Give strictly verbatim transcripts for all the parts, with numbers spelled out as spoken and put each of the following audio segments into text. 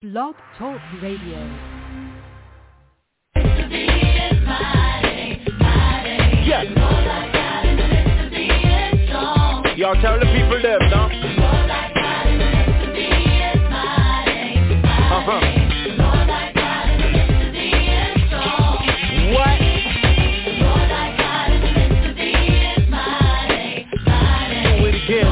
Blog Talk Radio. Yes. Y'all tell the people them, no? Uh-huh. What? Do it again.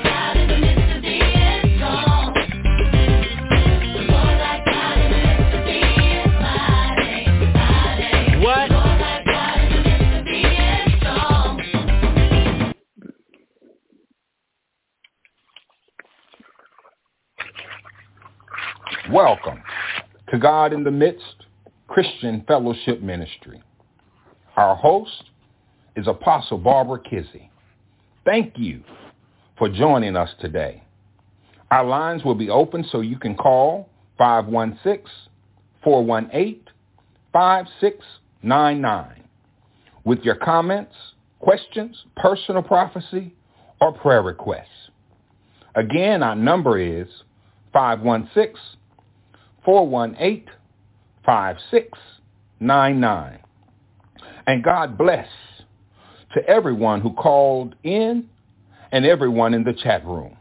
What? Welcome to God in the Midst Christian Fellowship Ministry. Our host is Apostle Barbara Kizzie. Thank you for joining us today. Our lines will be open so you can call five one six, four one eight, five six nine nine with your comments, questions, personal prophecy, or prayer requests. Again, our number is five one six, four one eight, five six nine nine. And God bless to everyone who called in and everyone in the chat room.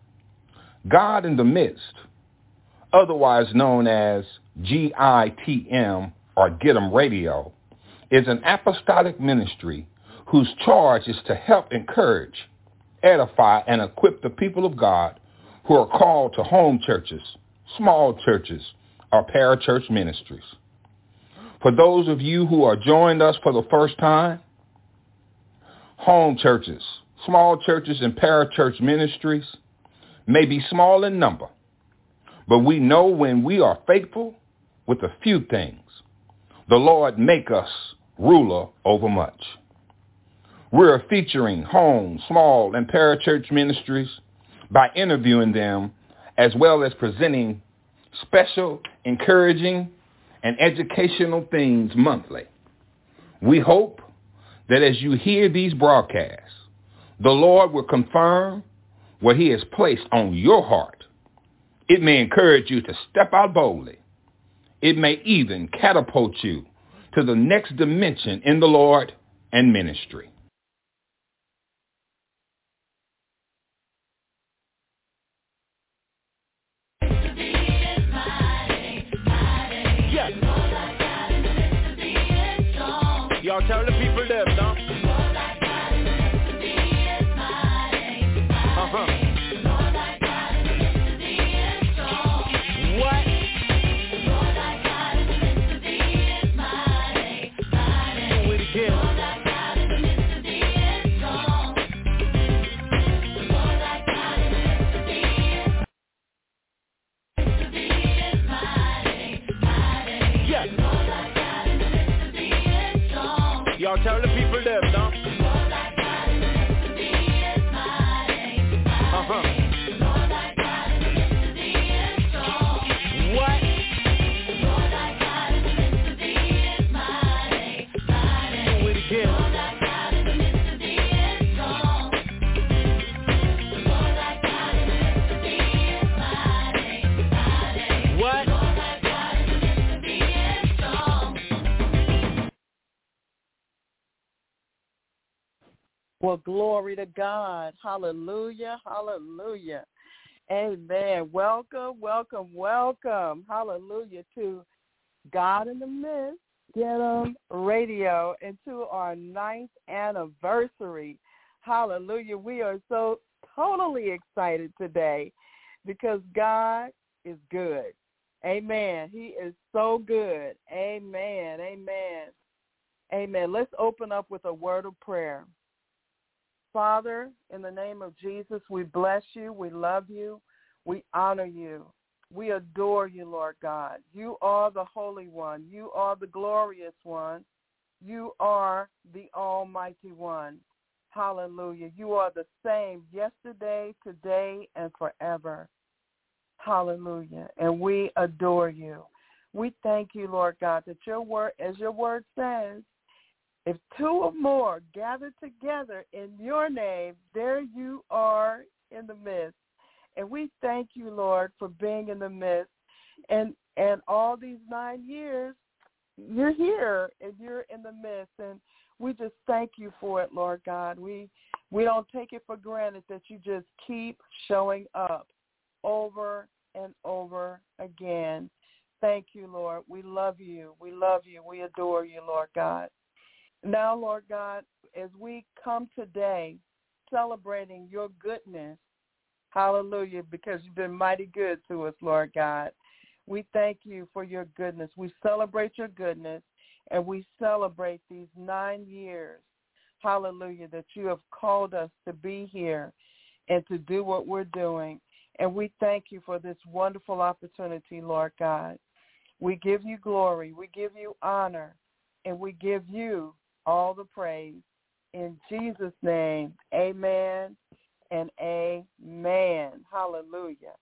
God in the Midst, otherwise known as G I T M or Get 'em Radio, is an apostolic ministry whose charge is to help encourage, edify, and equip the people of God who are called to home churches, small churches, or parachurch ministries. For those of you who are joined us for the first time, home churches, small churches, and parachurch ministries may be small in number, but we know when we are faithful with a few things, the Lord make us ruler over much. We're featuring home, small, and parachurch ministries by interviewing them as well as presenting special, encouraging, and educational things monthly. We hope that as you hear these broadcasts, the Lord will confirm what he has placed on your heart. It may encourage you to step out boldly. It may even catapult you to the next dimension in the Lord and ministry. Y'all tell the people them, no? Uh-huh. What? Do it again. Yes. Y'all tell the people them, no? Uh-huh. What? Do it again. What? Well, glory to God. Hallelujah, hallelujah. Amen. Welcome, welcome, welcome. Hallelujah to God in the Midst, Get 'em Radio, and to our ninth anniversary. Hallelujah. We are so totally excited today because God is good. Amen. He is so good. Amen, amen, amen. Let's open up with a word of prayer. Father, in the name of Jesus, we bless you, we love you, we honor you, we adore you, Lord God. You are the Holy One, you are the glorious one, you are the Almighty One. Hallelujah. You are the same yesterday, today, and forever. Hallelujah. And we adore you. We thank you, Lord God, that your word, as your word says, if two or more gather together in your name, there you are in the midst. And we thank you, Lord, for being in the midst. And and all these nine years, you're here and you're in the midst. And we just thank you for it, Lord God. We we don't take it for granted that you just keep showing up over and over again. Thank you, Lord. We love you. We love you. We adore you, Lord God. Now, Lord God, as we come today celebrating your goodness, hallelujah, because you've been mighty good to us, Lord God. We thank you for your goodness. We celebrate your goodness, and we celebrate these nine years, hallelujah, that you have called us to be here and to do what we're doing. And we thank you for this wonderful opportunity, Lord God. We give you glory, we give you honor, and we give you all the praise. In Jesus' name, amen and amen. Hallelujah.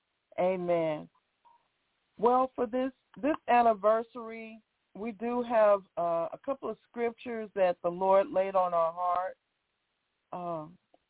Amen. Well, for this, this anniversary, we do have uh, a couple of scriptures that the Lord laid on our heart. Um,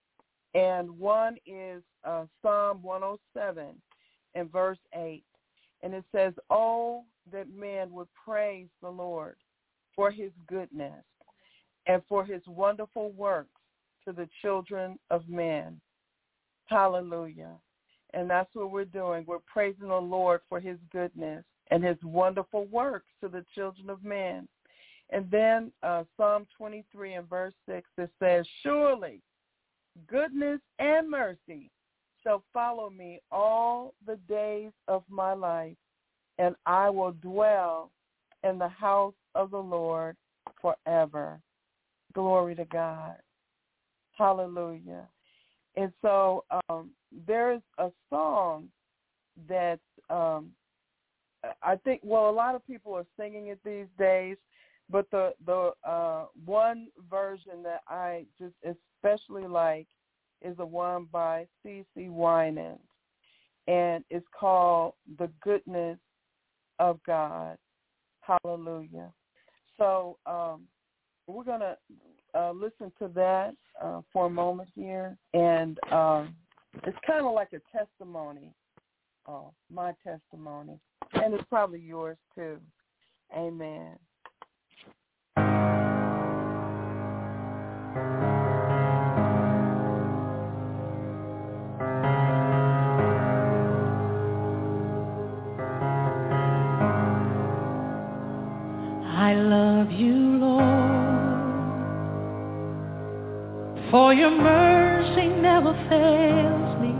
and one is uh, Psalm one oh seven and verse eight. And it says, "Oh, that men would praise the Lord for his goodness and for his wonderful works to the children of men." Hallelujah. And that's what we're doing. We're praising the Lord for his goodness and his wonderful works to the children of men. And then uh, Psalm twenty-three and verse six, it says, "Surely goodness and mercy shall follow me all the days of my life, and I will dwell in the house of the Lord forever." Glory to God. Hallelujah. And so um, there's a song that um, I think, well, a lot of people are singing it these days, but the, the uh, one version that I just especially like is the one by C C Winans, and it's called "The Goodness of God." Hallelujah. So um, we're going to uh, listen to that uh, for a moment here, and um, it's kind of like a testimony, oh, my testimony, and it's probably yours too. Amen. I love you, Lord, for your mercy never fails me.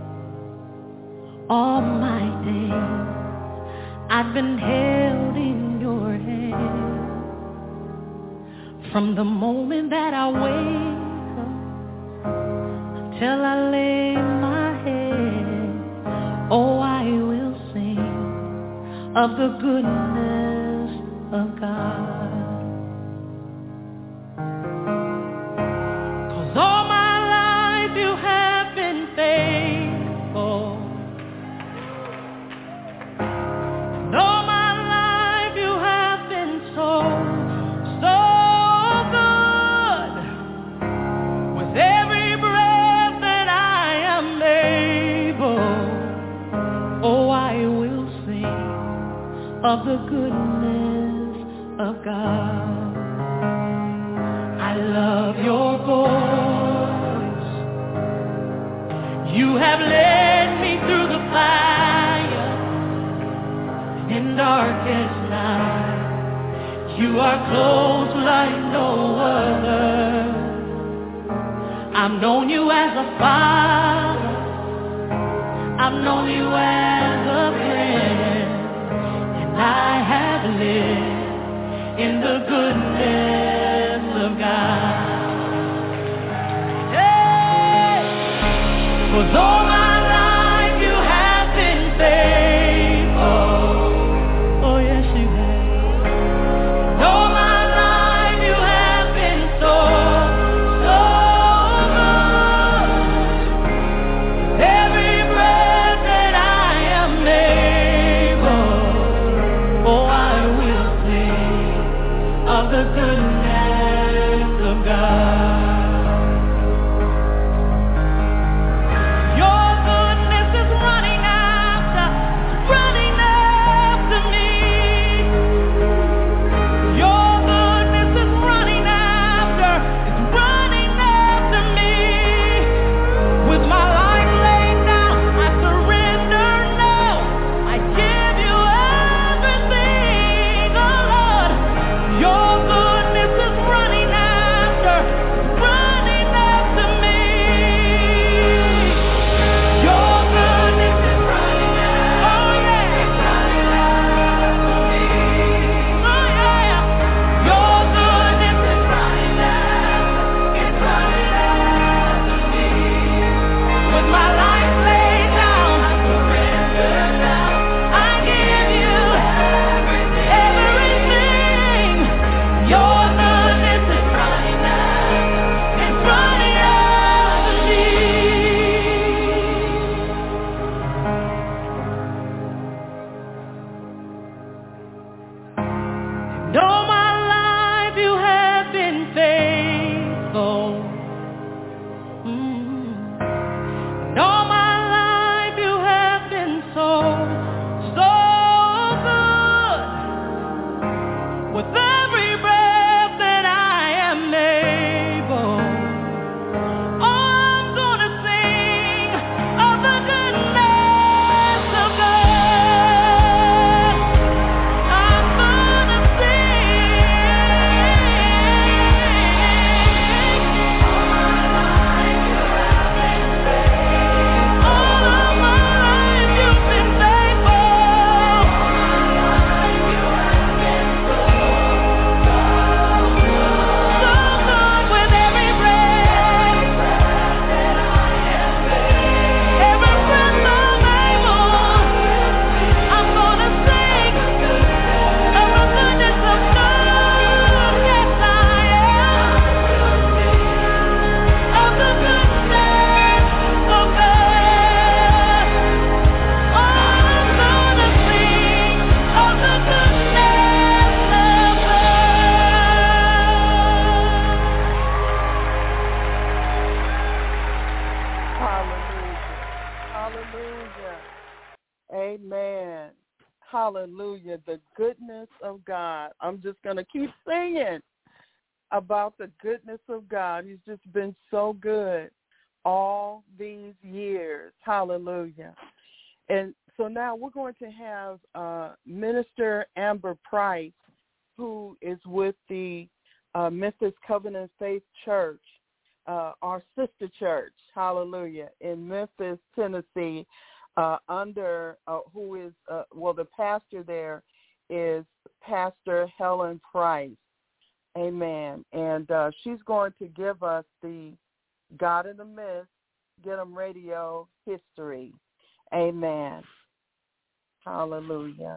All my days I've been held in your hand. From the moment that I wake up till I lay my head, oh, I will sing of the goodness of God. 'Cause all my life you have been faithful. And all my life you have been so, so good. With every breath that I am able, oh, I will sing of the goodness of God. I love your voice. You have led me through the fire in darkest night. You are close like no other. I've known you as a father. I've known you as a friend. And I have lived in the goodness of God. Hey! 'Cause all my life you have been faithful. Oh yes you have. And all my life you have been so, so good. With every breath that I Hallelujah. The goodness of God. I'm just going to keep singing about the goodness of God. He's just been so good all these years. Hallelujah. And so now we're going to have uh, Minister Amber Price, who is with the uh, Memphis Covenant Faith Church, uh, our sister church, hallelujah, in Memphis, Tennessee, uh, under, uh, who is, uh, well, the pastor there is Pastor Helen Price. Amen. And uh, she's going to give us the God in the Midst, Get 'em Radio history. Amen. Hallelujah.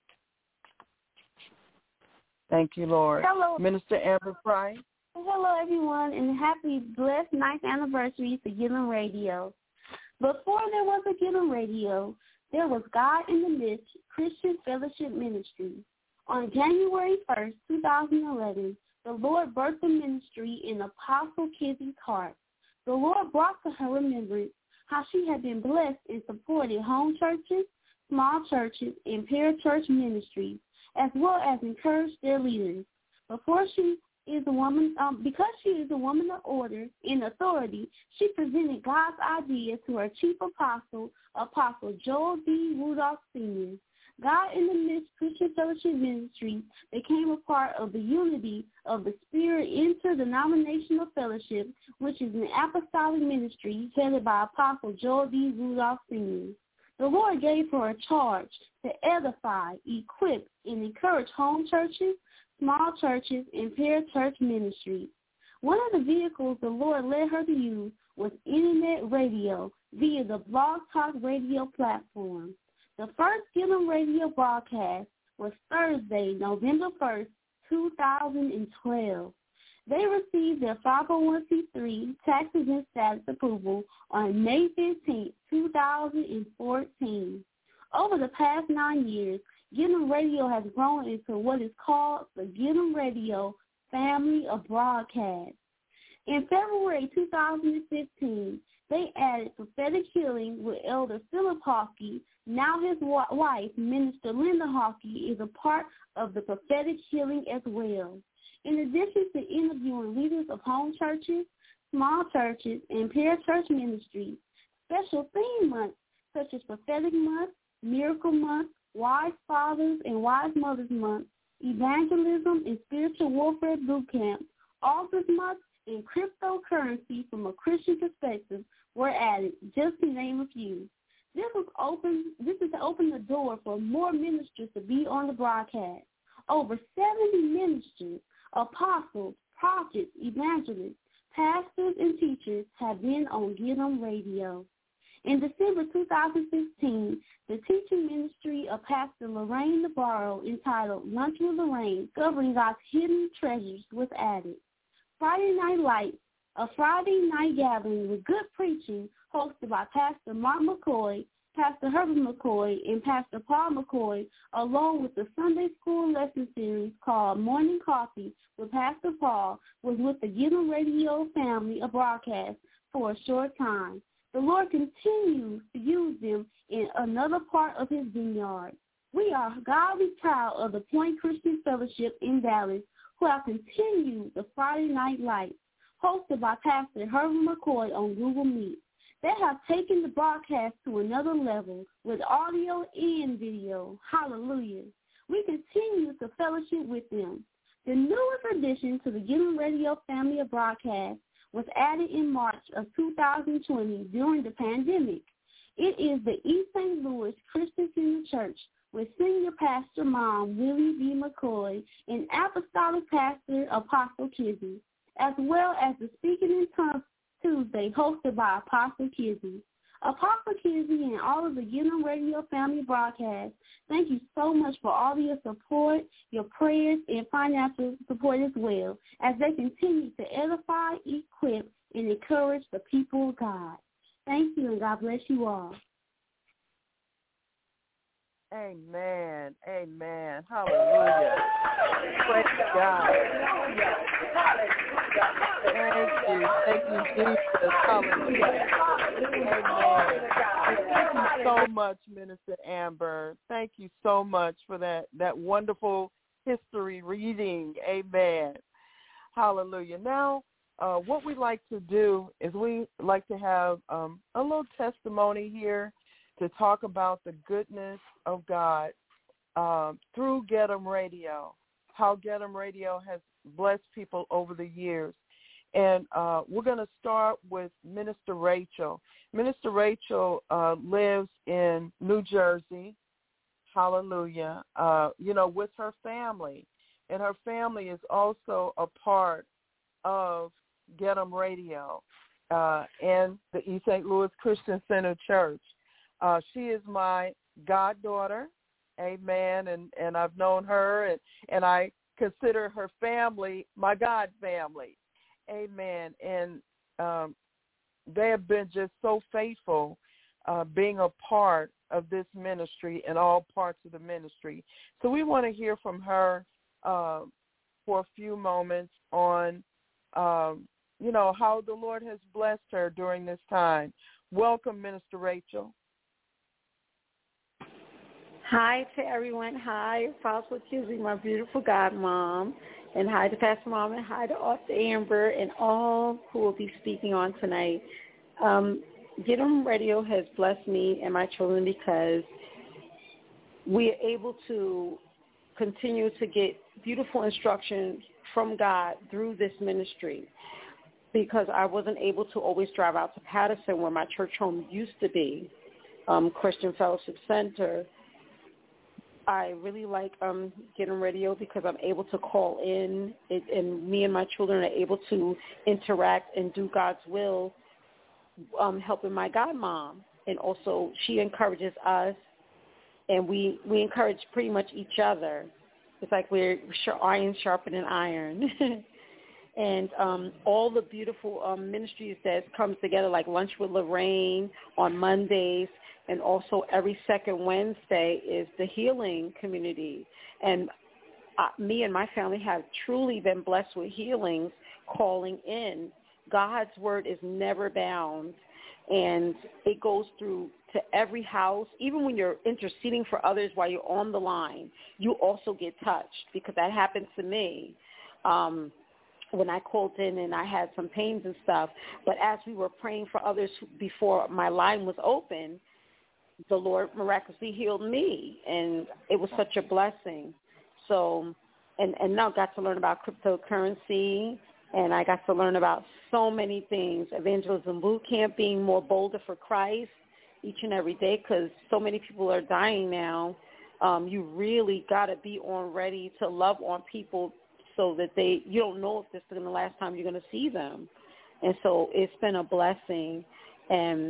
Thank you, Lord. Hello. Minister Amber Price. Hello, everyone, and happy blessed ninth anniversary to Get 'em Radio. Before there was a Get 'em Radio, there was God in the Midst Christian Fellowship Ministry. On January first, two thousand eleven, the Lord birthed the ministry in Apostle Kizzy's heart. The Lord brought to her remembrance how she had been blessed and supported home churches, small churches, and parachurch ministries, as well as encouraged their leaders. Before she is a woman, um, because she is a woman of order and authority, she presented God's idea to her chief apostle, Apostle Joel D. Rudolph Senior God in the Midst Christian Fellowship Ministry became a part of the unity of the Spirit Interdenominational Fellowship, which is an apostolic ministry headed by Apostle Joel D. Rudolph Senior The Lord gave her a charge to edify, equip, and encourage home churches, small churches, and parachurch ministries. One of the vehicles the Lord led her to use was Internet radio via the Blog Talk Radio platform. The first Get 'em Radio broadcast was Thursday, November first, two thousand twelve. They received their five oh one c three taxes and status approval on May fifteenth, two thousand fourteen. Over the past nine years, Get 'em Radio has grown into what is called the Get 'em Radio family of broadcasts. In February two thousand fifteen, they added prophetic healing with Elder Philip Hawkey. Now his wife, Minister Linda Hawkey, is a part of the prophetic healing as well. In addition to interviewing leaders of home churches, small churches, and parachurch ministries, special theme months such as Prophetic Month, Miracle Month, Wise Fathers and Wise Mothers Month, Evangelism and Spiritual Warfare Boot Camp, Authors Month, and Cryptocurrency from a Christian perspective were added, just to name a few. This was open. This is to open the door for more ministers to be on the broadcast. Over seventy ministers, apostles, prophets, evangelists, pastors, and teachers have been on Get 'em Radio. In December two thousand sixteen, the teaching ministry of Pastor Lorraine Navarro, entitled Lunch with Lorraine, covering God's hidden treasures, was added. Friday Night Lights, a Friday night gathering with good preaching, hosted by Pastor Mark McCoy, Pastor Herbert McCoy, and Pastor Paul McCoy, along with the Sunday school lesson series called Morning Coffee with Pastor Paul, was with the Get 'em Radio family of broadcasts for a short time. The Lord continues to use them in another part of his vineyard. We are godly proud of the Point Christian Fellowship in Dallas, who have continued the Friday Night Lights, hosted by Pastor Herbert McCoy on Google Meet. They have taken the broadcast to another level with audio and video. Hallelujah. We continue to fellowship with them. The newest addition to the Get 'em Radio family of broadcasts was added in March of two thousand twenty during the pandemic. It is the East Saint Louis Christian Center Church with Senior Pastor Mom Willie B. McCoy and Apostolic Pastor Apostle Kizzy, as well as the Speaking in Tongues Tuesday hosted by Apostle Kizzy. Apostle Kizzy and all of the Get 'em Radio family broadcasts, thank you so much for all of your support, your prayers, and financial support as well, as they continue to edify, equip, and encourage the people of God. Thank you, and God bless you all. Amen. Amen. Hallelujah. Praise God. Thank you. Thank you, Jesus. Hallelujah. Amen. Thank you so much, Minister Amber. Thank you so much for that, that wonderful history reading. Amen. Hallelujah. Now, uh, what we like to do is we like to have um, a little testimony here to talk about the goodness of God um, through Get 'em Radio, how Get 'em Radio has blessed people over the years. And uh, we're going to start with Minister Rachel. Minister Rachel uh, lives in New Jersey, hallelujah, uh, you know, with her family. And her family is also a part of Get 'em Radio uh, and the East Saint Louis Christian Center Church. Uh, she is my goddaughter, amen, and, and I've known her, and, and I consider her family my God family. Amen. And um, they have been just so faithful uh, being a part of this ministry and all parts of the ministry. So we want to hear from her uh, for a few moments on, um, you know, how the Lord has blessed her during this time. Welcome, Minister Rachel. Hi to everyone. Hi, Apostle Kizzy, my beautiful godmom. And hi to Pastor Mom, and hi to Author Amber, and all who will be speaking on tonight. Um, Get 'em Radio has blessed me and my children because we are able to continue to get beautiful instruction from God through this ministry, because I wasn't able to always drive out to Patterson, where my church home used to be, um, Christian Fellowship Center. I really like um, Get 'em Radio because I'm able to call in, it, and me and my children are able to interact and do God's will, um, helping my godmom. And also she encourages us, and we, we encourage pretty much each other. It's like we're iron sharpening iron. And um, all the beautiful um, ministries that comes together, like Lunch with Lorraine on Mondays, and also every second Wednesday is the healing community. And uh, me and my family have truly been blessed with healings calling in. God's word is never bound, and it goes through to every house. Even when you're interceding for others while you're on the line, you also get touched, because that happened to me. Um, when I called in and I had some pains and stuff. But as we were praying for others before my line was open, the Lord miraculously healed me, and it was such a blessing. So, and, and now I got to learn about cryptocurrency, and I got to learn about so many things, evangelism boot camp, being more bolder for Christ each and every day, because so many people are dying now. Um, you really got to be on ready to love on people, so that they, you don't know if this is the last time you're going to see them. And so it's been a blessing. And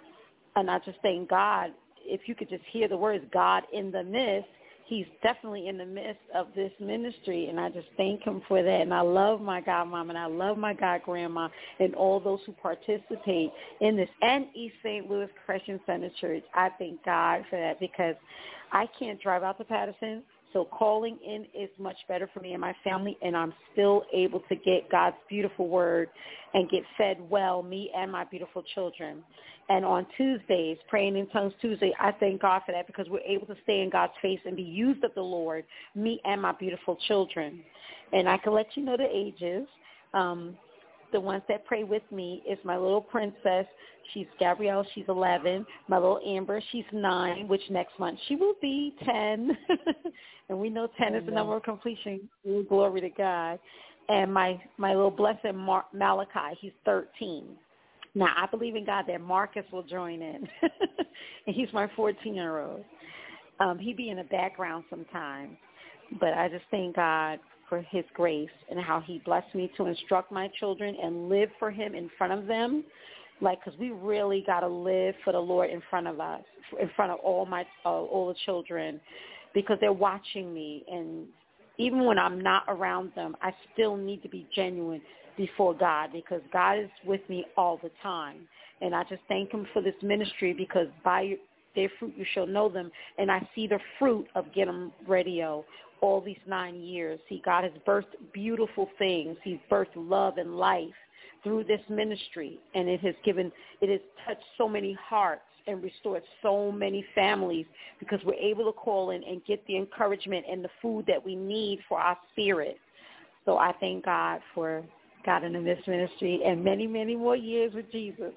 and I just thank God, if you could just hear the words God in the midst, he's definitely in the midst of this ministry. And I just thank him for that. And I love my godmom, and I love my godgrandma, and all those who participate in this, and East Saint Louis Christian Center Church. I thank God for that, because I can't drive out to Patterson. So calling in is much better for me and my family, and I'm still able to get God's beautiful word and get fed well, me and my beautiful children. And on Tuesdays, Praying in Tongues Tuesday, I thank God for that, because we're able to stay in God's face and be used of the Lord, me and my beautiful children. And I can let you know the ages. Um, the ones that pray with me is my little princess. She's Gabrielle. She's eleven. My little Amber, she's nine, which next month she will be ten. And we know ten Amen. Is the number of completion. Glory to God. And my, my little blessed Mar- Malachi, he's thirteen. Now, I believe in God that Marcus will join in. And he's my fourteen-year-old. Um, he be in the background sometimes. But I just thank God for his grace and how he blessed me to instruct my children and live for him in front of them. Like, because we really got to live for the Lord in front of us, in front of all my uh, all the children, because they're watching me. And even when I'm not around them, I still need to be genuine before God, because God is with me all the time. And I just thank him for this ministry, because by their fruit you shall know them. And I see the fruit of Get 'em Radio all these nine years. See, God has birthed beautiful things. He's birthed love and life through this ministry, and it has given, it has touched so many hearts and restored so many families because we're able to call in and get the encouragement and the food that we need for our spirit. So I thank God for God in this ministry and many, many more years with Jesus.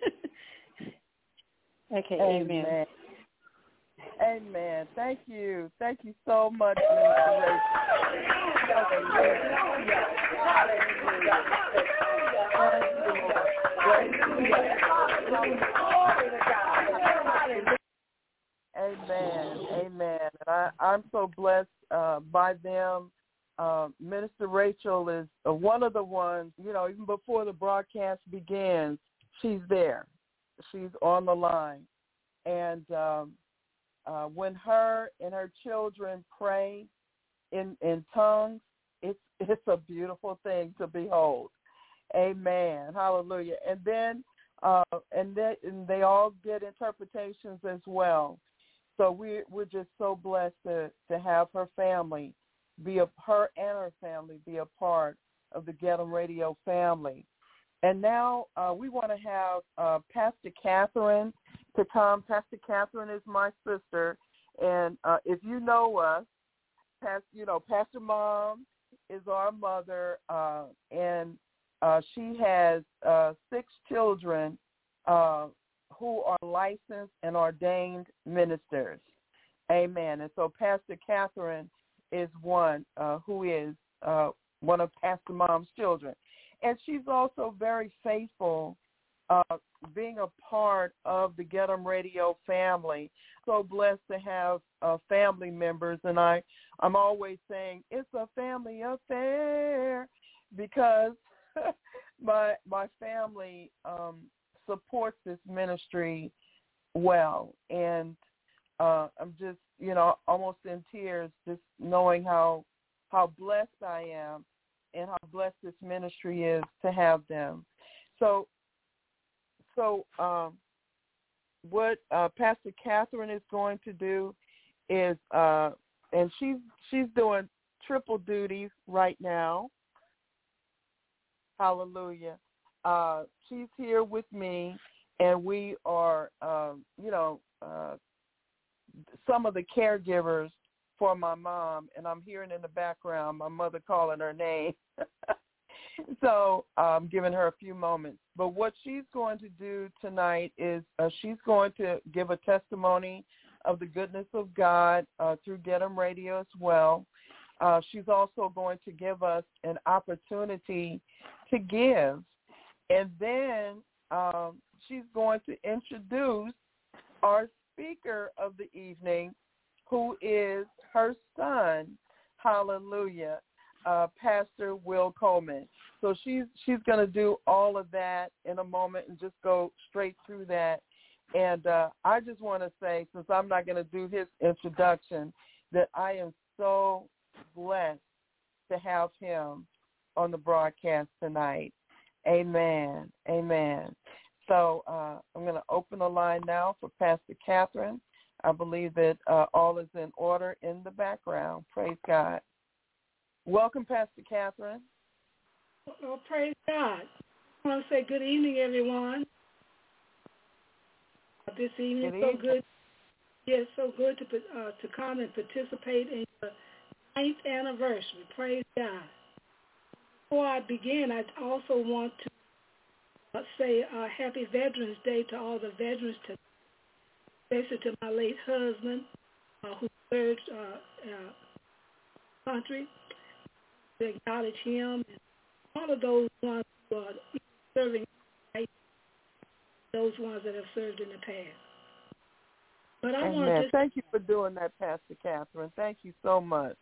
Okay, amen. amen. Amen. Thank you. Thank you so much, Minister Rachel. Amen. Amen. And I, I'm so blessed uh, by them. Uh, Minister Rachel is uh, one of the ones, you know, even before the broadcast begins, she's there. She's on the line. And um, uh, when her and her children pray in, in tongues, it's, it's a beautiful thing to behold. Amen. Hallelujah. And then uh, and, they, and they all get interpretations as well. So we, we're just so blessed to, to have her family, be a, her and her family be a part of the Get 'em Radio family. And now uh, we want to have uh, Pastor Catherine to come. Pastor Catherine is my sister, and uh, if you know us, Pastor, you know, Pastor Mom is our mother, uh, and uh, she has uh, six children uh, who are licensed and ordained ministers. Amen. And so Pastor Catherine is one uh, who is uh, one of Pastor Mom's children. And she's also very faithful uh, being a part of the Get 'em Radio family. So blessed to have uh, family members. And I, I'm always saying it's a family affair because my my family um, supports this ministry well. And uh, I'm just, you know, almost in tears just knowing how how blessed I am and how blessed this ministry is to have them. So, so um, what uh, Pastor Catherine is going to do is, uh, and she's she's doing triple duty right now. Hallelujah. Uh, she's here with me, and we are, um, you know, uh, some of the caregivers for my mom, and I'm hearing in the background my mother calling her name. So I'm giving her a few moments. But what she's going to do tonight is uh, she's going to give a testimony of the goodness of God uh, through Get 'em Radio as well. Uh, she's also going to give us an opportunity to give. And then um, she's going to introduce our speaker of the evening, who is her son, hallelujah, uh, Pastor Will Coleman. So she's she's going to do all of that in a moment and just go straight through that. And uh, I just want to say, since I'm not going to do his introduction, that I am so blessed to have him on the broadcast tonight. Amen. Amen. So uh, I'm going to open the line now for Pastor Catherine. I believe that uh, all is in order in the background. Praise God. Welcome, Pastor Catherine. Well, praise God. I want to say good evening, everyone. This evening good is so evening. good. Yeah, it's so good to uh, to come and participate in the ninth anniversary. Praise God. Before I begin, I also want to uh, say uh, Happy Veterans Day to all the veterans, to, especially to my late husband uh, who served uh, uh, country. To acknowledge him and all of those ones who are serving, those ones that have served in the past. But I want to just thank you for doing that, Pastor Catherine. Thank you so much.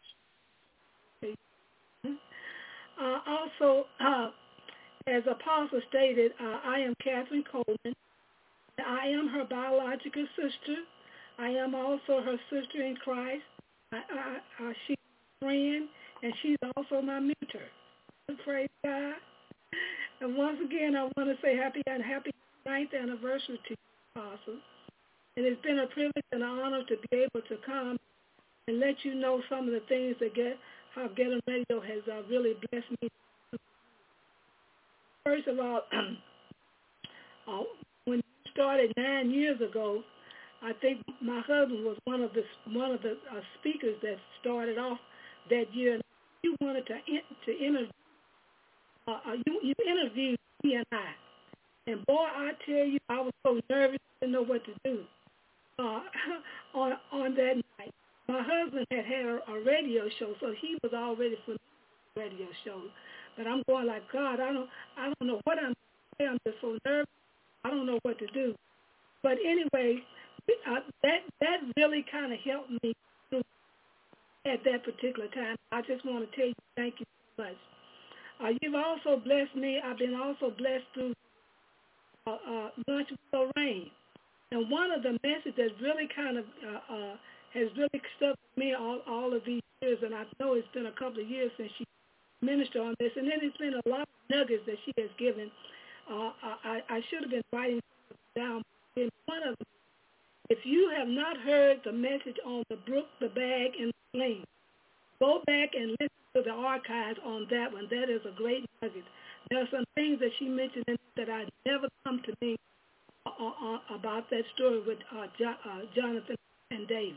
Uh, also, uh, as Apostle stated, uh, I am Catherine Coleman. I am her biological sister. I am also her sister in Christ. I, I, I, she's a friend, and she's also my mentor. Praise God. And once again, I want to say happy and happy ninth anniversary to you, Apostle. And it's been a privilege and an honor to be able to come and let you know some of the things that get how Get 'em Radio has uh, really blessed me. first of all, uh, when you started nine years ago, I think my husband was one of the one of the uh, speakers that started off that year. You wanted to in, to interview. Uh, you you interviewed he and I, and boy, I tell you, I was so nervous, didn't know what to do. Uh, on on that night, my husband had had a, a radio show, so he was already familiar with radio shows. But I'm going like, God, I don't I don't know what I'm saying. I'm just so nervous. I don't know what to do. But anyway, uh, that that really kind of helped me through at that particular time. I just want to tell you thank you so much. Uh, you've also blessed me. I've been also blessed through uh, uh, Lunch with Lorraine. And one of the messages that really kind of uh, uh, has really stuck with me all, all of these years, and I know it's been a couple of years since she ministered on this, and then it's been a lot of nuggets that she has given. Uh, I, I should have been writing down. In one of them, if you have not heard the message on the brook, the bag, and the sling, go back and listen to the archives on that one. That is a great nugget. There are some things that she mentioned in that I never come to me uh, uh, about that story with uh, jo- uh, Jonathan and David.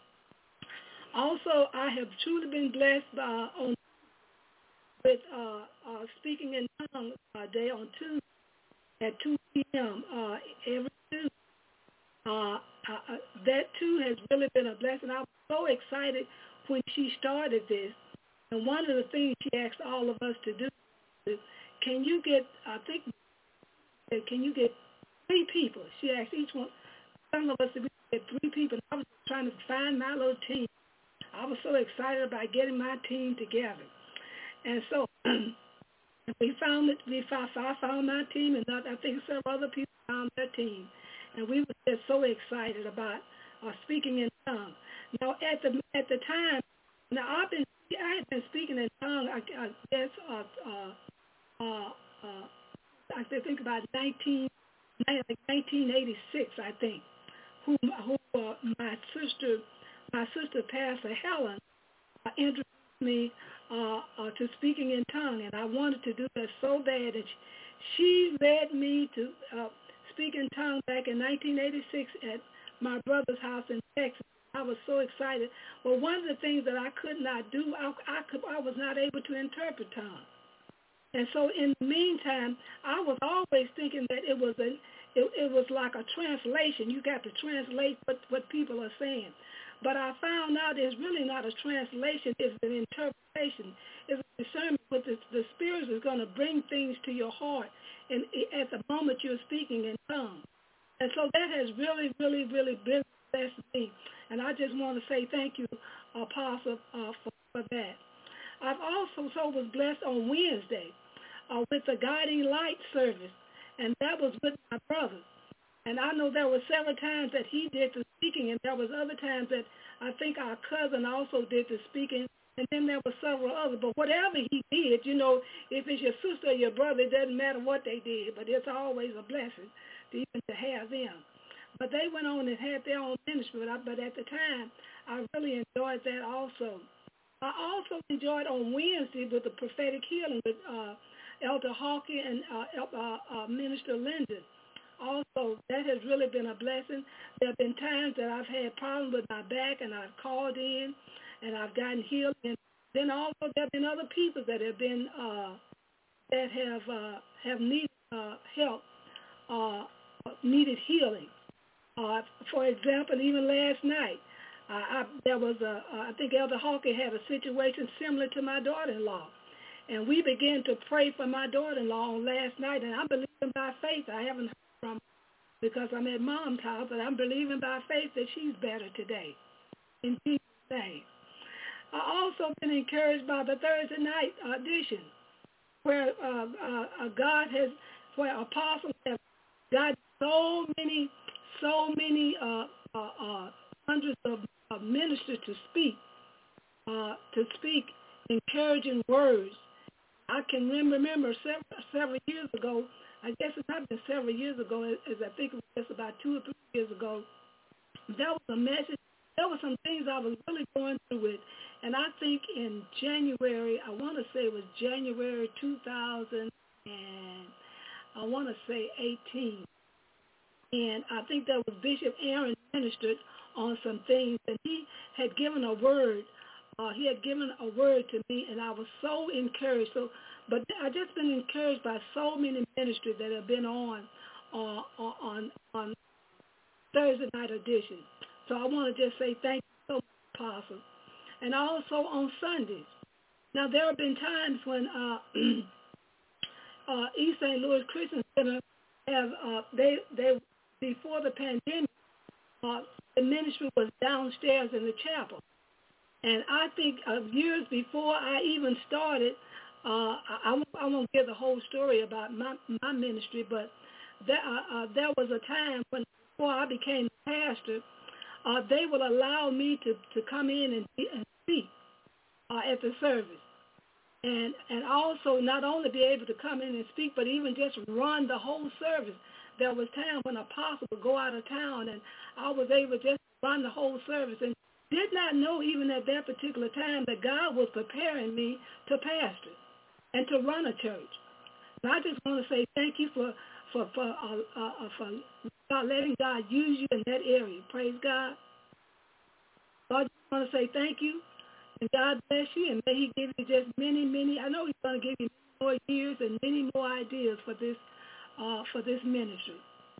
Also, I have truly been blessed uh, on with uh, uh, speaking in tongues uh, day on Tuesday at two p.m. Uh, every Tuesday. Uh, uh, that too has really been a blessing. I was so excited when she started this, and one of the things she asked all of us to do is, can you get, I think, can you get three people? She asked each one, some of us to get three people. I was trying to find my little team. I was so excited about getting my team together, and so we found it. We found, I found my team, and I think several other people found their team. And we were just so excited about uh, speaking in tongues. Now, at the at the time, now I've been I had been speaking in tongues. I, I guess uh, uh, uh, uh, I think about nineteen eighty-six. I think who who uh, my sister my sister Pastor Helen uh, introduced me uh, uh, to speaking in tongues, and I wanted to do that so bad that she, she led me to. Uh, Speak in tongues back in nineteen eighty-six at my brother's house in Texas. I was so excited. Well, one of the things that I could not do, I, I, could, I was not able to interpret tongues. And so in the meantime, I was always thinking that it was a, it, it was like a translation. You got to translate what, what people are saying. But I found out it's really not a translation. It's an interpretation. It's a discernment. But the, the Spirit is going to bring things to your heart and at the moment you're speaking in tongues. And so that has really, really, really been blessed me. And I just want to say thank you, Apostle, uh, for, for that. I've also so was blessed on Wednesday uh, with the Guiding Light service, and that was with my brother. And I know there were several times that he did the speaking, and there was other times that I think our cousin also did the speaking, and then there were several others. But whatever he did, you know, if it's your sister or your brother, it doesn't matter what they did, but it's always a blessing to even to have them. But they went on and had their own ministry, but, I, but at the time, I really enjoyed that also. I also enjoyed on Wednesday with the prophetic healing with uh, Elder Hawkey and uh, uh, uh, Minister Linda. Also, that has really been a blessing. There have been times that I've had problems with my back, and I've called in, and I've gotten healed. And then also there have been other people that have been uh, that have uh, have needed uh, help, uh, needed healing. Uh, for example, even last night, uh, I, there was a uh, I think Elder Hawkey had a situation similar to my daughter-in-law, and we began to pray for my daughter-in-law on last night. And I'm believing by faith. I haven't heard from her because I'm at Mom's house, but I'm believing by faith that she's better today. In Jesus' name. I also been encouraged by the Thursday night audition, where uh, uh, God has, where apostles have got so many, so many uh, uh, uh, hundreds of uh, ministers to speak, uh, to speak encouraging words. I can remember several, several years ago, I guess it's not been several years ago, as I think it was just about two or three years ago, there was a message. There were some things I was really going through with, and I think in January, I want to say it was January two thousand and I want to say eighteen. And I think that was Bishop Aaron ministered on some things, and he had given a word. Uh, he had given a word to me, and I was so encouraged. So, but I just been encouraged by so many ministries that have been on uh, on on Thursday night edition. So I want to just say thank you so much, Apostle. And also on Sundays. Now there have been times when uh, uh, East Saint Louis Christian Center have uh, they they before the pandemic, uh, the ministry was downstairs in the chapel. And I think of years before I even started, uh, I, I, won't, I won't give the whole story about my, my ministry, but there, uh, uh, there was a time when before I became pastor, uh, they would allow me to, to come in and, and speak uh, at the service. And, and also not only be able to come in and speak, but even just run the whole service. There was time when Apostle would go out of town, and I was able just to run the whole service. And did not know even at that particular time that God was preparing me to pastor and to run a church. And I just want to say thank you for for for, uh, uh, for God letting God use you in that area. Praise God. So I just want to say thank you, and God bless you, and may He give you just many, many. I know He's going to give you more years and many more ideas for this uh, for this ministry.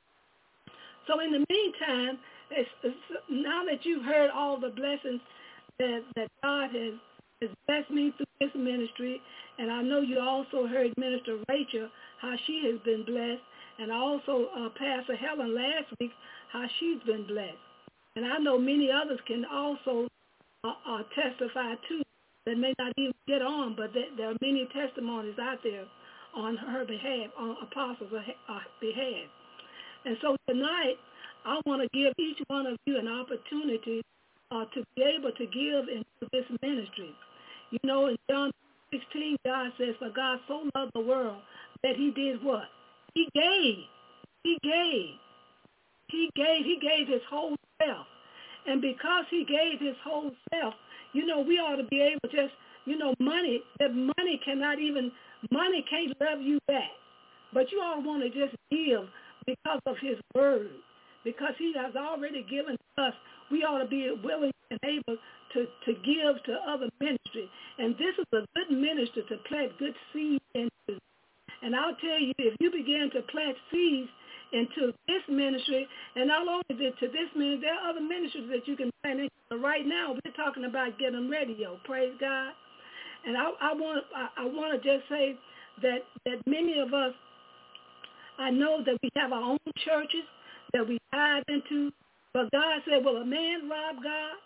So in the meantime, it's, it's, now that you've heard all the blessings that, that God has, has blessed me through this ministry, and I know you also heard Minister Rachel, how she has been blessed, and also uh, Pastor Helen last week, how she's been blessed. And I know many others can also uh, uh, testify too that may not even get on, but that there are many testimonies out there on her behalf, on Apostle's uh, behalf. And so tonight, I want to give each one of you an opportunity uh, to be able to give into this ministry. You know, in John sixteen, God says, for God so loved the world that He did what? He gave. He gave. He gave. He gave His whole self. And because He gave His whole self, you know, we ought to be able to just, you know, money, that money cannot even, money can't love you back. But you all want to just give because of His word. Because He has already given us, we ought to be willing and able to, to give to other ministry. And this is a good ministry to plant good seeds into. And I'll tell you, if you begin to plant seeds into this ministry, and not only to this ministry, there are other ministries that you can plant into. But right now, we're talking about Getting Radio. Praise God. And I, I want I, I want to just say that, that many of us, I know that we have our own churches that we tithe into, but God said, will a man rob God?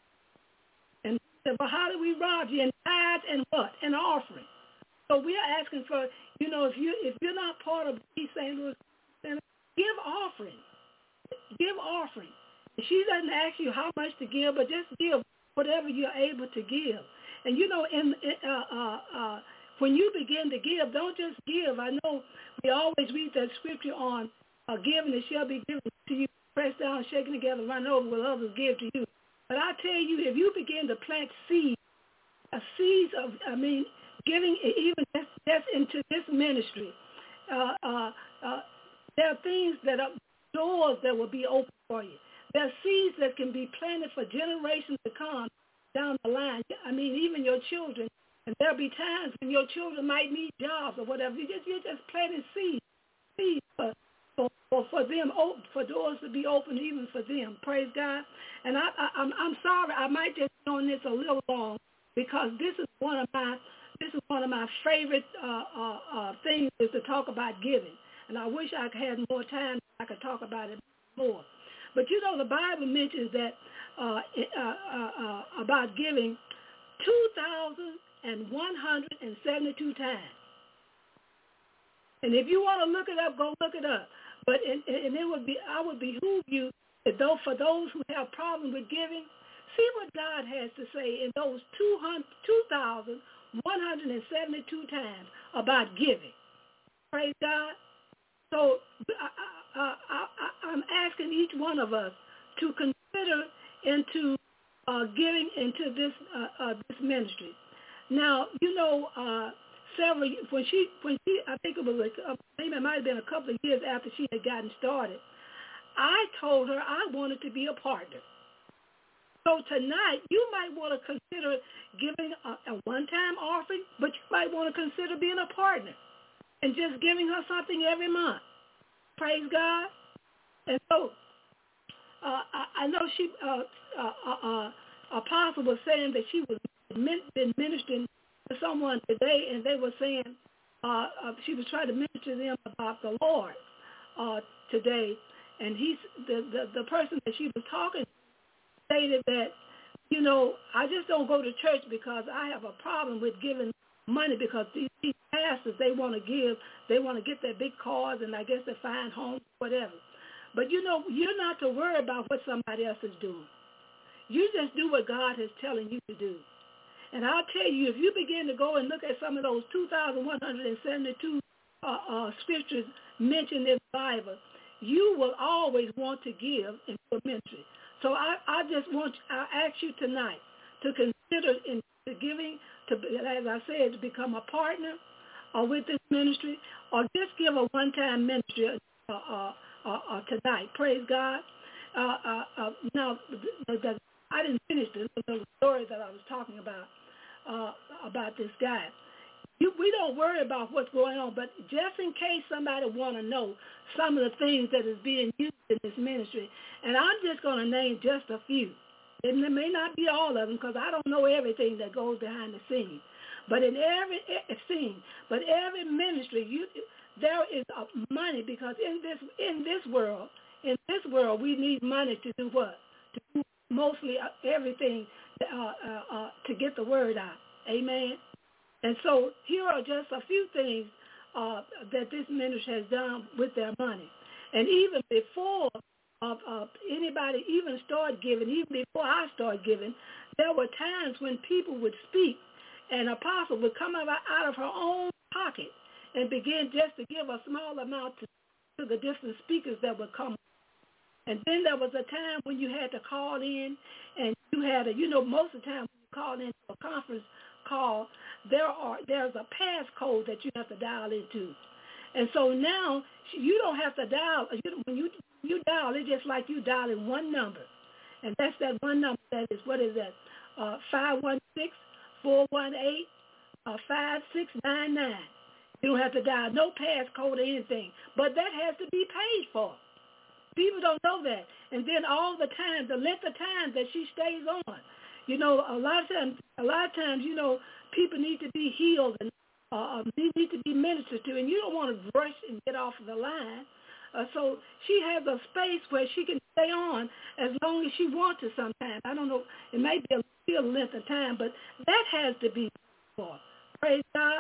And he said, well, how do we rob you? In tithe and what? An offering. So we are asking for, you know, if, you, if you're not part of East Saint Louis Center, give offering. Give offering. And she doesn't ask you how much to give, but just give whatever you're able to give. And, you know, in, uh, uh, uh, when you begin to give, don't just give. I know we always read that scripture on Uh, giving it shall be given to you, pressed down, shaken together, run over, will others give to you. But I tell you, if you begin to plant seeds, a seeds of, I mean, giving even just, just into this ministry, uh, uh, uh, there are things that are doors that will be open for you. There are seeds that can be planted for generations to come down the line. I mean, even your children, and there'll be times when your children might need jobs or whatever. You just, you're just planting seeds, seeds for For, for, for them, for doors to be open even for them. Praise God. And I, I, I'm, I'm sorry, I might just be on this a little long because this is one of my, this is one of my favorite uh, uh, uh, things is to talk about giving. And I wish I had more time, I could talk about it more. But you know, the Bible mentions that uh, uh, uh, uh, about giving two thousand one hundred seventy-two times. And if you want to look it up, go look it up. But and, and it would be, I would behoove you that though for those who have problems with giving, see what God has to say in those two thousand one hundred seventy-two times about giving. Praise God. So I, I, I, I'm asking each one of us to consider into uh, giving into this uh, uh, this ministry. Now, you know, uh, several when she when she I think it was like uh, maybe it might have been a couple of years after she had gotten started. I told her I wanted to be a partner. So tonight you might want to consider giving a, a one-time offering, but you might want to consider being a partner and just giving her something every month. Praise God. And so uh, I, I know she uh, uh, uh, uh, Apostle was saying that she was been ministering to someone today, and they were saying uh, uh, she was trying to minister to them about the Lord uh, today, and he's the, the the person that she was talking to stated that, you know, I just don't go to church because I have a problem with giving money because these, these pastors, they want to give, they want to get their big cars, and I guess they find homes, whatever. But, you know, you're not to worry about what somebody else is doing. You just do what God is telling you to do. And I'll tell you, if you begin to go and look at some of those two thousand one hundred seventy-two uh, uh, scriptures mentioned in the Bible, you will always want to give in your ministry. So I, I just want, I ask you tonight to consider in the giving, to, as I said, to become a partner or with this ministry, or just give a one-time ministry uh, uh, uh, uh, tonight. Praise God. Uh, uh, uh, now, the, the, I didn't finish the, the story that I was talking about, uh, about this guy. You, we don't worry about what's going on, but just in case somebody want to know some of the things that is being used in this ministry, and I'm just going to name just a few. And it may not be all of them because I don't know everything that goes behind the scenes. But in every scene, but every ministry, you there is a money because in this in this world, in this world, we need money to do what? To do mostly everything uh, uh, uh, to get the word out. Amen. And so here are just a few things uh, that this ministry has done with their money. And even before uh, uh, anybody even started giving, even before I started giving, there were times when people would speak and Apostle would come out, out of her own pocket and begin just to give a small amount to, to the different speakers that would come. And then there was a time when you had to call in and you had to, you know, most of the time when you call in to a conference call, there are there's a passcode that you have to dial into. And so now you don't have to dial. You, when you you dial, it's just like you dialing one number. And that's that one number that is, what is that, uh, five one six, four one eight, five six nine nine. You don't have to dial no passcode or anything. But that has to be paid for. People don't know that. And then all the time, the length of time that she stays on. You know, a lot of times, a lot of times, you know, people need to be healed and uh, need, need to be ministered to, and you don't want to rush and get off of the line. Uh, so she has a space where she can stay on as long as she wants to sometimes. I don't know, it may be a little length of time, but that has to be for. Praise God.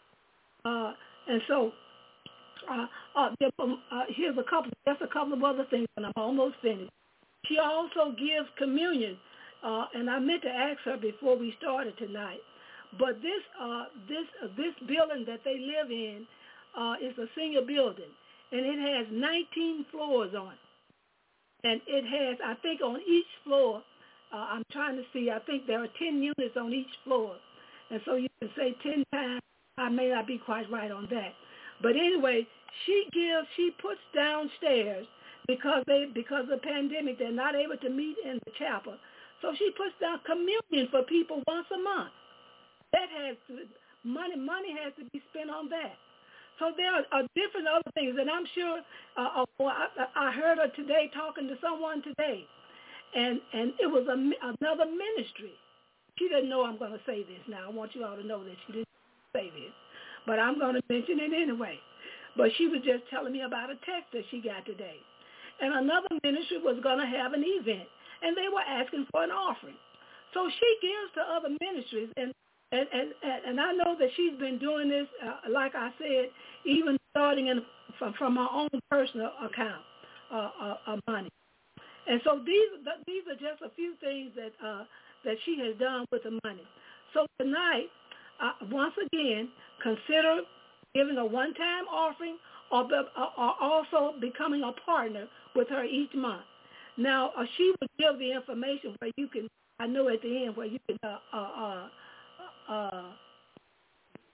Uh, and so uh, uh, uh, here's a couple, just a couple of other things, and I'm almost finished. She also gives communion. Uh, and I meant to ask her before we started tonight, but this uh, this uh, this building that they live in uh, is a senior building, and it has nineteen floors on it. And it has, I think, on each floor, uh, I'm trying to see, I think there are ten units on each floor, and so you can say ten times. I may not be quite right on that, but anyway, she gives, she puts downstairs because they because of the pandemic, they're not able to meet in the chapel. So she puts down communion for people once a month. That has to, money, money has to be spent on that. So there are, are different other things, and I'm sure uh, uh, I, I heard her today talking to someone today, and, and it was a, another ministry. She didn't know I'm going to say this now. I want you all to know that she didn't say this, but I'm going to mention it anyway. But she was just telling me about a text that she got today. And another ministry was going to have an event, and they were asking for an offering. So she gives to other ministries, and and and, and I know that she's been doing this, uh, like I said, even starting in, from, from her own personal account uh, uh, of money. And so these these are just a few things that uh, that she has done with the money. So tonight, uh, once again, consider giving a one-time offering, or, or also becoming a partner with her each month. Now, uh, she would give the information where you can, I know at the end, where you can, uh, uh, uh, uh,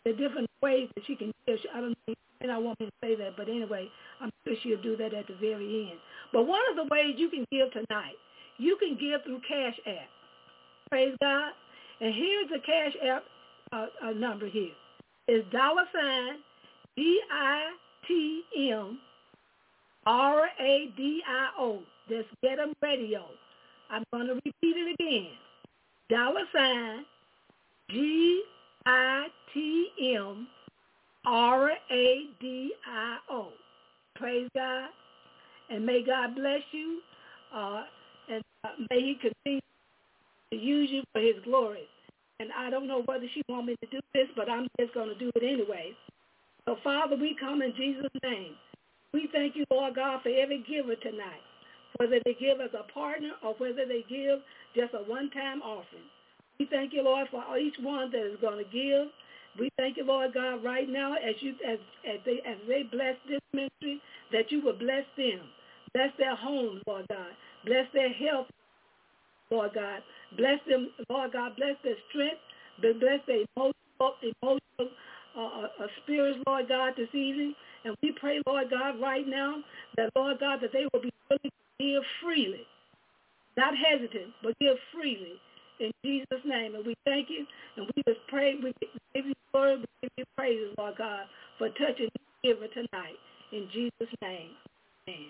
the different ways that she can give. I don't know, and I want me to say that, but anyway, I'm sure she'll do that at the very end. But one of the ways you can give tonight, you can give through Cash App. Praise God. And here's the Cash App uh, uh, number here. It's dollar sign D I T M R A D I O. That's Get 'em Radio. I'm going to repeat it again. Dollar sign G I T M R A D I O. Praise God. And may God bless you. Uh, and uh, may he continue to use you for his glory. And I don't know whether she wants me to do this, but I'm just going to do it anyway. So, Father, we come in Jesus' name. We thank you, Lord God, for every giver tonight, whether they give as a partner or whether they give just a one-time offering. We thank you, Lord, for each one that is going to give. We thank you, Lord God, right now as you as, as they as they bless this ministry, that you will bless them. Bless their homes, Lord God. Bless their health, Lord God. Bless them, Lord God. Bless their strength. Bless their emotional, emotional uh, uh, spirits, Lord God, this evening. And we pray, Lord God, right now that, Lord God, that they will be willing to give freely, not hesitant, but give freely in Jesus' name. And we thank you, and we just pray, we give you glory, we give you praise, Lord God, for touching the giver tonight. In Jesus' name, amen.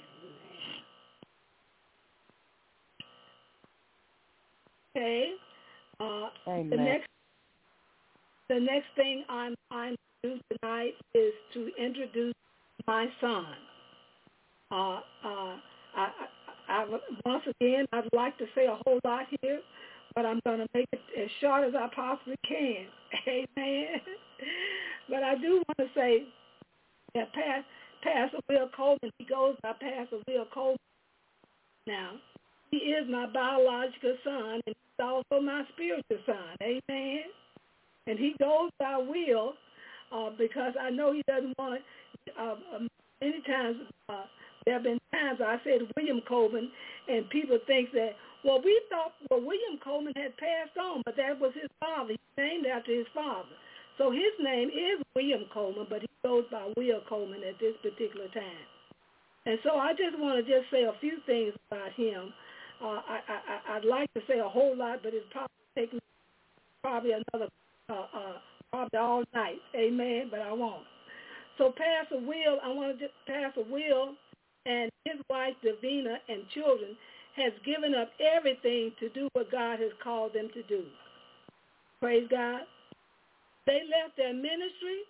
Okay. Uh, Amen. The next, the next thing I'm I'm going to do tonight is to introduce my son. Uh, uh, I, I, I, once again, I'd like to say a whole lot here, but I'm going to make it as short as I possibly can. Amen. But I do want to say that Pastor, Pastor Will Coleman, he goes by Pastor Will Coleman now. He is my biological son, and he's also my spiritual son. Amen. And he goes by Will uh, because I know he doesn't want to. Uh, um, many times, uh, there have been times I said William Coleman, and people think that, well, we thought, well, William Coleman had passed on, but that was his father. He's named after his father. So his name is William Coleman, but he goes by Will Coleman at this particular time. And so I just want to just say a few things about him. Uh, I, I, I'd like to say a whole lot, but it's probably taking probably another, uh, uh, probably all night. Amen, but I won't. So Pastor Will, I want to just, Pastor Will and his wife, Davina, and children has given up everything to do what God has called them to do. Praise God. They left their ministry.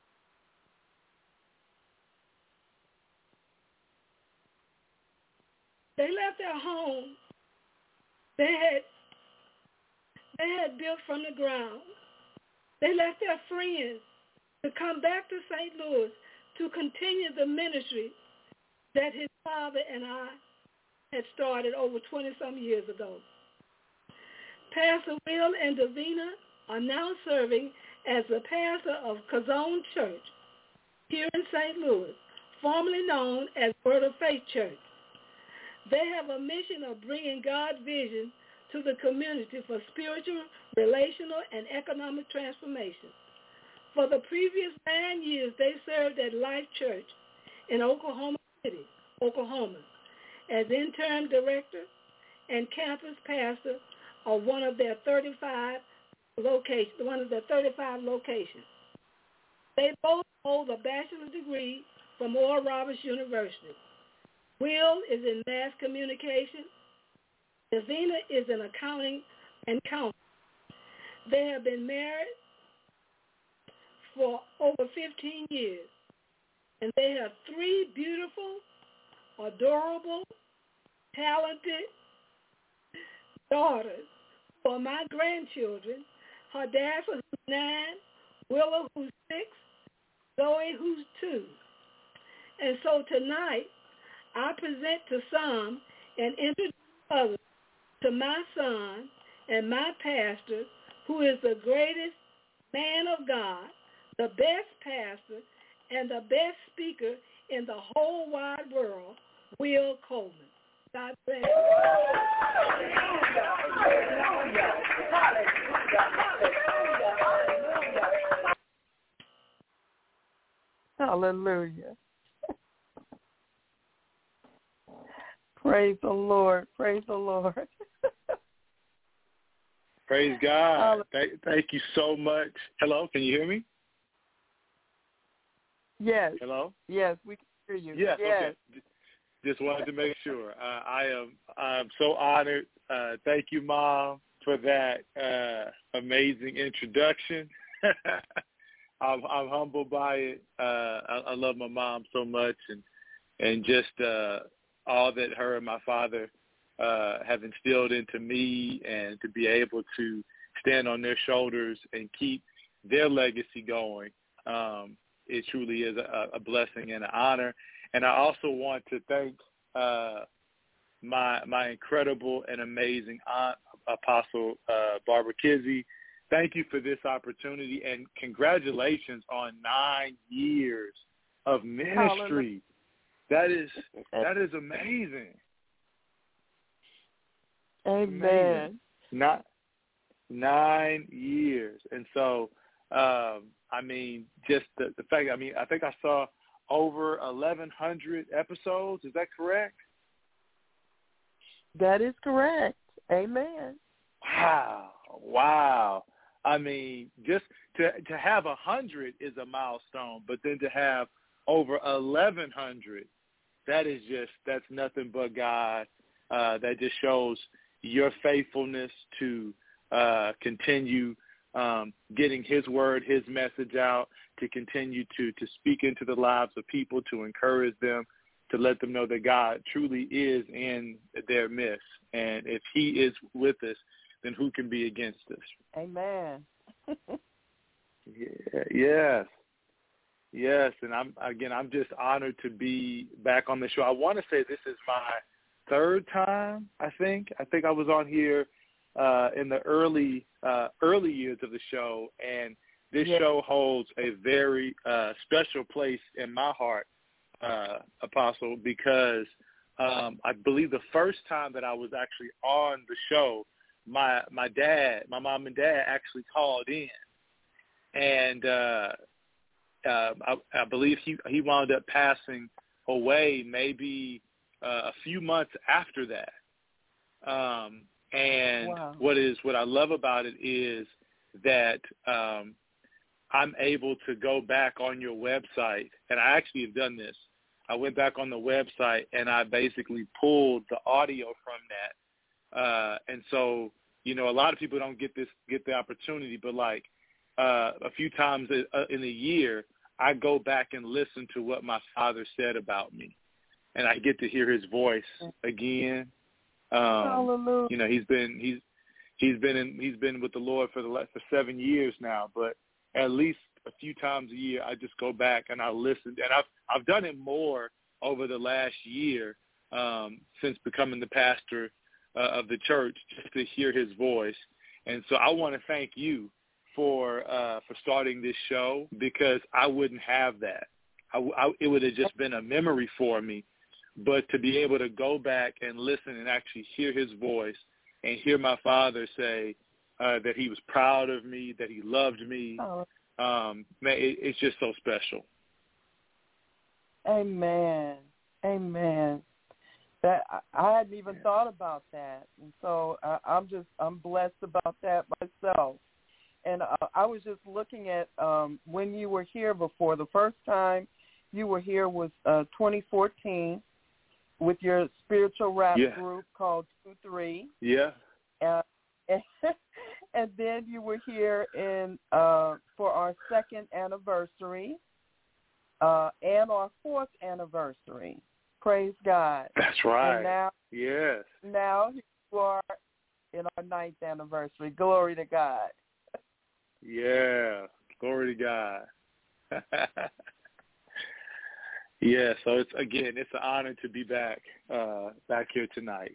They left their home. They had they had built from the ground. They left their friends to come back to Saint Louis to continue the ministry that his father and I had started over twenty-some years ago. Pastor Will and Davina are now serving as the pastor of Kazone Church here in Saint Louis, formerly known as Word of Faith Church. They have a mission of bringing God's vision to the community for spiritual, relational, and economic transformation. For the previous nine years, they served at Life Church in Oklahoma City, Oklahoma, as interim director and campus pastor of one of their thirty-five locations. One of their thirty-five locations. They both hold a bachelor's degree from Oral Roberts University. Will is in mass communication. Davina is in accounting and counseling. They have been married for over fifteen years, and they have three beautiful, adorable, talented daughters who are my grandchildren. Her dad, who's nine, Willow, who's six, Zoe, who's two. And so tonight, I present to some and introduce others to my son and my pastor, who is the greatest man of God, the best pastor, and the best speaker in the whole wide world, Will Coleman. God bless you. Hallelujah. Praise the Lord. Praise the Lord. Praise God. Thank, thank you so much. Hello, can you hear me? Yes. Hello? Yes, we can hear you. Yes, yes. okay. Just wanted to make sure. Uh, I am I'm so honored. Uh, thank you, Mom, for that uh, amazing introduction. I'm, I'm humbled by it. Uh, I, I love my mom so much, and and just uh, all that her and my father uh, have instilled into me, and to be able to stand on their shoulders and keep their legacy going. Um, it truly is a, a blessing and an honor. And I also want to thank uh, my my incredible and amazing aunt, Apostle uh, Barbara Kizzie. Thank you for this opportunity, and congratulations on nine years of ministry. That is that is amazing. Amen. Amazing. Not nine years, and so um, I mean, just the, the fact. I mean, I think I saw over eleven hundred episodes. Is that correct? That is correct. Amen. Wow! Wow! I mean, just to to have a hundred is a milestone, but then to have over eleven hundred, that is just that's nothing but God. Uh, that just shows your faithfulness to uh, continue um, getting His word, His message out, to continue to to speak into the lives of people, to encourage them, to let them know that God truly is in their midst, and if He is with us, then who can be against us? Amen. yeah, yes, yes, and I'm again, I'm just honored to be back on the show. I want to say this is my third time. I think I think I was on here uh, in the early uh, early years of the show, and this yes. show holds a very uh, special place in my heart, uh, Apostle, because um, I believe the first time that I was actually on the show, my my dad, my mom and dad actually called in, and uh, uh, I, I believe he he wound up passing away maybe uh, a few months after that. Um, and wow. what is what I love about it is that um, I'm able to go back on your website, and I actually have done this. I went back on the website and I basically pulled the audio from that. Uh, and so, you know, a lot of people don't get this, get the opportunity, but like uh, a few times in a year, I go back and listen to what my father said about me, and I get to hear his voice again. Um, Hallelujah. You know, he's been he's he's been in, he's been with the Lord for the last for seven years now, but at least a few times a year, I just go back and I listen, and I've I've done it more over the last year um, since becoming the pastor uh, of the church, just to hear his voice. And so I want to thank you for uh, for starting this show, because I wouldn't have that. I, I, it would have just been a memory for me. But to be able to go back and listen and actually hear his voice and hear my father say uh, that he was proud of me, that he loved me, oh. um, man, it, it's just so special. Amen. Amen. That I, I hadn't even yeah. thought about that, and so uh, I'm just I'm blessed about that myself. And uh, I was just looking at um, when you were here before. The first time you were here was uh, twenty fourteen with your spiritual rap yeah. group called Two Three. Yeah. Uh, and, and then you were here in uh, for our second anniversary uh, and our fourth anniversary. Praise God. That's right. And now, yes. Now you are in our ninth anniversary. Glory to God. Yeah. Glory to God. Yeah, so it's again, it's an honor to be back, uh, back here tonight.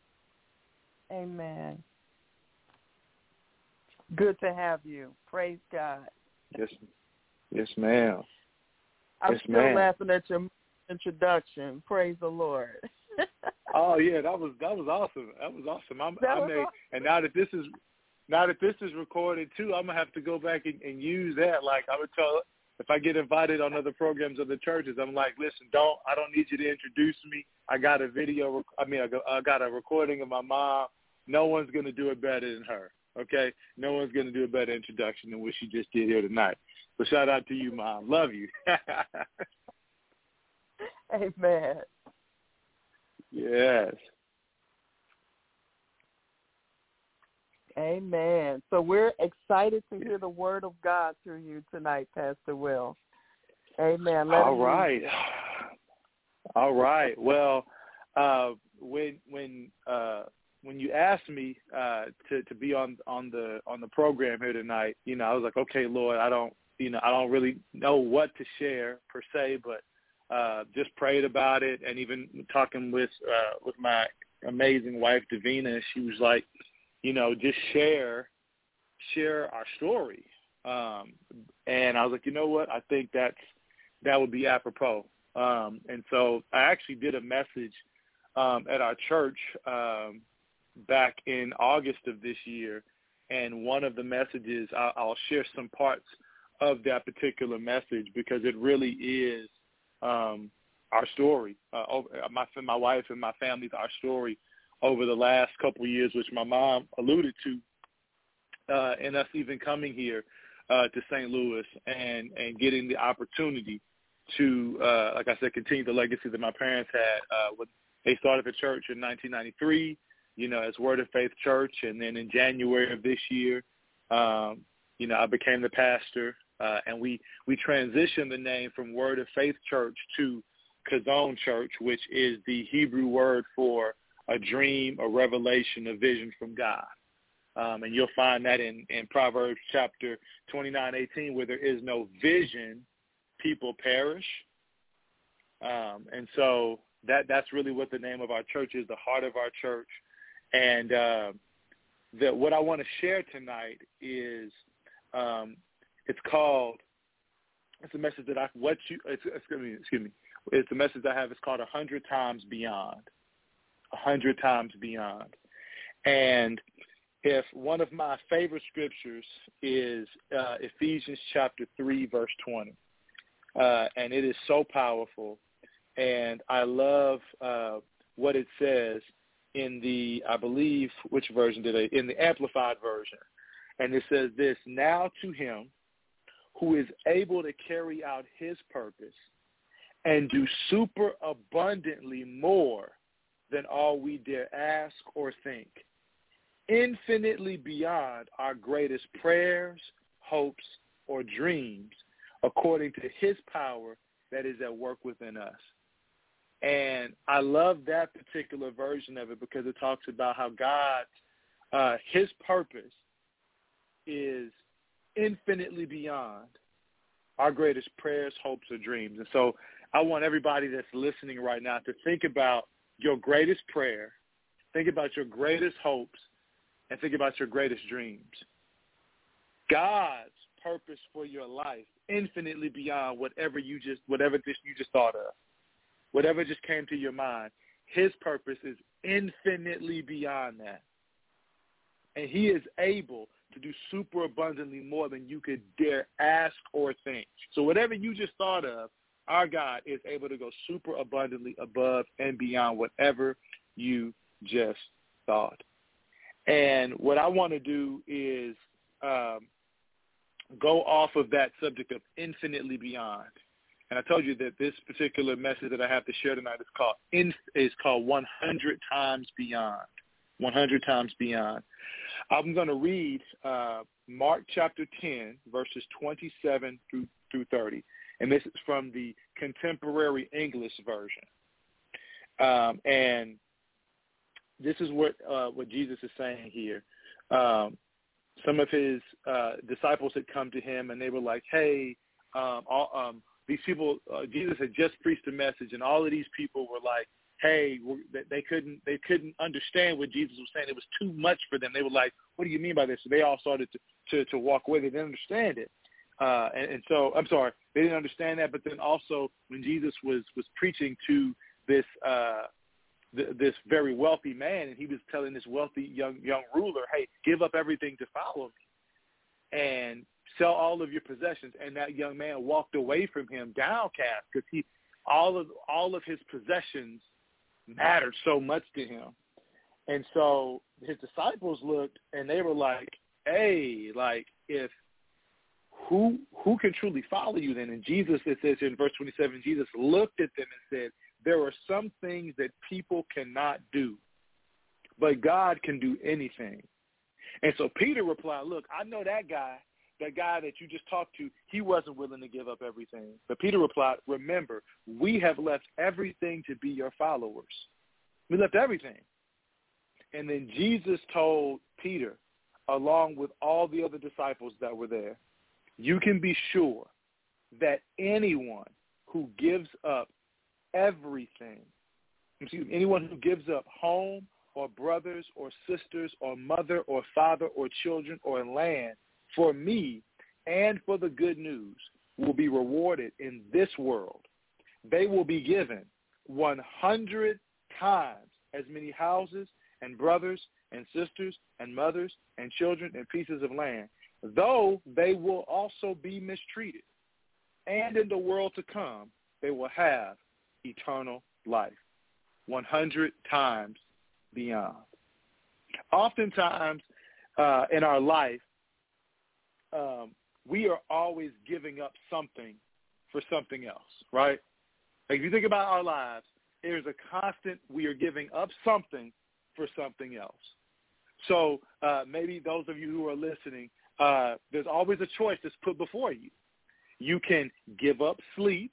Amen. Good to have you. Praise God. Yes, yes, ma'am. I'm yes, still ma'am. laughing at your introduction. Praise the Lord. Oh yeah, that was that was awesome. That was awesome. I'm, that I was may, awesome. And now that this is now that this is recorded too, I'm gonna have to go back and, and use that. Like I would tell if I get invited on other programs of the churches, I'm like, listen, don't I don't need you to introduce me. I got a video. I mean, I got a recording of my mom. No one's going to do it better than her. Okay, no one's going to do a better introduction than what she just did here tonight. So shout out to you, Mom. Love you. Amen. Yes. Amen. So we're excited to hear the word of God through you tonight, Pastor Will. Amen. Let All right. You... All right. Well, uh, when when uh, when you asked me uh, to to be on, on the on the program here tonight, you know, I was like, okay, Lord, I don't you know I don't really know what to share per se, but uh, just prayed about it, and even talking with uh, with my amazing wife Davina, she was like, you know, just share, share our story. Um, and I was like, you know what? I think that's, that would be apropos. Um, and so I actually did a message um, at our church um, back in August of this year. And one of the messages, I'll, I'll share some parts of that particular message because it really is um, our story. Uh, over, my, my wife and my family's our story over the last couple of years, which my mom alluded to, uh, and us even coming here uh, to Saint Louis and, and getting the opportunity to, uh, like I said, continue the legacy that my parents had. Uh, when they started the church in nineteen ninety-three, you know, as Word of Faith Church, and then in January of this year, um, you know, I became the pastor, uh, and we, we transitioned the name from Word of Faith Church to Kazon Church, which is the Hebrew word for a dream, a revelation, a vision from God. Um, and you'll find that in, in Proverbs chapter twenty-nine eighteen, where there is no vision, people perish. Um, and so that that's really what the name of our church is, the heart of our church. And uh, that what I want to share tonight is um, it's called, it's a message that I, what you, it's, excuse me, excuse me, it's a message I have, it's called A Hundred Times Beyond. A hundred times beyond. And if one of my favorite scriptures is uh, Ephesians chapter three, verse twenty, uh, and it is so powerful. And I love uh, what it says in the, I believe, which version did I, in the Amplified version. And it says this, now to him who is able to carry out his purpose and do super abundantly more than all we dare ask or think, infinitely beyond our greatest prayers, hopes, or dreams, according to his power that is at work within us. And I love that particular version of it because it talks about how God, uh, his purpose is infinitely beyond our greatest prayers, hopes, or dreams. And so I want everybody that's listening right now to think about your greatest prayer, think about your greatest hopes, and think about your greatest dreams. God's purpose for your life, infinitely beyond whatever you just whatever this you just thought of, whatever just came to your mind. His purpose is infinitely beyond that, and he is able to do super abundantly more than you could dare ask or think. So whatever you just thought of, our God is able to go super abundantly above and beyond whatever you just thought. And what I want to do is um, go off of that subject of infinitely beyond. And I told you that this particular message that I have to share tonight is called is called one hundred times beyond. one hundred times beyond. I'm going to read uh, Mark chapter ten, verses twenty-seven through, through thirty. And this is from the Contemporary English version. Um, and this is what uh, what Jesus is saying here. Um, some of his uh, disciples had come to him, and they were like, hey, um, all, um, these people, uh, Jesus had just preached a message, and all of these people were like, hey, they couldn't they couldn't understand what Jesus was saying. It was too much for them. They were like, what do you mean by this? So they all started to, to, to walk away. They didn't understand it. Uh, and, and so, I'm sorry, they didn't understand that. But then also when Jesus was, was preaching to this uh, th- this very wealthy man, and he was telling this wealthy young young ruler, hey, give up everything to follow me. And sell all of your possessions. And that young man walked away from him downcast because he, all of all of his possessions mattered so much to him. And so his disciples looked and they were like, hey, like if who who can truly follow you then? And Jesus, it says in verse twenty-seven, Jesus looked at them and said, there are some things that people cannot do, but God can do anything. And so Peter replied, look, I know that guy, that guy that you just talked to, he wasn't willing to give up everything. But Peter replied, remember, we have left everything to be your followers. We left everything. And then Jesus told Peter, along with all the other disciples that were there, you can be sure that anyone who gives up everything, excuse me, anyone who gives up home or brothers or sisters or mother or father or children or land for me and for the good news will be rewarded in this world. They will be given one hundred times as many houses and brothers and sisters and mothers and children and pieces of land, though they will also be mistreated. And in the world to come, they will have eternal life, one hundred times beyond. Oftentimes uh, in our life, um, we are always giving up something for something else, right? Like if you think about our lives, there's a constant, we are giving up something for something else. So uh, maybe those of you who are listening, uh, there's always a choice that's put before you. You can give up sleep,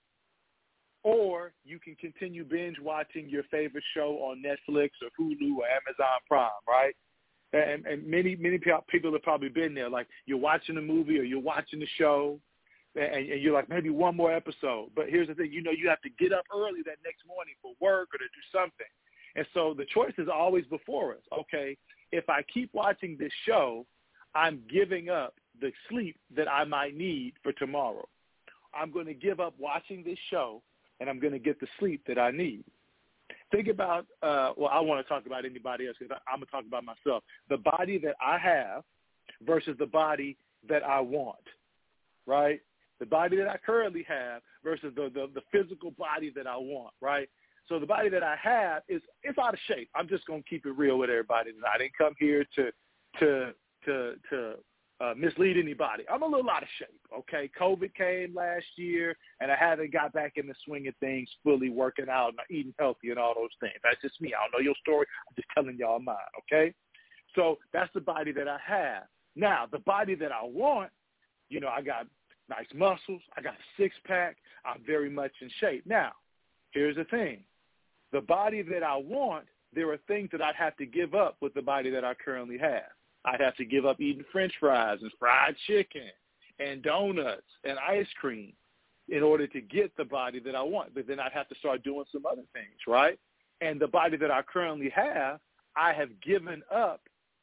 or you can continue binge watching your favorite show on Netflix or Hulu or Amazon Prime, right? And, and many, many people have probably been there. Like you're watching a movie or you're watching the show, and, and you're like, maybe one more episode. But here's the thing, you know, you have to get up early that next morning for work or to do something. And so the choice is always before us. Okay, if I keep watching this show, I'm giving up the sleep that I might need for tomorrow. I'm going to give up watching this show, and I'm going to get the sleep that I need. Think about, uh, well, I want to talk about anybody else because I'm going to talk about myself. The body that I have versus the body that I want, right? The body that I currently have versus the, the, the physical body that I want, right? So the body that I have is it's out of shape. I'm just going to keep it real with everybody. I didn't come here to to to to uh, mislead anybody. I'm a little out of shape, okay? COVID came last year, and I haven't got back in the swing of things, fully working out and eating healthy and all those things. That's just me. I don't know your story. I'm just telling y'all mine, okay? So that's the body that I have. Now, the body that I want, you know, I got nice muscles. I got a six-pack. I'm very much in shape. Now, here's the thing. The body that I want, there are things that I'd have to give up with the body that I currently have. I'd have to give up eating French fries and fried chicken and donuts and ice cream in order to get the body that I want. But then I'd have to start doing some other things, right? And the body that I currently have, I have given up.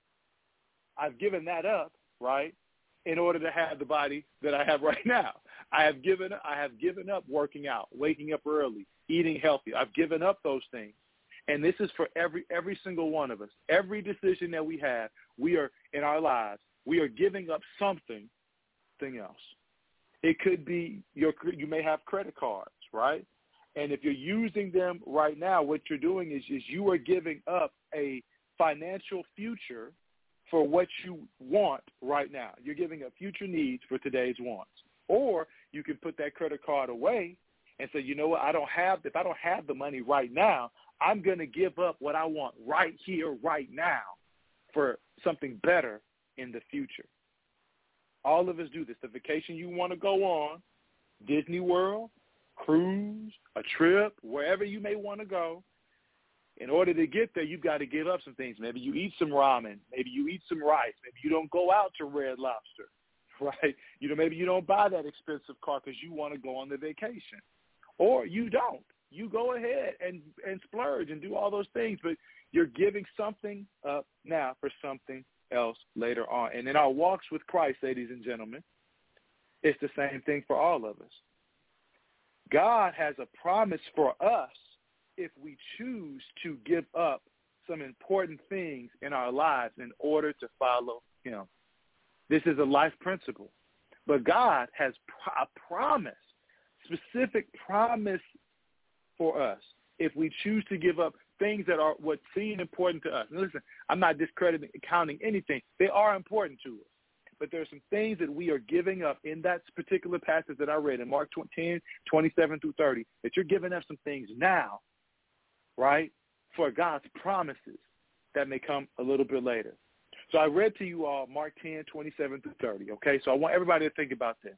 I've given that up, right, in order to have the body that I have right now. I have given I have given up working out, waking up early, eating healthy. I've given up those things. And this is for every every single one of us. Every decision that we have, we are in our lives, we are giving up something, something else. It could be your you may have credit cards, right? And if you're using them right now, what you're doing is, is you are giving up a financial future for what you want right now. You're giving up future needs for today's wants. Or you can put that credit card away and say, you know what, I don't have, if I don't have the money right now, I'm going to give up what I want right here, right now for something better in the future. All of us do this. The vacation you want to go on, Disney World, cruise, a trip, wherever you may want to go, in order to get there, you've got to give up some things. Maybe you eat some ramen. Maybe you eat some rice. Maybe you don't go out to Red Lobster, right? You know, maybe you don't buy that expensive car because you want to go on the vacation. Or you don't. You go ahead and, and splurge and do all those things, but you're giving something up now for something else later on. And in our walks with Christ, ladies and gentlemen, it's the same thing for all of us. God has a promise for us if we choose to give up some important things in our lives in order to follow him. This is a life principle. But God has a promise, specific promise for us if we choose to give up things that are what seem important to us. And listen, I'm not discrediting, counting anything. They are important to us. But there are some things that we are giving up in that particular passage that I read in Mark ten, twenty-seven through thirty, that you're giving up some things now, right, for God's promises that may come a little bit later. So I read to you all Mark ten, twenty-seven through thirty, okay? So I want everybody to think about this.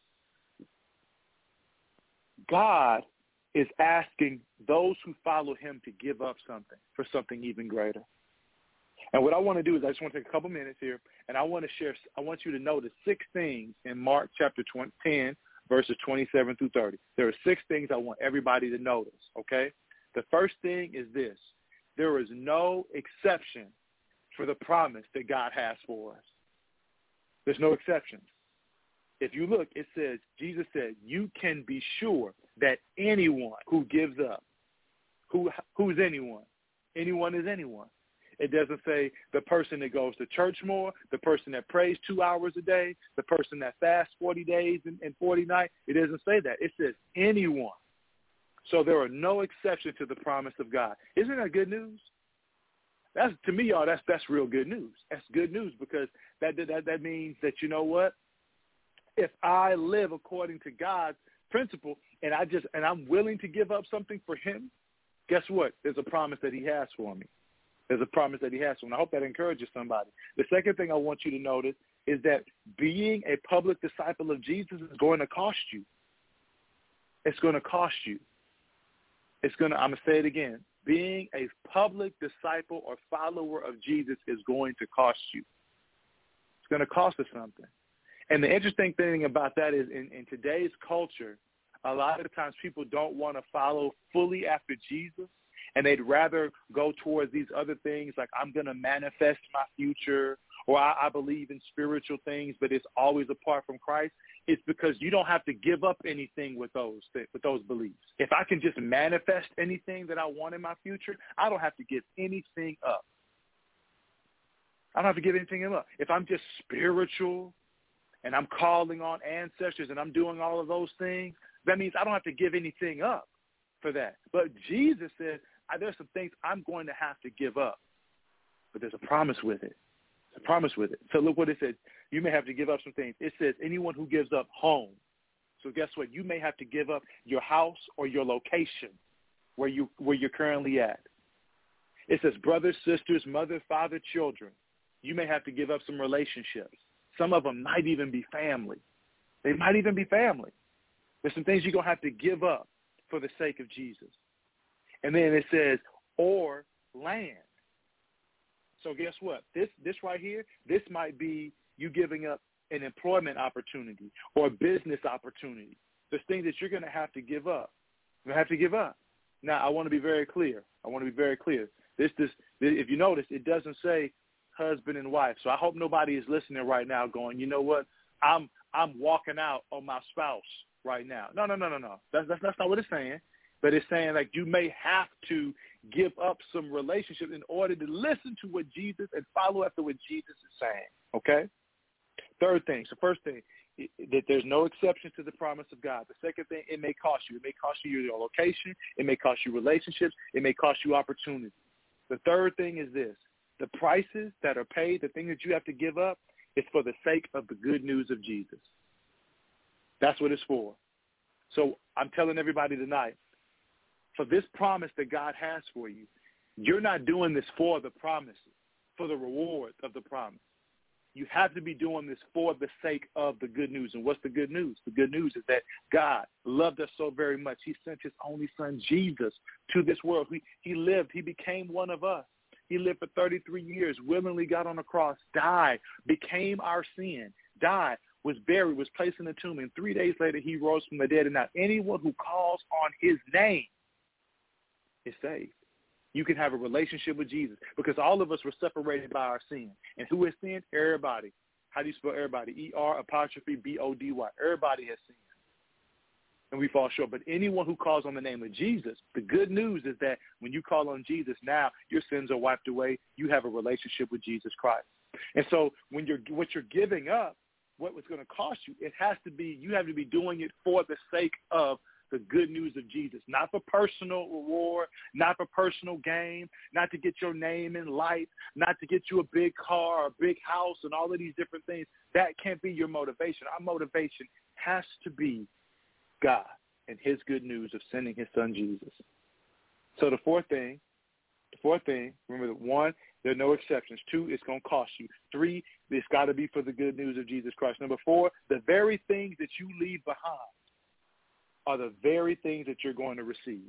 God is asking those who follow him to give up something for something even greater. And what I want to do is I just want to take a couple minutes here, and I want to share, I want you to notice six things in Mark chapter ten, verses twenty-seven through thirty. There are six things I want everybody to notice, okay? The first thing is this. There is no exception for the promise that God has for us. There's no exceptions. If you look, it says, Jesus said, you can be sure that anyone who gives up, who who's anyone? Anyone is anyone. It doesn't say the person that goes to church more, the person that prays two hours a day, the person that fasts forty days and, and forty nights. It doesn't say that. It says anyone. So there are no exceptions to the promise of God. Isn't that good news? That's, to me, y'all, that's that's real good news. That's good news because that that that means that, you know what? If I live according to God's principle and I just and I'm willing to give up something for him, guess what? There's a promise that he has for me. There's a promise that he has for me. I hope that encourages somebody. The second thing I want you to notice is that being a public disciple of Jesus is going to cost you. It's going to cost you. It's going to, I'm going to say it again. Being a public disciple or follower of Jesus is going to cost you. It's going to cost us something. And the interesting thing about that is in, in today's culture, a lot of times people don't want to follow fully after Jesus, and they'd rather go towards these other things like I'm going to manifest my future, or I, I believe in spiritual things, but it's always apart from Christ. It's because you don't have to give up anything with those with those beliefs. If I can just manifest anything that I want in my future, I don't have to give anything up. I don't have to give anything up. If I'm just spiritual and I'm calling on ancestors and I'm doing all of those things, that means I don't have to give anything up for that. But Jesus said, there's some things I'm going to have to give up, but there's a promise with it. There's a promise with it. So look what it says. You may have to give up some things. It says anyone who gives up home. So guess what? You may have to give up your house or your location where you where you're currently at. It says brothers, sisters, mother, father, children. You may have to give up some relationships. Some of them might even be family. They might even be family. There's some things you're going to have to give up for the sake of Jesus. And then it says, or land. So guess what? This this right here, this might be you giving up an employment opportunity or a business opportunity. There's things that you're going to have to give up. You're going to have to give up. Now, I want to be very clear. I want to be very clear. This, this, if you notice, it doesn't say husband and wife. So I hope nobody is listening right now going, you know what? I'm I'm walking out on my spouse right now. No, no, no, no, no. That's, that's, that's not what it's saying. But it's saying like you may have to give up some relationships in order to listen to what Jesus and follow after what Jesus is saying, okay? Third thing, so first thing, that there's no exception to the promise of God. The second thing, it may cost you. It may cost you your location. It may cost you relationships. It may cost you opportunity. The third thing is this. The prices that are paid, the thing that you have to give up, is for the sake of the good news of Jesus. That's what it's for. So I'm telling everybody tonight, for this promise that God has for you, you're not doing this for the promises, for the reward of the promise. You have to be doing this for the sake of the good news. And what's the good news? The good news is that God loved us so very much. He sent his only son, Jesus, to this world. He, he lived. He became one of us. He lived for thirty-three years, willingly got on the cross, died, became our sin, died, was buried, was placed in a tomb, and three days later he rose from the dead. And now anyone who calls on his name is saved. You can have a relationship with Jesus because all of us were separated by our sin. And who has sinned? Everybody. How do you spell everybody? E R apostrophe B O D Y. Everybody has sinned. And we fall short. But anyone who calls on the name of Jesus, the good news is that when you call on Jesus, now your sins are wiped away. You have a relationship with Jesus Christ. And so when you're what you're giving up what it's going to cost you, it has to be, you have to be doing it for the sake of the good news of Jesus, not for personal reward, not for personal gain, not to get your name in lights, not to get you a big car, a big house, and all of these different things. That can't be your motivation. Our motivation has to be God and his good news of sending his son Jesus. So the fourth thing, the fourth thing, remember, the one, there are no exceptions. Two, it's going to cost you. Three, it's got to be for the good news of Jesus Christ. Number four, the very things that you leave behind are the very things that you're going to receive.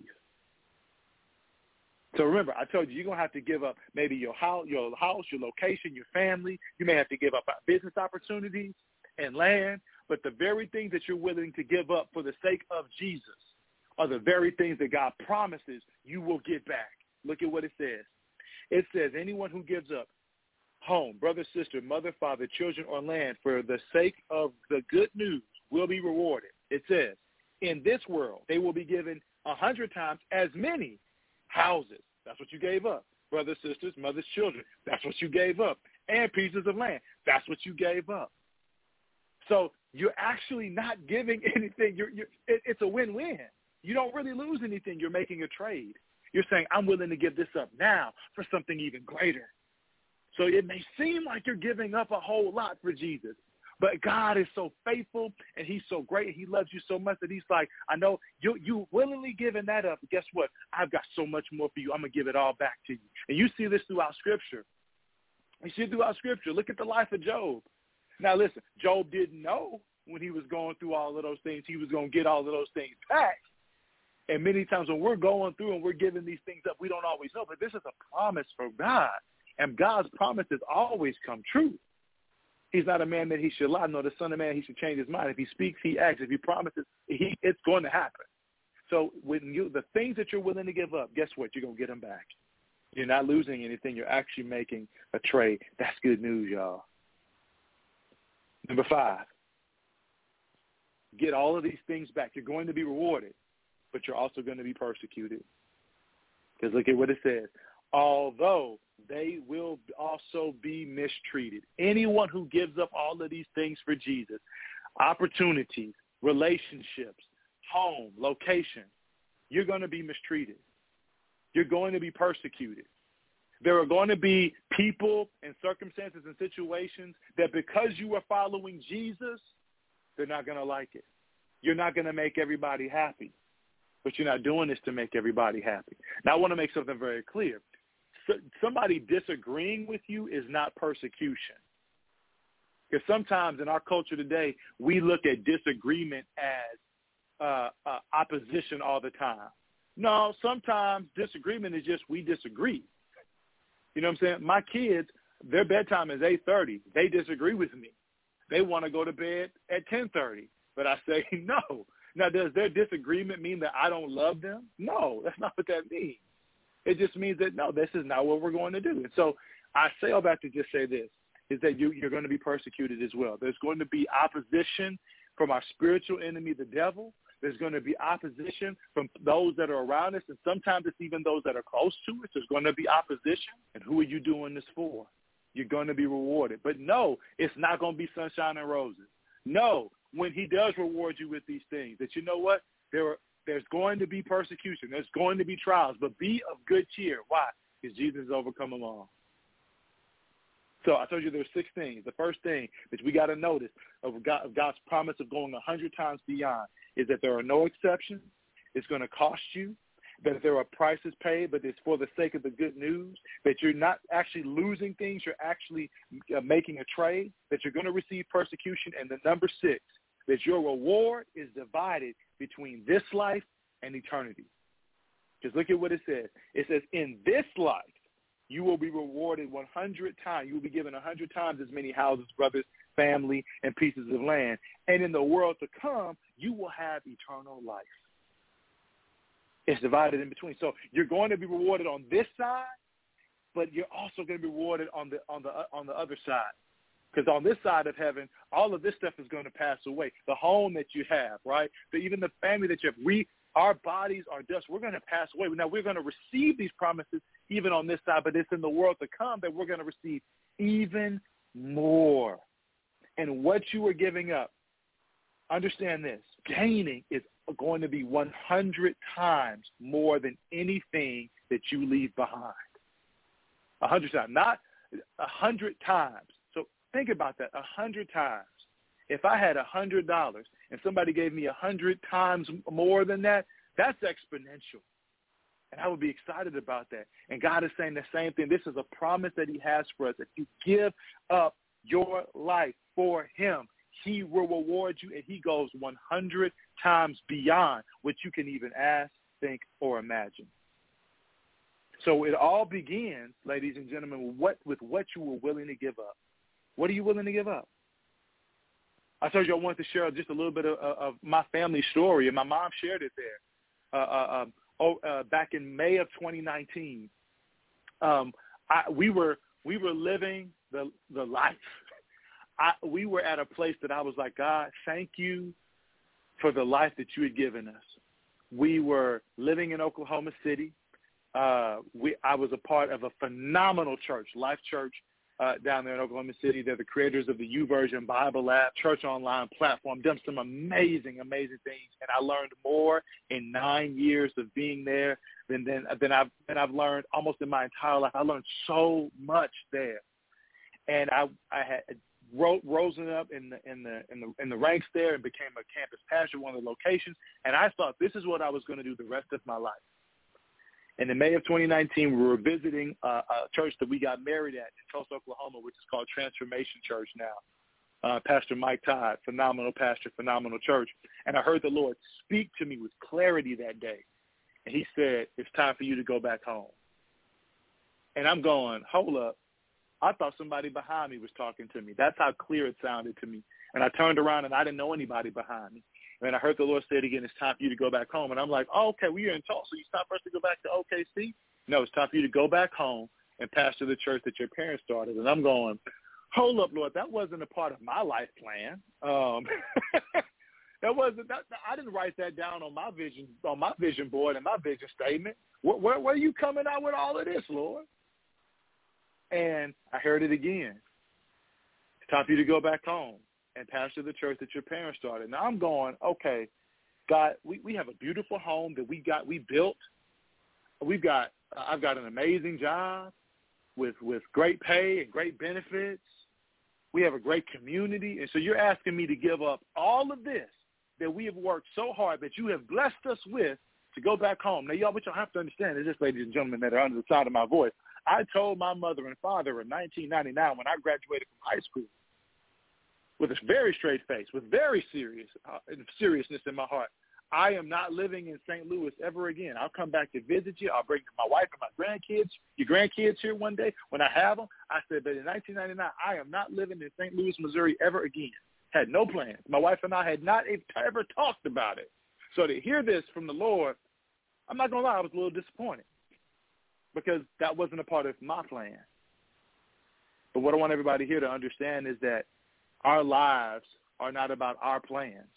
So remember, I told you, you're going to have to give up maybe your house, your house, your location, your family. You may have to give up business opportunities and land, but the very things that you're willing to give up for the sake of Jesus are the very things that God promises you will get back. Look at what it says. It says, anyone who gives up home, brother, sister, mother, father, children, or land for the sake of the good news will be rewarded. It says, in this world, they will be given a hundred times as many houses. That's what you gave up. Brothers, sisters, mothers, children. That's what you gave up. And pieces of land. That's what you gave up. So you're actually not giving anything. You're, you're, it, it's a win-win. You don't really lose anything. You're making a trade. You're saying, I'm willing to give this up now for something even greater. So it may seem like you're giving up a whole lot for Jesus. But God is so faithful, and he's so great, and he loves you so much that he's like, I know you you willingly giving that up. But guess what? I've got so much more for you. I'm going to give it all back to you. And you see this throughout Scripture. You see it throughout Scripture. Look at the life of Job. Now, listen, Job didn't know when he was going through all of those things, he was going to get all of those things back. And many times when we're going through and we're giving these things up, we don't always know. But this is a promise from God, and God's promises always come true. He's not a man that he should lie, nor the son of man he should change his mind. If he speaks, he acts. If he promises, he, it's going to happen. So when you, the things that you're willing to give up, guess what? You're going to get them back. You're not losing anything. You're actually making a trade. That's good news, y'all. Number five, get all of these things back. You're going to be rewarded, but you're also going to be persecuted. Because look at what it says. Although they will also be mistreated. Anyone who gives up all of these things for Jesus, opportunities, relationships, home, location, you're going to be mistreated. You're going to be persecuted. There are going to be people and circumstances and situations that because you are following Jesus, they're not going to like it. You're not going to make everybody happy, but you're not doing this to make everybody happy. Now, I want to make something very clear. Somebody disagreeing with you is not persecution. Because sometimes in our culture today, we look at disagreement as uh, uh, opposition all the time. No, sometimes disagreement is just we disagree. You know what I'm saying? My kids, their bedtime is eight thirty. They disagree with me. They want to go to bed at ten thirty. But I say no. Now, does their disagreement mean that I don't love them? No, that's not what that means. It just means that, no, this is not what we're going to do. And so I say all that to just say this, is that you, you're going to be persecuted as well. There's going to be opposition from our spiritual enemy, the devil. There's going to be opposition from those that are around us, and sometimes it's even those that are close to us. There's going to be opposition. And who are you doing this for? You're going to be rewarded. But no, it's not going to be sunshine and roses. No, when he does reward you with these things, that you know what? There are There's going to be persecution. There's going to be trials, but be of good cheer. Why? Because Jesus has overcome them all. So I told you there's six things. The first thing that we got to notice of, God, of God's promise of going a hundred times beyond is that there are no exceptions. It's going to cost you. That there are prices paid, but it's for the sake of the good news. That you're not actually losing things. You're actually uh, making a trade. That you're going to receive persecution. And the number six, that your reward is divided between this life and eternity. Just look at what it says. It says, in this life, you will be rewarded one hundred times. You will be given one hundred times as many houses, brothers, family, and pieces of land. And in the world to come, you will have eternal life. It's divided in between. So you're going to be rewarded on this side, but you're also going to be rewarded on the on the on the other side. Because on this side of heaven, all of this stuff is going to pass away. The home that you have, right? The, even the family that you have. We, our bodies are dust. We're going to pass away. Now, we're going to receive these promises even on this side, but it's in the world to come that we're going to receive even more. And what you are giving up, understand this, gaining is going to be one hundred times more than anything that you leave behind. one hundred times, not one hundred times. So think about that, one hundred times. If I had one hundred dollars and somebody gave me one hundred times more than that, that's exponential. And I would be excited about that. And God is saying the same thing. This is a promise that he has for us. If you give up your life for him, he will reward you, and he goes one hundred times beyond what you can even ask, think, or imagine. So it all begins, ladies and gentlemen, with what, with what you were willing to give up. What are you willing to give up? I told you I wanted to share just a little bit of, of my family story, and my mom shared it there. Uh, uh, um, oh, uh, back in May of twenty nineteen, um, I, we were we were living the the life. I, we were at a place that I was like, God, thank you for the life that you had given us. We were living in Oklahoma City. Uh, we, I was a part of a phenomenal church, Life Church, uh, down there in Oklahoma City. They're the creators of the YouVersion Bible Lab, Church Online platform, done some amazing, amazing things. And I learned more in nine years of being there than, than, than, I've, than I've learned almost in my entire life. I learned so much there. And I, I had ro- risen up in the, in, the, in, the, in the ranks there and became a campus pastor at one of the locations. And I thought this is what I was going to do the rest of my life. And in May of twenty nineteen, we were visiting uh, a church that we got married at in Tulsa, Oklahoma, which is called Transformation Church now. Uh, Pastor Mike Todd, phenomenal pastor, phenomenal church. And I heard the Lord speak to me with clarity that day. And he said, it's time for you to go back home. And I'm going, hold up. I thought somebody behind me was talking to me. That's how clear it sounded to me. And I turned around, and I didn't know anybody behind me. And I heard the Lord say it again, it's time for you to go back home. And I'm like, oh, okay, we're in Tulsa. It's time for us to go back to O K C? No, it's time for you to go back home and pastor the church that your parents started. And I'm going, hold up, Lord, that wasn't a part of my life plan. Um, that wasn't. That, I didn't write that down on my vision on my vision board and my vision statement. Where, where, where are you coming out with all of this, Lord? And I heard it again. It's time for you to go back home and pastor the church that your parents started. Now I'm going, okay, God, we, we have a beautiful home that we got, we built. We've got, uh, I've got an amazing job with, with great pay and great benefits. We have a great community. And so you're asking me to give up all of this that we have worked so hard, that you have blessed us with, to go back home. Now, y'all, what y'all have to understand is this, ladies and gentlemen that are under the sound of my voice. I told my mother and father in nineteen ninety-nine when I graduated from high school, with a very straight face, with very serious uh, seriousness in my heart, I am not living in Saint Louis ever again. I'll come back to visit you. I'll bring my wife and my grandkids, your grandkids here one day when I have them. I said, but in nineteen ninety-nine, I am not living in Saint Louis, Missouri ever again. Had no plans. My wife and I had not ever talked about it. So to hear this from the Lord, I'm not going to lie, I was a little disappointed because that wasn't a part of my plan. But what I want everybody here to understand is that our lives are not about our plans.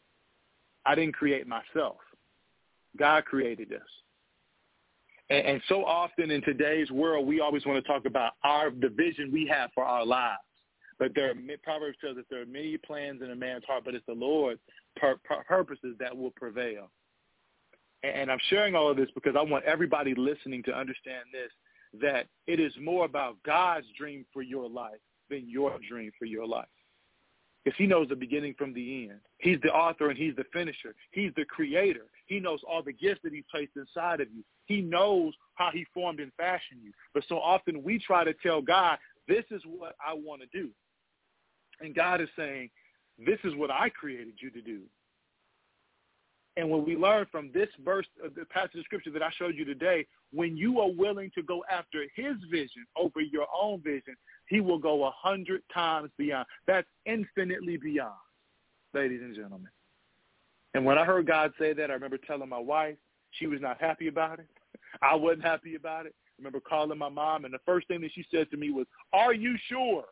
I didn't create myself. God created us. And, and so often in today's world, we always want to talk about our the vision we have for our lives. But there are, Proverbs tells us there are many plans in a man's heart, but it's the Lord's pur- pur- purposes that will prevail. And, and I'm sharing all of this because I want everybody listening to understand this, that it is more about God's dream for your life than your dream for your life. Because he knows the beginning from the end. He's the author and he's the finisher. He's the creator. He knows all the gifts that he's placed inside of you. He knows how he formed and fashioned you. But so often we try to tell God, this is what I want to do. And God is saying, this is what I created you to do. And when we learn from this verse, uh, the passage of scripture that I showed you today, when you are willing to go after his vision over your own vision, he will go a hundred times beyond. That's infinitely beyond, ladies and gentlemen. And when I heard God say that, I remember telling my wife. She was not happy about it. I wasn't happy about it. I remember calling my mom, and the first thing that she said to me was, are you sure?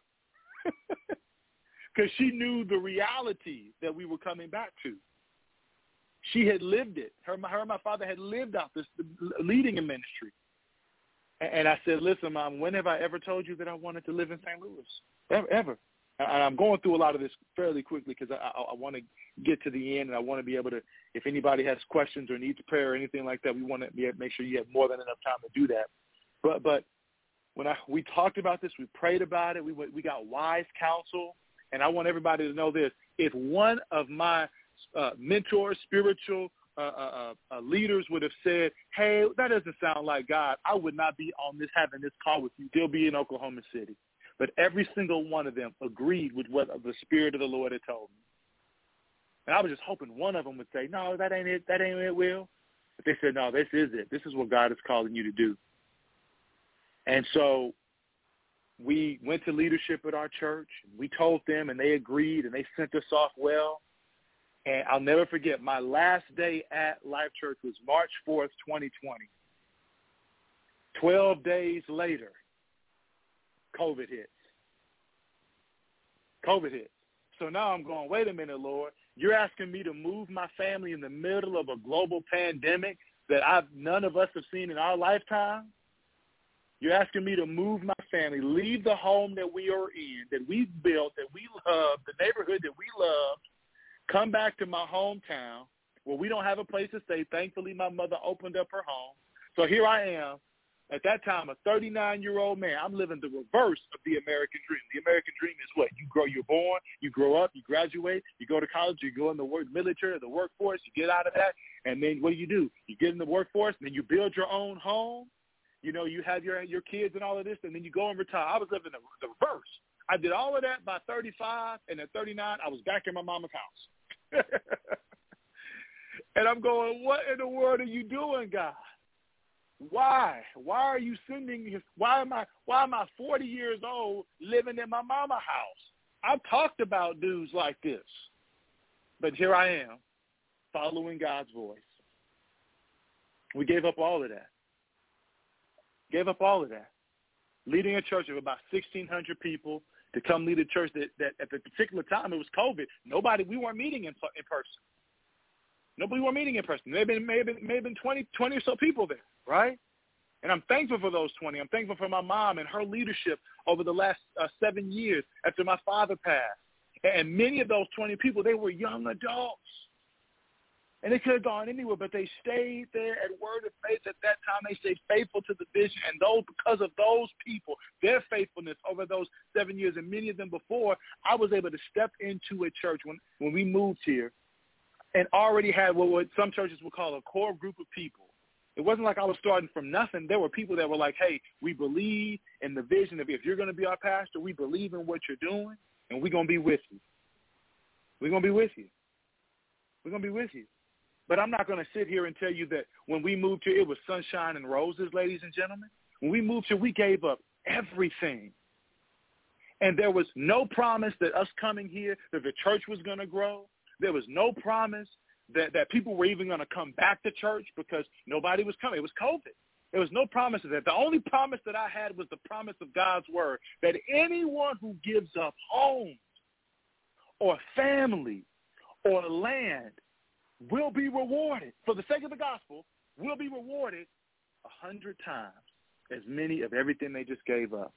Because she knew the reality that we were coming back to. She had lived it. Her, her and my father had lived out this, leading a ministry. And I said, listen, Mom, when have I ever told you that I wanted to live in Saint Louis? Ever, ever. and I'm going through a lot of this fairly quickly because I, I, I want to get to the end, and I want to be able to, if anybody has questions or needs prayer or anything like that, we want to be able to make sure you have more than enough time to do that. But but when I we talked about this, we prayed about it, we we got wise counsel, and I want everybody to know this. If one of my uh, mentors, spiritual uh, uh, uh, leaders would have said, hey, that doesn't sound like God, I would not be on this, having this call with you. They'll be in Oklahoma City. But every single one of them agreed with what the Spirit of the Lord had told me. And I was just hoping one of them would say, no, that ain't it. That ain't it, Will. But they said, no, this is it. This is what God is calling you to do. And so we went to leadership at our church. We told them, and they agreed, and they sent us off well. And I'll never forget, my last day at Life Church was March fourth, twenty twenty. Twelve days later, COVID hits. COVID hits. So now I'm going, wait a minute, Lord. You're asking me to move my family in the middle of a global pandemic that I've none of us have seen in our lifetime? You're asking me to move my family, leave the home that we are in, that we built, that we love, the neighborhood that we love, come back to my hometown where we don't have a place to stay. Thankfully, my mother opened up her home. So here I am. At that time, a thirty-nine-year-old man, I'm living the reverse of the American dream. The American dream is what? You grow, you're born, you grow up, you graduate, you go to college, you go in the work, military, the workforce, you get out of that, and then what do you do? You get in the workforce, and then you build your own home. You know, you have your your kids and all of this, and then you go and retire. I was living the, the reverse. I did all of that by thirty-five, and at thirty-nine, I was back in my mama's house. And I'm going, what in the world are you doing, God? Why? Why are you sending his, why am I, why am I forty years old living in my mama's house? I've talked about dudes like this, but here I am following God's voice. We gave up all of that. Gave up all of that. Leading a church of about sixteen hundred people to come lead a church that, that at the particular time it was COVID. Nobody, we weren't meeting in, in person. Nobody were meeting in person. There may have been, may have been, may have been twenty, twenty or so people there, right? And I'm thankful for those twenty. I'm thankful for my mom and her leadership over the last uh, seven years after my father passed. And many of those twenty people, they were young adults. And they could have gone anywhere, but they stayed there at Word of Faith at that time. They stayed faithful to the vision. And those, because of those people, their faithfulness over those seven years and many of them before, I was able to step into a church when, when we moved here and already had what, what some churches would call a core group of people. It wasn't like I was starting from nothing. There were people that were like, hey, we believe in the vision of if you're going to be our pastor, we believe in what you're doing, and we're going to be with you. We're going to be with you. We're going to be with you. But I'm not going to sit here and tell you that when we moved here, it was sunshine and roses, ladies and gentlemen. When we moved here, we gave up everything. And there was no promise that us coming here, that the church was going to grow. There was no promise that, that people were even going to come back to church because nobody was coming. It was COVID. There was no promise of that. The only promise that I had was the promise of God's word, that anyone who gives up home or family or land will be rewarded, for the sake of the gospel, will be rewarded a hundred times as many of everything they just gave up.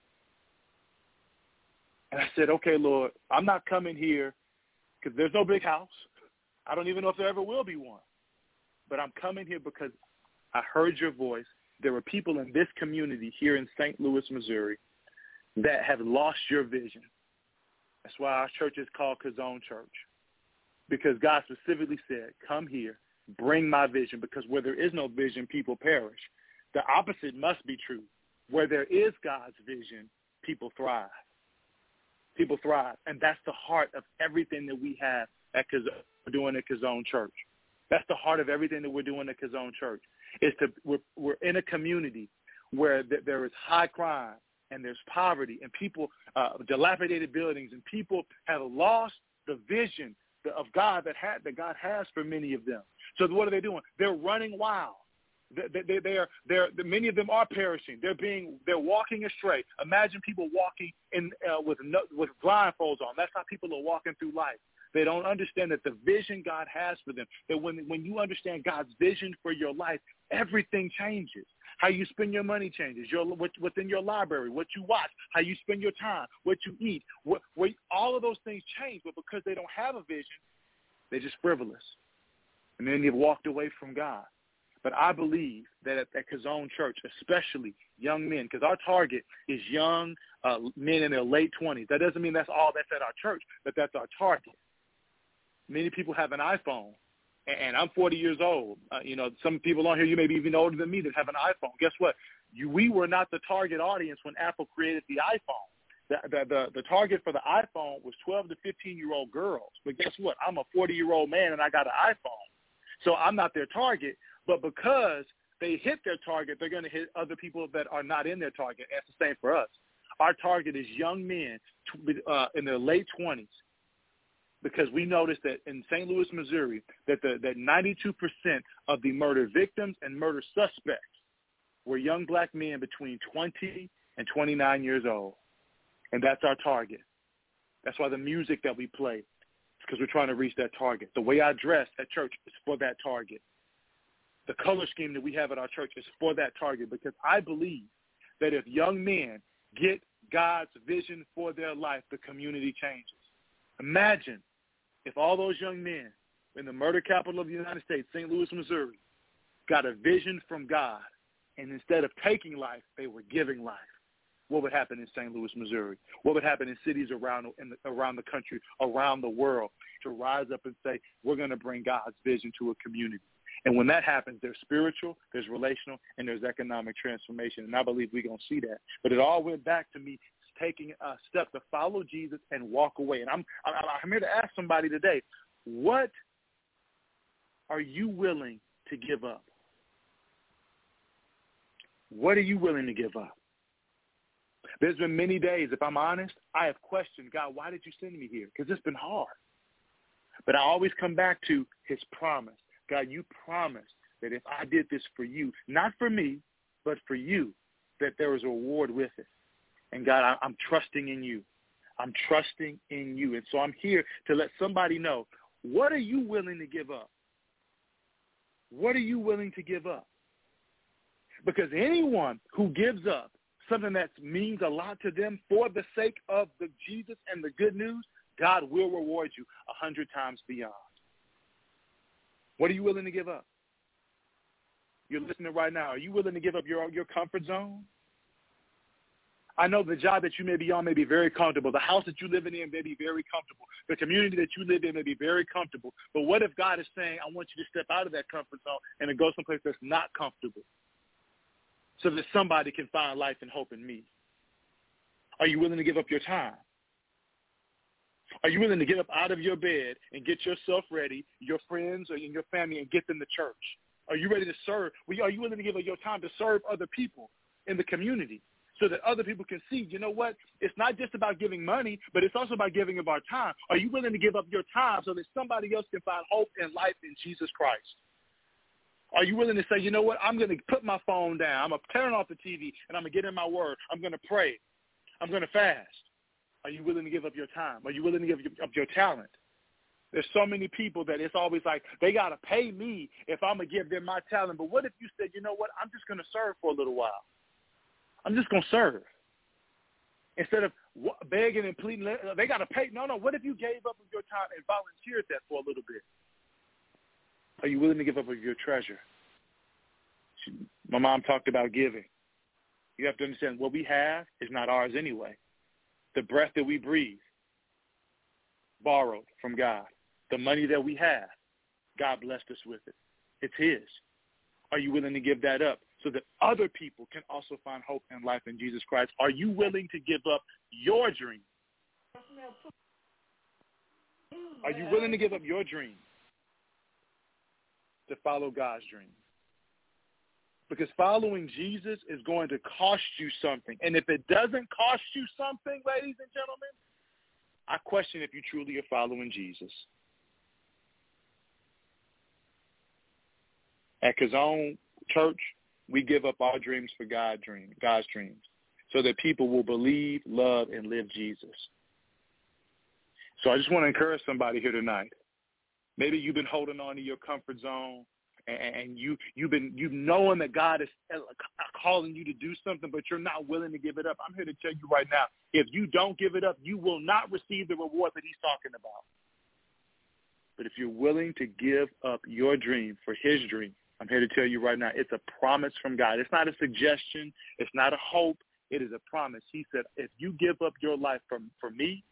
And I said, okay, Lord, I'm not coming here because there's no big house. I don't even know if there ever will be one. But I'm coming here because I heard your voice. There were people in this community here in Saint Louis, Missouri, that have lost your vision. That's why our church is called Kazone Church. Because God specifically said, come here, bring my vision, because where there is no vision, people perish. The opposite must be true. Where there is God's vision, people thrive. People thrive. And that's the heart of everything that we have at Kazone, we're doing at Kazone Church. That's the heart of everything that we're doing at Kazone Church. Is to we're, we're in a community where th- there is high crime and there's poverty and people, uh, dilapidated buildings, and people have lost the vision of God that had that God has for many of them. So what are they doing? They're running wild. They, they, they are, they're, many of them are perishing. They're being, they're walking astray. Imagine people walking in uh, with no, with blindfolds on. That's how people are walking through life. They don't understand that the vision God has for them, that when, when you understand God's vision for your life, everything changes. How you spend your money changes, your, what, what's in your library, what you watch, how you spend your time, what you eat. What, what, all of those things change, but because they don't have a vision, they're just frivolous. And then they've walked away from God. But I believe that at, at Kazone Church, especially young men, because our target is young uh, men in their late twenties. That doesn't mean that's all that's at our church, but that's our target. Many people have an iPhone, and, and I'm forty years old. Uh, you know, some people on here, you may be even older than me, that have an iPhone. Guess what? You, we were not the target audience when Apple created the iPhone. The, the, the, the target for the iPhone was twelve to fifteen-year-old girls. But guess what? I'm a forty-year-old man, and I got an iPhone. So I'm not their target. But because they hit their target, they're going to hit other people that are not in their target. That's the same for us. Our target is young men uh, in their late twenties, because we noticed that in Saint Louis, Missouri, that the, that ninety-two percent of the murder victims and murder suspects were young black men between twenty and twenty-nine years old. And that's our target. That's why the music that we play is because we're trying to reach that target. The way I dress at church is for that target. The color scheme that we have at our church is for that target, because I believe that if young men get God's vision for their life, the community changes. Imagine if all those young men in the murder capital of the United States, Saint Louis, Missouri, got a vision from God, and instead of taking life, they were giving life. What would happen in Saint Louis, Missouri? What would happen in cities around in the, around the country, around the world, to rise up and say, we're going to bring God's vision to a community? And when that happens, there's spiritual, there's relational, and there's economic transformation. And I believe we're going to see that. But it all went back to me taking a step to follow Jesus and walk away. And I'm, I'm here to ask somebody today, what are you willing to give up? What are you willing to give up? There's been many days, if I'm honest, I have questioned, God, why did you send me here? Because it's been hard. But I always come back to his promise. God, you promised that if I did this for you, not for me, but for you, that there was a reward with it. And God, I, I'm trusting in you. I'm trusting in you. And so I'm here to let somebody know, what are you willing to give up? What are you willing to give up? Because anyone who gives up something that means a lot to them for the sake of the Jesus and the good news, God will reward you a hundred times beyond. What are you willing to give up? You're listening right now. Are you willing to give up your, your comfort zone? I know the job that you may be on may be very comfortable. The house that you live in may be very comfortable. The community that you live in may be very comfortable. But what if God is saying, I want you to step out of that comfort zone and to go someplace that's not comfortable so that somebody can find life and hope in me? Are you willing to give up your time? Are you willing to get up out of your bed and get yourself ready, your friends or your family, and get them to church? Are you ready to serve? Are you willing to give up your time to serve other people in the community so that other people can see, you know what, it's not just about giving money, but it's also about giving of our time. Are you willing to give up your time so that somebody else can find hope and life in Jesus Christ? Are you willing to say, you know what, I'm going to put my phone down, I'm going to turn off the T V, and I'm going to get in my word, I'm going to pray, I'm going to fast? Are you willing to give up your time? Are you willing to give up your talent? There's so many people that it's always like, they got to pay me if I'm going to give them my talent. But what if you said, you know what, I'm just going to serve for a little while. I'm just going to serve. Instead of begging and pleading, they got to pay. No, no, what if you gave up your time and volunteered that for a little bit? Are you willing to give up your treasure? My mom talked about giving. You have to understand what we have is not ours anyway. The breath that we breathe, borrowed from God. The money that we have, God blessed us with it. It's his. Are you willing to give that up so that other people can also find hope and life in Jesus Christ? Are you willing to give up your dream? Are you willing to give up your dream to follow God's dream? Because following Jesus is going to cost you something. And if it doesn't cost you something, ladies and gentlemen, I question if you truly are following Jesus. At Kazone Church, we give up our dreams for God's dreams, God's dreams, so that people will believe, love, and live Jesus. So I just want to encourage somebody here tonight. Maybe you've been holding on to your comfort zone, and, and you, you've been you knowing that God is calling you to do something, but you're not willing to give it up. I'm here to tell you right now, if you don't give it up, you will not receive the reward that he's talking about. But if you're willing to give up your dream for his dream, I'm here to tell you right now, it's a promise from God. It's not a suggestion. It's not a hope. It is a promise. He said, if you give up your life for, for me,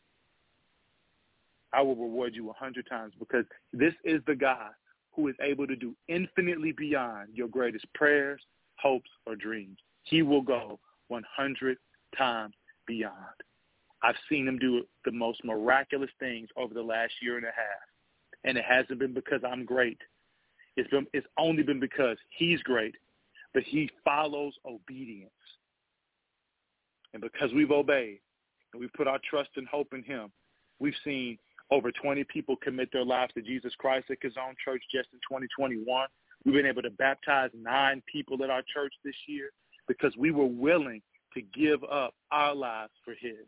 I will reward you a hundred times, because this is the God who is able to do infinitely beyond your greatest prayers, hopes, or dreams. He will go one hundred times beyond. I've seen him do the most miraculous things over the last year and a half, and it hasn't been because I'm great. It's been, it's only been because he's great, but he follows obedience. And because we've obeyed and we've put our trust and hope in him, we've seen over twenty people commit their lives to Jesus Christ at his own church just in twenty twenty-one. We've been able to baptize nine people at our church this year because we were willing to give up our lives for his.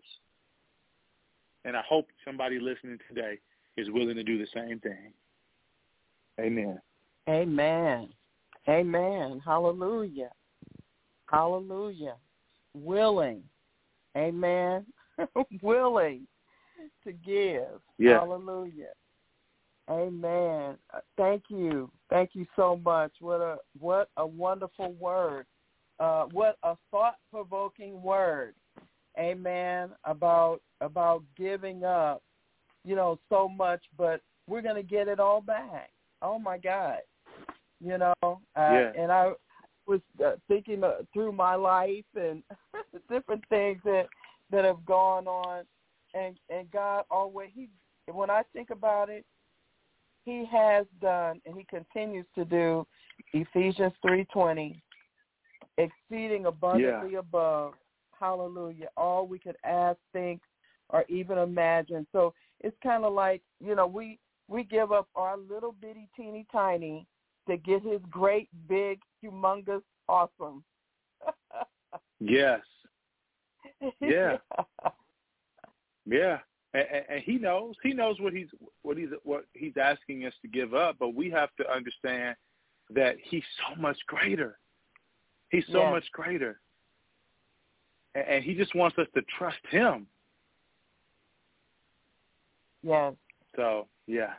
And I hope somebody listening today is willing to do the same thing. Amen. Amen. Amen. Hallelujah. Hallelujah. Willing. Amen. Willing to give. Yeah. Hallelujah. Amen. Thank you. Thank you so much. What a what a wonderful word. Uh, what a thought-provoking word. Amen. About about giving up, you know, so much, but we're going to get it all back. Oh my God. You know, uh, yeah. and I was uh, thinking uh, through my life and different things that that have gone on, and and God always, he when I think about it, he has done and he continues to do Ephesians three twenty, exceeding abundantly yeah. above, hallelujah, all we could ask, think, or even imagine. So it's kind of like, you know, we we give up our little bitty teeny tiny to get his great, big, humongous, awesome. Yes. Yeah. Yeah. And, and, and he knows. He knows what he's what he's what he's asking us to give up, but we have to understand that he's so much greater. He's so yes. much greater. And, and he just wants us to trust him. Yes. So, yeah.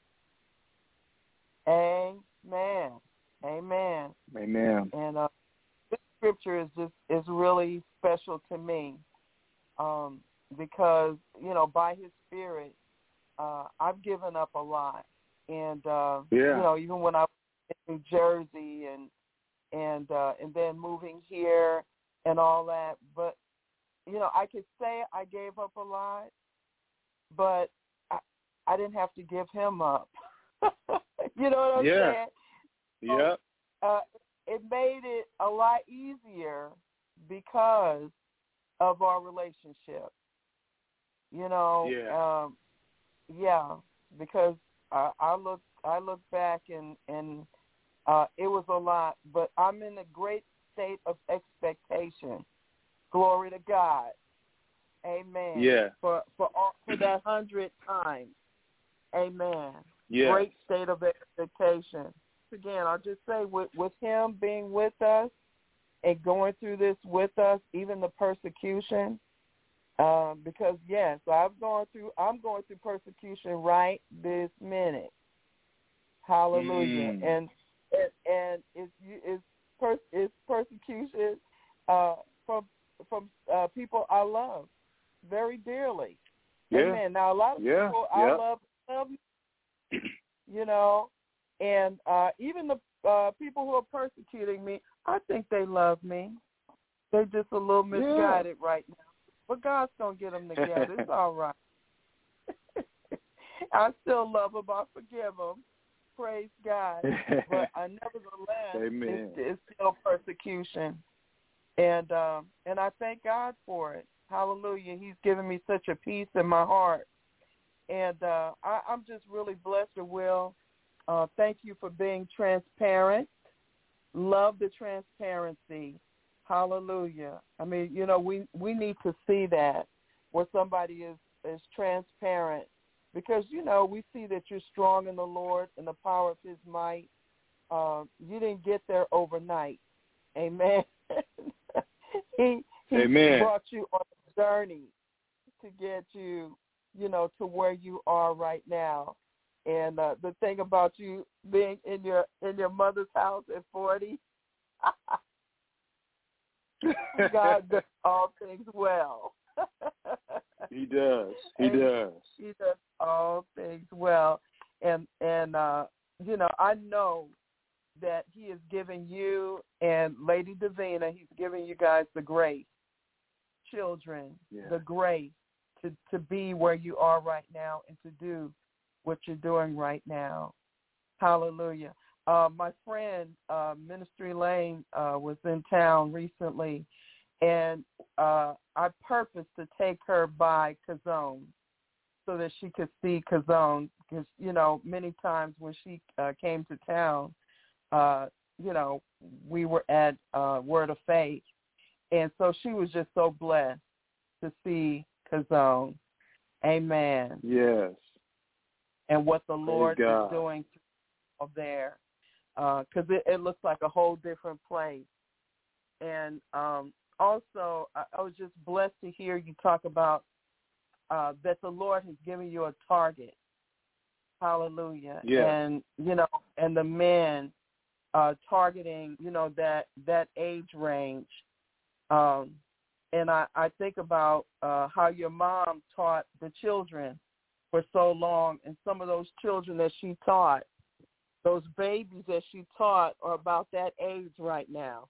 Amen. Amen. Amen. And uh, this scripture is just is really special to me um, because, you know, by his Spirit, uh, I've given up a lot. And, uh, yeah. you know, even when I was in New Jersey and and uh, and then moving here and all that. But, you know, I could say I gave up a lot, but I, I didn't have to give him up. You know what I'm yeah. saying? Yeah. So, uh, it made it a lot easier because of our relationship. You know, yeah, um, yeah, because I, I look, I look back and and uh, it was a lot, but I'm in a great state of expectation. Glory to God, Amen. Yeah, for for all, for that hundred times, Amen. Yeah, great state of expectation. Again, I'll just say with with him being with us and going through this with us, even the persecution. Um, because yes, I've gone through. I'm going through persecution right this minute. Hallelujah! Mm. And and and it's it's, pers- it's persecution uh, from from uh, people I love very dearly. Yeah. Amen. Now a lot of yeah. people yeah. I love love, you know, and uh, even the uh, people who are persecuting me, I think they love me. They're just a little misguided yeah. right now. But God's going to get them together. It's all right. I still love them. I forgive them. Praise God. But I nevertheless, it's, it's still persecution. And um, and I thank God for it. Hallelujah. He's given me such a peace in my heart. And uh, I, I'm just really blessed, Will. Uh, thank you for being transparent. Love the transparency. Hallelujah. I mean, you know, we, we need to see that where somebody is, is transparent because, you know, we see that you're strong in the Lord and the power of his might. Uh, you didn't get there overnight. Amen. he he Amen. brought you on a journey to get you, you know, to where you are right now. And uh, the thing about you being in your in your mother's house at forty, God does all things well. He does. He and does. He does all things well. And, and uh, you know, I know that he is giving you and Lady Davina, he's giving you guys the grace, children, yeah. the grace to, to be where you are right now and to do what you're doing right now. Hallelujah. Uh, my friend, uh, Ministry Lane, uh, was in town recently, and uh, I purposed to take her by Kazone so that she could see Kazone, because, you know, many times when she uh, came to town, uh, you know, we were at uh, Word of Faith, and so she was just so blessed to see Kazone. Amen. Yes. And what the Praise Lord God. is doing there, because uh, it, it looks like a whole different place. And um, also, I, I was just blessed to hear you talk about uh, that the Lord has given you a target. Hallelujah. Yeah. And, you know, and the men uh, targeting, you know, that, that age range. Um, and I, I think about uh, how your mom taught the children for so long, and some of those children that she taught, those babies that she taught, are about that age right now.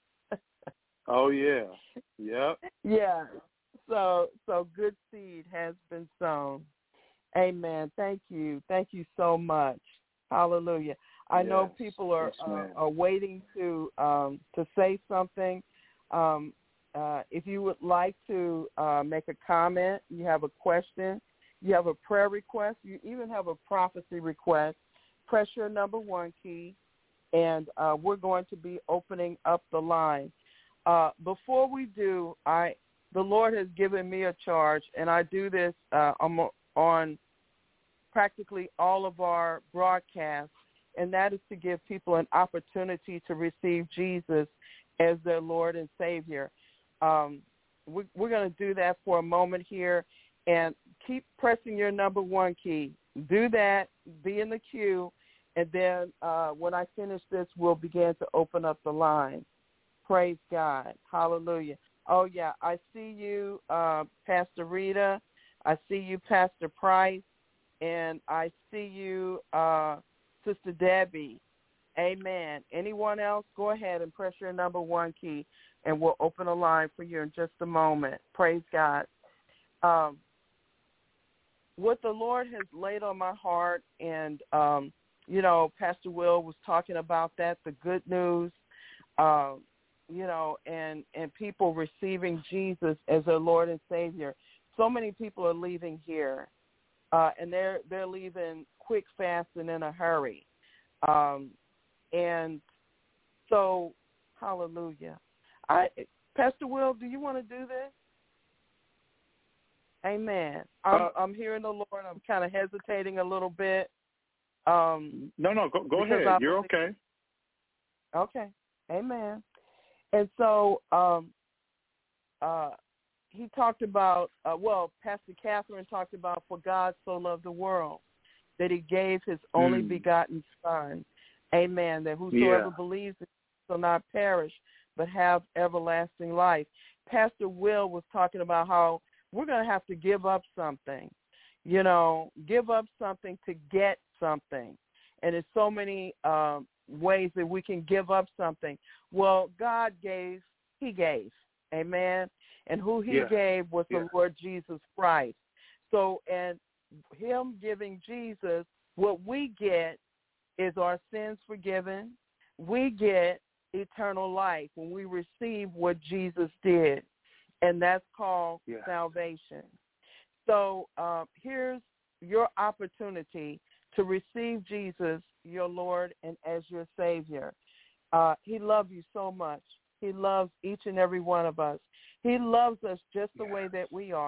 Oh, yeah. Yep. Yeah. So so good seed has been sown. Amen. Thank you. Thank you so much. Hallelujah. I yes. know people are, yes, uh, are waiting to um, to say something. Um, uh, if you would like to uh, make a comment, you have a question, you have a prayer request, you even have a prophecy request, press your number one key, and uh, we're going to be opening up the line. Uh, before we do, I the Lord has given me a charge, and I do this uh, on, on practically all of our broadcasts, and that is to give people an opportunity to receive Jesus as their Lord and Savior. Um, we, we're going to do that for a moment here, and keep pressing your number one key. Do that, be in the queue, and then uh, when I finish this, we'll begin to open up the line. Praise God. Hallelujah. Oh, yeah, I see you, uh, Pastor Rita. I see you, Pastor Price. And I see you, uh, Sister Debbie. Amen. Anyone else, go ahead and press your number one key, and we'll open a line for you in just a moment. Praise God. Um, what the Lord has laid on my heart, and, um, you know, Pastor Will was talking about that, the good news, uh, you know, and, and people receiving Jesus as their Lord and Savior. So many people are leaving here, uh, and they're they're leaving quick, fast, and in a hurry. Um, and so, hallelujah. I, Pastor Will, do you want to do this? Amen. I'm, Uh, I'm hearing the Lord. I'm kind of hesitating a little bit. Um, no, no, go, go ahead. I, You're okay. Okay. Amen. And so um, uh, he talked about, uh, well, Pastor Catherine talked about, for God so loved the world that he gave his only mm. begotten Son. Amen. That whosoever yeah. believes in him shall not perish, but have everlasting life. Pastor Will was talking about how we're going to have to give up something, you know, give up something to get something. And there's so many um, ways that we can give up something. Well, God gave, he gave, amen. And who he yeah. gave was yeah. the Lord Jesus Christ. So, and him giving Jesus, what we get is our sins forgiven. We get eternal life when we receive what Jesus did, and that's called yeah. salvation. So uh, here's your opportunity to receive Jesus, your Lord, and as your Savior. Uh, he loves you so much. He loves each and every one of us. He loves us just the way that we are,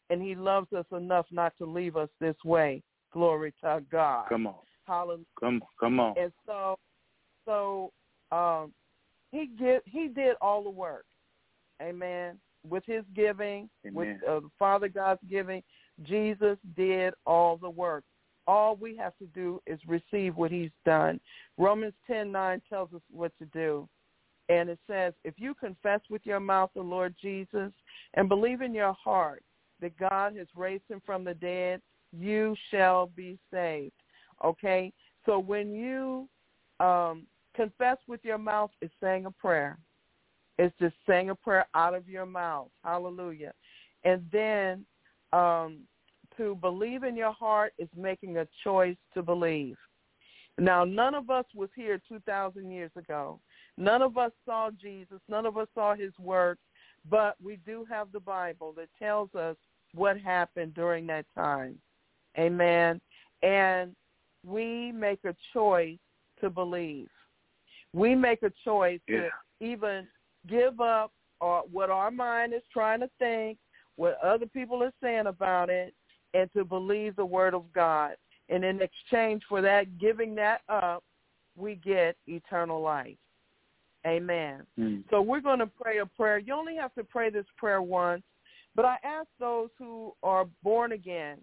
and he loves us enough not to leave us this way. Glory to God. Come on. Hallelujah. Come, come on. And so, so um, he give, he did all the work. Amen. With his giving, Amen. with uh, Father God's giving, Jesus did all the work. All we have to do is receive what he's done. Romans ten nine tells us what to do. And it says, if you confess with your mouth the Lord Jesus and believe in your heart that God has raised him from the dead, you shall be saved. Okay? So when you um, confess with your mouth, it's saying a prayer. It's just saying a prayer out of your mouth. Hallelujah. And then um, to believe in your heart is making a choice to believe. Now, none of us was here two thousand years ago. None of us saw Jesus. None of us saw his work. But we do have the Bible that tells us what happened during that time. Amen. And we make a choice to believe. We make a choice yeah. to even give up or what our mind is trying to think, what other people are saying about it, and to believe the word of God. And in exchange for that, giving that up, we get eternal life. Amen. Mm. So we're going to pray a prayer. You only have to pray this prayer once, but I ask those who are born again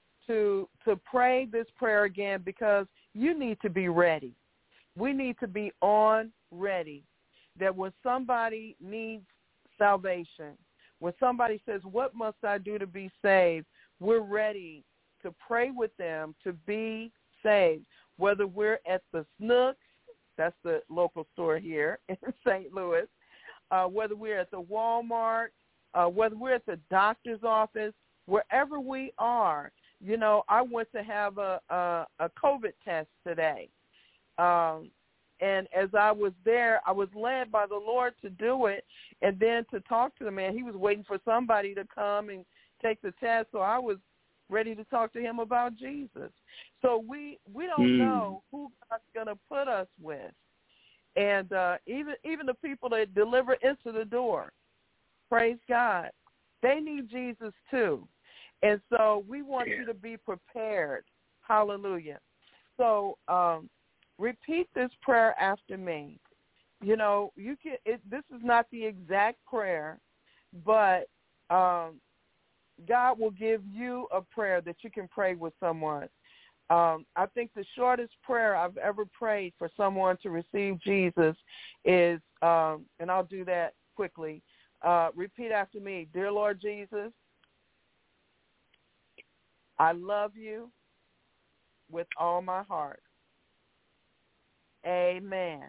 to to pray this prayer again because you need to be ready. We need to be on ready, that when somebody needs salvation, when somebody says, what must I do to be saved, we're ready to pray with them to be saved, whether we're at the Snooks, that's the local store here in Saint Louis, uh, whether we're at the Walmart, uh, whether we're at the doctor's office, wherever we are. You know, I went to have a, a, a COVID test today. Um, and as I was there, I was led by the Lord to do it and then to talk to the man. He was waiting for somebody to come and take the test, so I was ready to talk to him about Jesus. So we we don't mm. know who God's going to put us with. And uh, even even the people that deliver into the door, praise God, they need Jesus too. And so we want yeah. you to be prepared. Hallelujah. So um, repeat this prayer after me. You know, you can. It, this is not the exact prayer, but um, God will give you a prayer that you can pray with someone. Um, I think the shortest prayer I've ever prayed for someone to receive Jesus is, um, and I'll do that quickly, uh, repeat after me. Dear Lord Jesus, I love you with all my heart. Amen.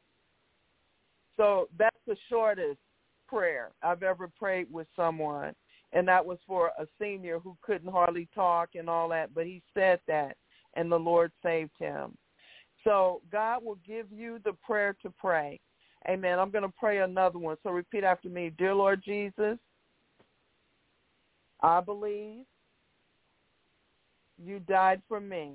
So that's the shortest prayer I've ever prayed with someone, and that was for a senior who couldn't hardly talk and all that, but he said that, and the Lord saved him. So God will give you the prayer to pray. Amen. I'm going to pray another one, so repeat after me. Dear Lord Jesus, I believe you died for me.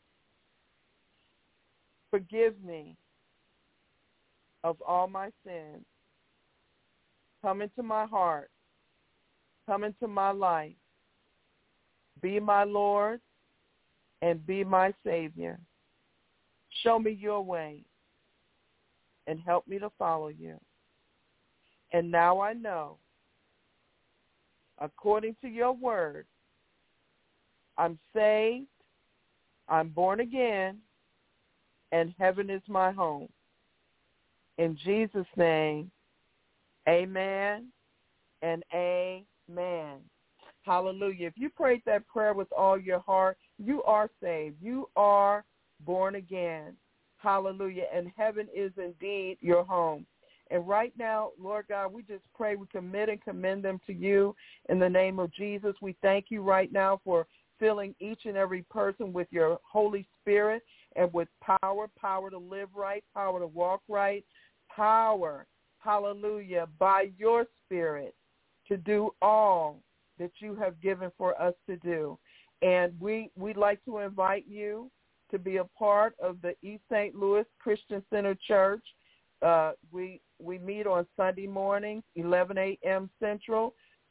Forgive me of all my sins. Come into my heart. Come into my life. Be my Lord and be my Savior. Show me your way and help me to follow you. And now I know, according to your word, I'm saved, I'm born again, and heaven is my home. In Jesus' name, amen and amen. Hallelujah. If you prayed that prayer with all your heart, you are saved. You are born again. Hallelujah. And heaven is indeed your home. And right now, Lord God, we just pray, we commit and commend them to you in the name of Jesus. We thank you right now for filling each and every person with your Holy Spirit and with power, power to live right, power to walk right, power, hallelujah, by your Spirit to do all that you have given for us to do. And we, we'd like to invite you to be a part of the East Saint Louis Christian Center Church. Uh, we we meet on Sunday mornings, eleven a.m. Central,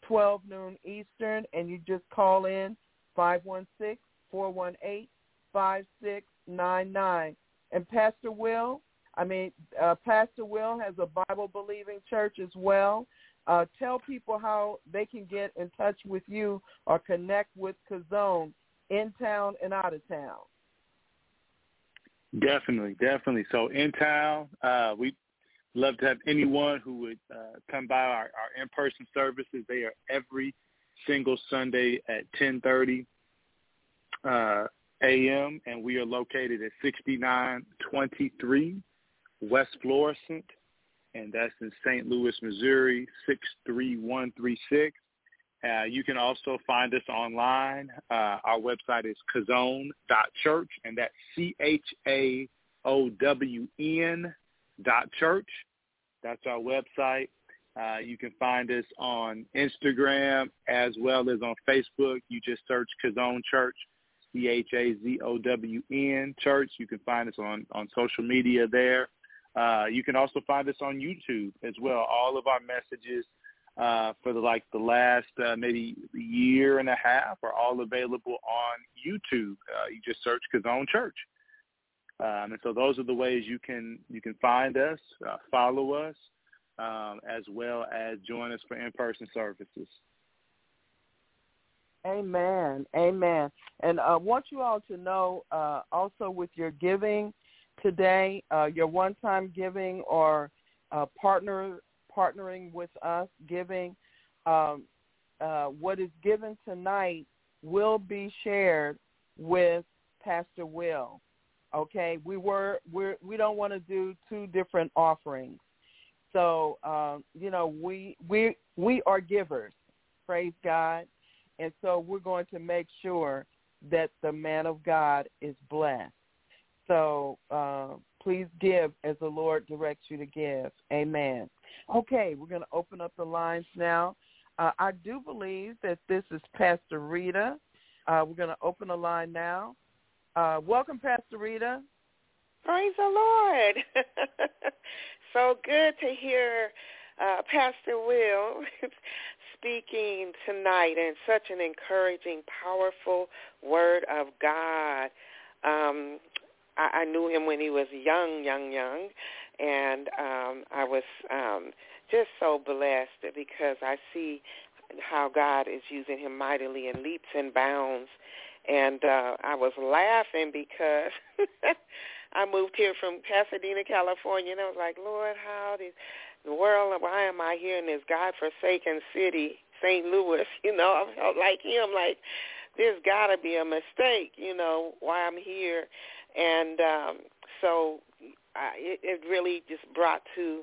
twelve noon Eastern, and you just call in five one six, four one eight, five six nine nine. And Pastor Will, I mean, uh, Pastor Will has a Bible-believing church as well. Uh, tell people how they can get in touch with you or connect with Kazone in town and out of town. Definitely, definitely. So in town, uh, we love to have anyone who would uh, come by our, our in-person services. They are every single Sunday at ten thirty uh, a.m., and we are located at sixty-nine twenty-three West Florissant, and that's in Saint Louis, Missouri, six three one three six. Uh, you can also find us online. Uh, our website is Kazone dot church, and that's C H A O W N dot church. That's our website. Uh, you can find us on Instagram as well as on Facebook. You just search Kazone Church, C H A Z O W N Church. You can find us on, on social media there. Uh, you can also find us on YouTube as well. All of our messages uh, for the, like the last uh, maybe year and a half are all available on YouTube. Uh, you just search Kazone Church. Um, and so those are the ways you can you can find us, uh, follow us, um, as well as join us for in-person services. Amen. Amen. And I uh, want you all to know uh, also with your giving today, uh, your one-time giving or uh, partner partnering with us giving, um, uh, what is given tonight will be shared with Pastor Will. Okay, we were we we don't want to do two different offerings, so um, you know we we we are givers, praise God, and so we're going to make sure that the man of God is blessed. So uh, please give as the Lord directs you to give. Amen. Okay, we're going to open up the lines now. Uh, I do believe that this is Pastor Rita. Uh, we're going to open the line now. Uh, welcome, Pastor Rita. Praise the Lord. So good to hear uh, Pastor Will speaking tonight, and such an encouraging, powerful word of God. Um, I, I knew him when he was young, young, young, and um, I was um, just so blessed because I see how God is using him mightily in leaps and bounds. And uh, I was laughing because I moved here from Pasadena, California, and I was like, Lord, how did the world, why am I here in this God-forsaken city, Saint Louis? You know, I felt like him, like, there's got to be a mistake, you know, why I'm here. And um, so I, it, it really just brought to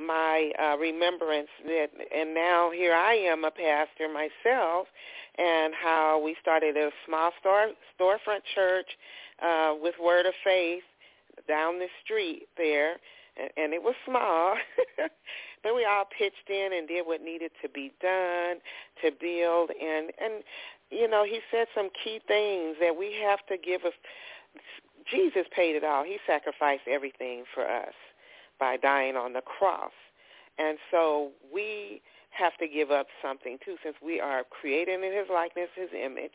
my uh, remembrance that, and now here I am a pastor myself, and how we started a small store, storefront church uh, with Word of Faith down the street there, and, and it was small, but we all pitched in and did what needed to be done to build, and, and you know, he said some key things that we have to give a, Jesus paid it all. He sacrificed everything for us by dying on the cross. And so we have to give up something, too, since we are created in his likeness, his image.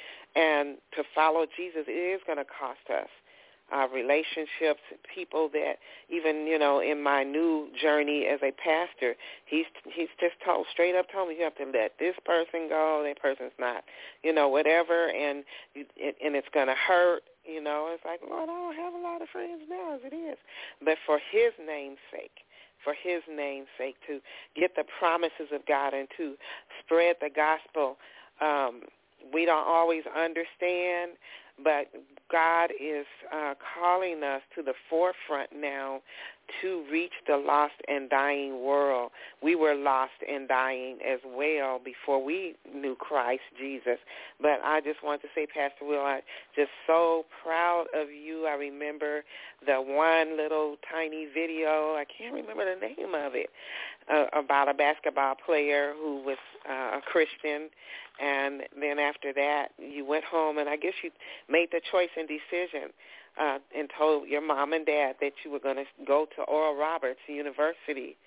And to follow Jesus, it is going to cost us our relationships, people that even, you know, in my new journey as a pastor, he's he's just told, straight up told me, you have to let this person go, that person's not, you know, whatever, and and it's going to hurt. You know, it's like, Lord, I don't have a lot of friends now as it is. But for his name's sake, for his name's sake, to get the promises of God and to spread the gospel, um, we don't always understand, but God is uh, calling us to the forefront now to reach the lost and dying world. We were lost and dying as well before we knew Christ Jesus. But I just want to say, Pastor Will, I'm just so proud of you. I remember the one little tiny video, I can't remember the name of it, uh, about a basketball player who was uh, a Christian. And then after that, you went home, and I guess you made the choice and decision uh, and told your mom and dad that you were going to go to Oral Roberts University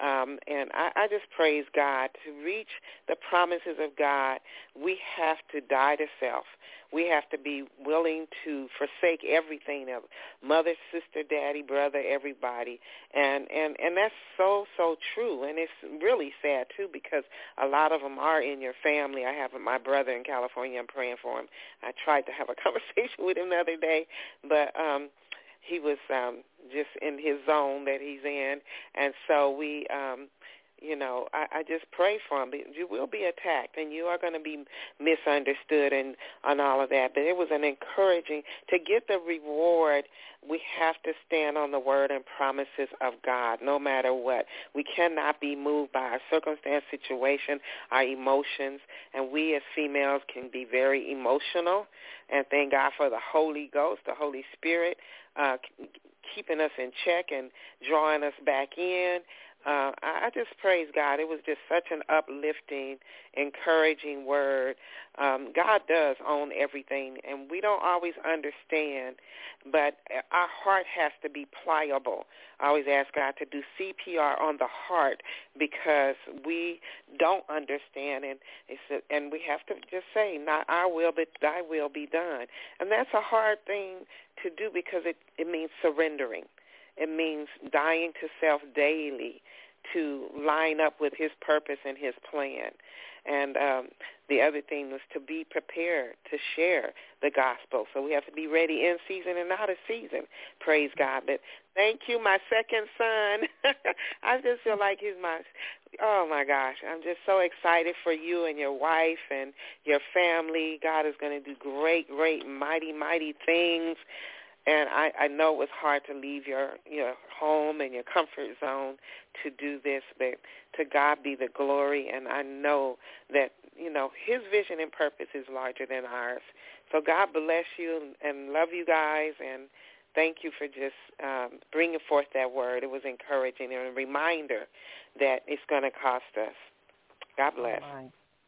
Um, and I, I just praise God. To reach the promises of God, we have to die to self. We have to be willing to forsake everything of mother, sister, daddy, brother, everybody. And, and, and that's so, so true. And it's really sad, too, because a lot of them are in your family. I have my brother in California. I'm praying for him. I tried to have a conversation with him the other day, but um, he was um, just in his zone that he's in. And so we, um, you know, I, I just pray for him. You will be attacked, and you are going to be misunderstood and, and all of that. But it was an encouraging, to get the reward, we have to stand on the word and promises of God, no matter what. We cannot be moved by our circumstance, situation, our emotions, and we as females can be very emotional. And thank God for the Holy Ghost, the Holy Spirit, uh, keeping us in check and drawing us back in. Uh, I just praise God. It was just such an uplifting, encouraging word. Um, God does own everything, and we don't always understand, but our heart has to be pliable. I always ask God to do C P R on the heart because we don't understand, and it's, and we have to just say, not our will, but thy will be done. And that's a hard thing to do because it, it means surrendering. It means dying to self daily to line up with his purpose and his plan. And um, the other thing was to be prepared to share the gospel. So we have to be ready in season and out of season. Praise God. But thank you, my second son. I just feel like he's my, oh, my gosh. I'm just so excited for you and your wife and your family. God is going to do great, great, mighty, mighty things. And I, I know it was hard to leave your, your home and your comfort zone to do this, but to God be the glory. And I know that, you know, his vision and purpose is larger than ours. So God bless you and love you guys. And thank you for just um, bringing forth that word. It was encouraging and a reminder that it's going to cost us. God bless. Oh,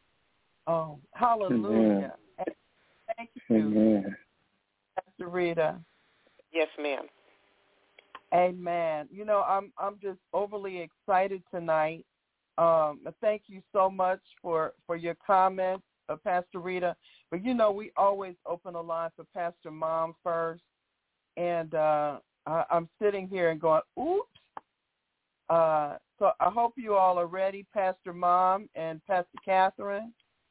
oh hallelujah. Amen. Thank you, Amen. Pastor Rita. Yes, ma'am. Amen. You know, I'm I'm just overly excited tonight. Um, thank you so much for, for your comments, uh, Pastor Rita. But, you know, we always open a line for Pastor Mom first. And uh, I, I'm sitting here and going, oops. Uh, so I hope you all are ready, Pastor Mom and Pastor Catherine.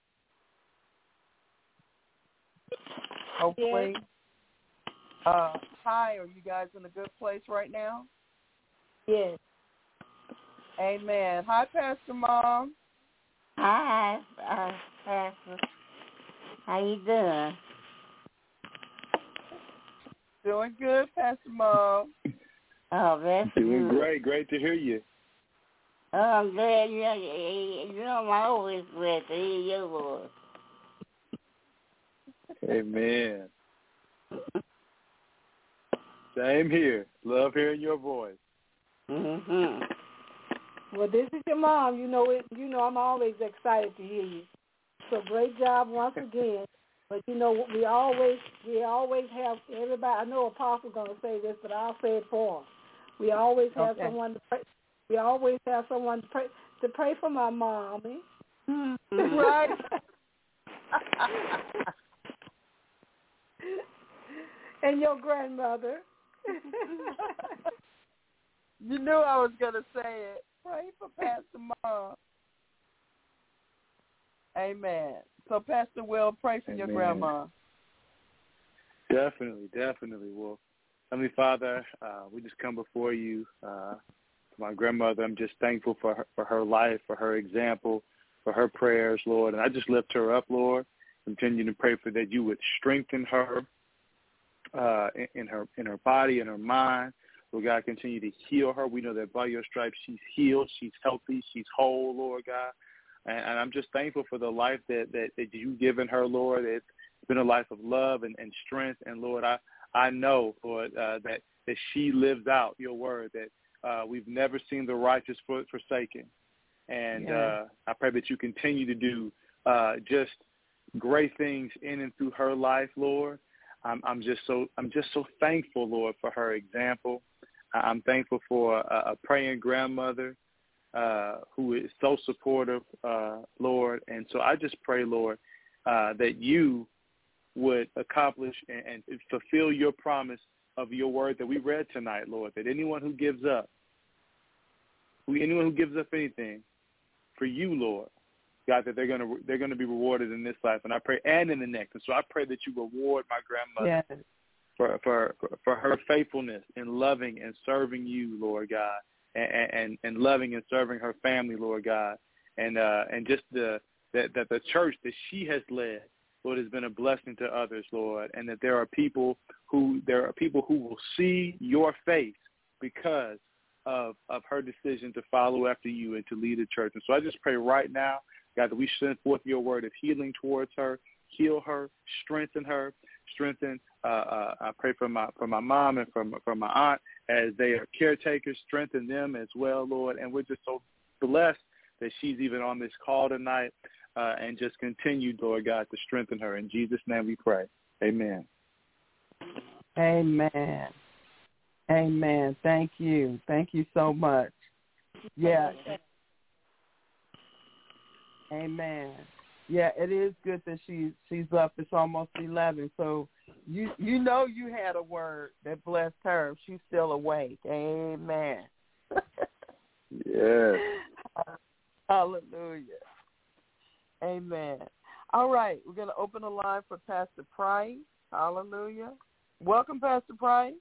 Hopefully. Yes. Uh, hi, are you guys in a good place right now? Yes. Amen. Hi, Pastor Mom. Hi, uh, Pastor. How you doing? Doing good, Pastor Mom. Oh, that's Doing good. great. Great to hear you. Oh, I'm glad you know, you know I'm always glad to hear your voice. Amen. Same here. Love hearing your voice. Mhm. Well, this is your mom. You know it. You know I'm always excited to hear you. So great job once again. But you know we always we always have everybody. I know Apostle's gonna say this, but I'll say it for him. We always have Okay. someone to pray. We always have someone to pray to pray for my mommy. Mm-hmm. Right. And your grandmother. You knew I was going to say it. Pray for Pastor Mom. Amen. So, Pastor Will, pray for Amen. your grandma. Definitely, definitely. Well, Heavenly Father, uh, we just come before you. Uh, for my grandmother, I'm just thankful for her, for her life, for her example, for her prayers, Lord. And I just lift her up, Lord. Continue to pray for that you would strengthen her uh, in, in her in her body, in her mind. Lord God, continue to heal her. We know that by your stripes she's healed, she's healthy, she's whole, Lord God. And, and I'm just thankful for the life that, that, that you've given her, Lord. It's been a life of love and, and strength. And, Lord, I, I know, Lord, uh, that, that she lives out your word, that uh, we've never seen the righteous forsaken. And Yeah. uh, I pray that you continue to do uh, just great things in and through her life, Lord. I'm, I'm just so I'm just so thankful, Lord, for her example. I'm thankful for a, a praying grandmother. uh, who is so supportive, uh, Lord. And so I just pray, Lord, uh, that you would accomplish and, and fulfill your promise of your word that we read tonight, Lord, that anyone who gives up, who anyone who gives up anything for you, Lord, God, that they're going to they're going to be rewarded in this life, and I pray, and in the next. And so I pray that you reward my grandmother yes. for, for for her faithfulness in loving and serving you, Lord God, and and, and loving and serving her family, Lord God, and uh, and just the that, that the church that she has led, Lord, has been a blessing to others, Lord, and that there are people who there are people who will see your face because of of her decision to follow after you and to lead the church. And so I just pray right now, God, that we send forth your word of healing towards her, heal her, strengthen her, strengthen. Uh, uh, I pray for my for my mom and for my, for my aunt as they are caretakers, strengthen them as well, Lord. And we're just so blessed that she's even on this call tonight, uh, and just continue, Lord God, to strengthen her. In Jesus' name we pray. Amen. Amen. Amen. Thank you. Thank you so much. Yeah. Amen. Yeah, it is good that she's she's up. It's almost eleven, so you you know you had a word that blessed her. She's still awake. Amen. Yeah. Hallelujah. Amen. All right, we're going to open the line for Pastor Price. Hallelujah. Welcome, Pastor Price.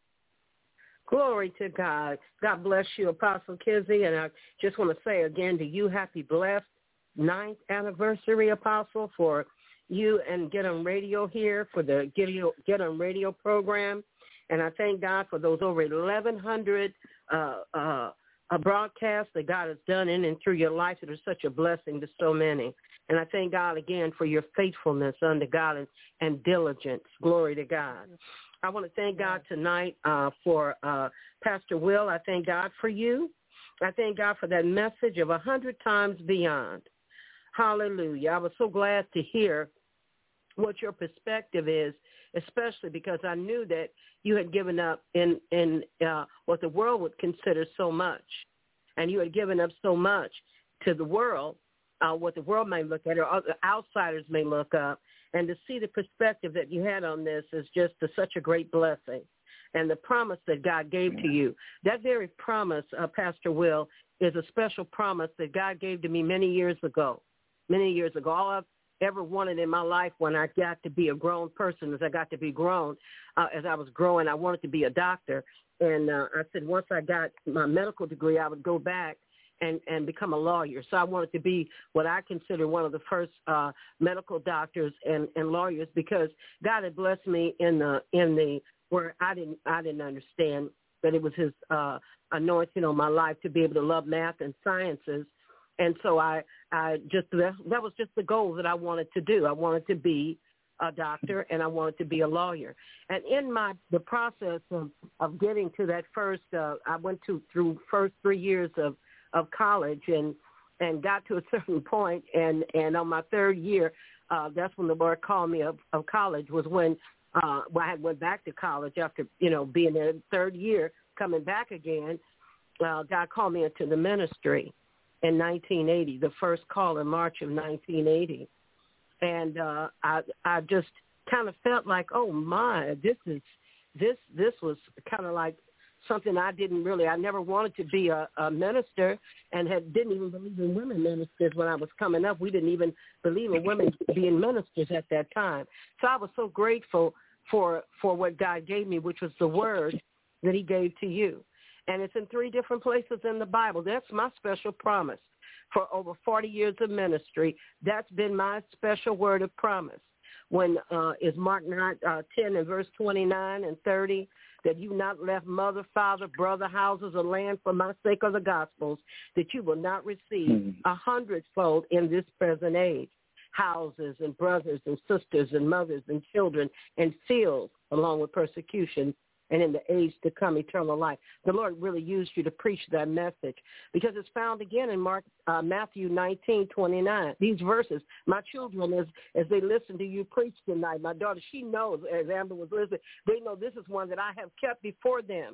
Glory to God. God bless you, Apostle Kizzy. And I just want to say again to you, happy blessed ninth anniversary, Apostle, for you and Get On Radio here for the Get, Get On Radio program. And I thank God for those over eleven hundred uh, uh, broadcasts that God has done in and through your life that are such a blessing to so many. And I thank God again for your faithfulness unto God and, and diligence. Glory to God. I want to thank God tonight uh, for uh, Pastor Will. I thank God for you. I thank God for that message of a hundred times beyond. Hallelujah. I was so glad to hear what your perspective is, especially because I knew that you had given up in, in uh, what the world would consider so much. And you had given up so much to the world, uh, what the world may look at or other outsiders may look up. And to see the perspective that you had on this is just a, such a great blessing. And the promise that God gave to you, that very promise, uh, Pastor Will, is a special promise that God gave to me many years ago, many years ago. All I've ever wanted in my life when I got to be a grown person, as I got to be grown, uh, as I was growing, I wanted to be a doctor. And uh, I said once I got my medical degree, I would go back and, and become a lawyer. So I wanted to be what I consider one of the first uh, medical doctors and, and lawyers, because God had blessed me in the in the where I didn't I didn't understand that it was his uh, anointing on my life to be able to love math and sciences. And so I, I just that, that was just the goal that I wanted to do. I wanted to be a doctor and I wanted to be a lawyer. And in my the process of, of getting to that first, uh, I went to through first three years of of college and, and got to a certain point, and, and on my third year, uh, that's when the Lord called me of, of college, was when, uh, when I had went back to college after, you know, being there the third year, coming back again. Uh, God called me into the ministry in nineteen eighty, the first call in March of nineteen eighty. And uh, I, I just kind of felt like, oh my, this is, this, this was kind of like something I didn't really, I never wanted to be a, a minister, and had didn't even believe in women ministers when I was coming up. We didn't even believe in women being ministers at that time. So I was so grateful for for what God gave me, which was the word that he gave to you. And it's in three different places in the Bible. That's my special promise. For over forty years of ministry, that's been my special word of promise. When uh, is Mark nine, uh, ten and verse twenty-nine and thirty, that you not left mother, father, brother, houses, or land for my sake of the gospels, that you will not receive a hundredfold in this present age. Houses and brothers and sisters and mothers and children and fields, along with persecution, and in the age to come, eternal life. The Lord really used you to preach that message, because it's found again in Mark, uh, Matthew nineteen twenty-nine. These verses, my children, as as they listen to you preach tonight, my daughter, she knows, as Amber was listening, they know this is one that I have kept before them.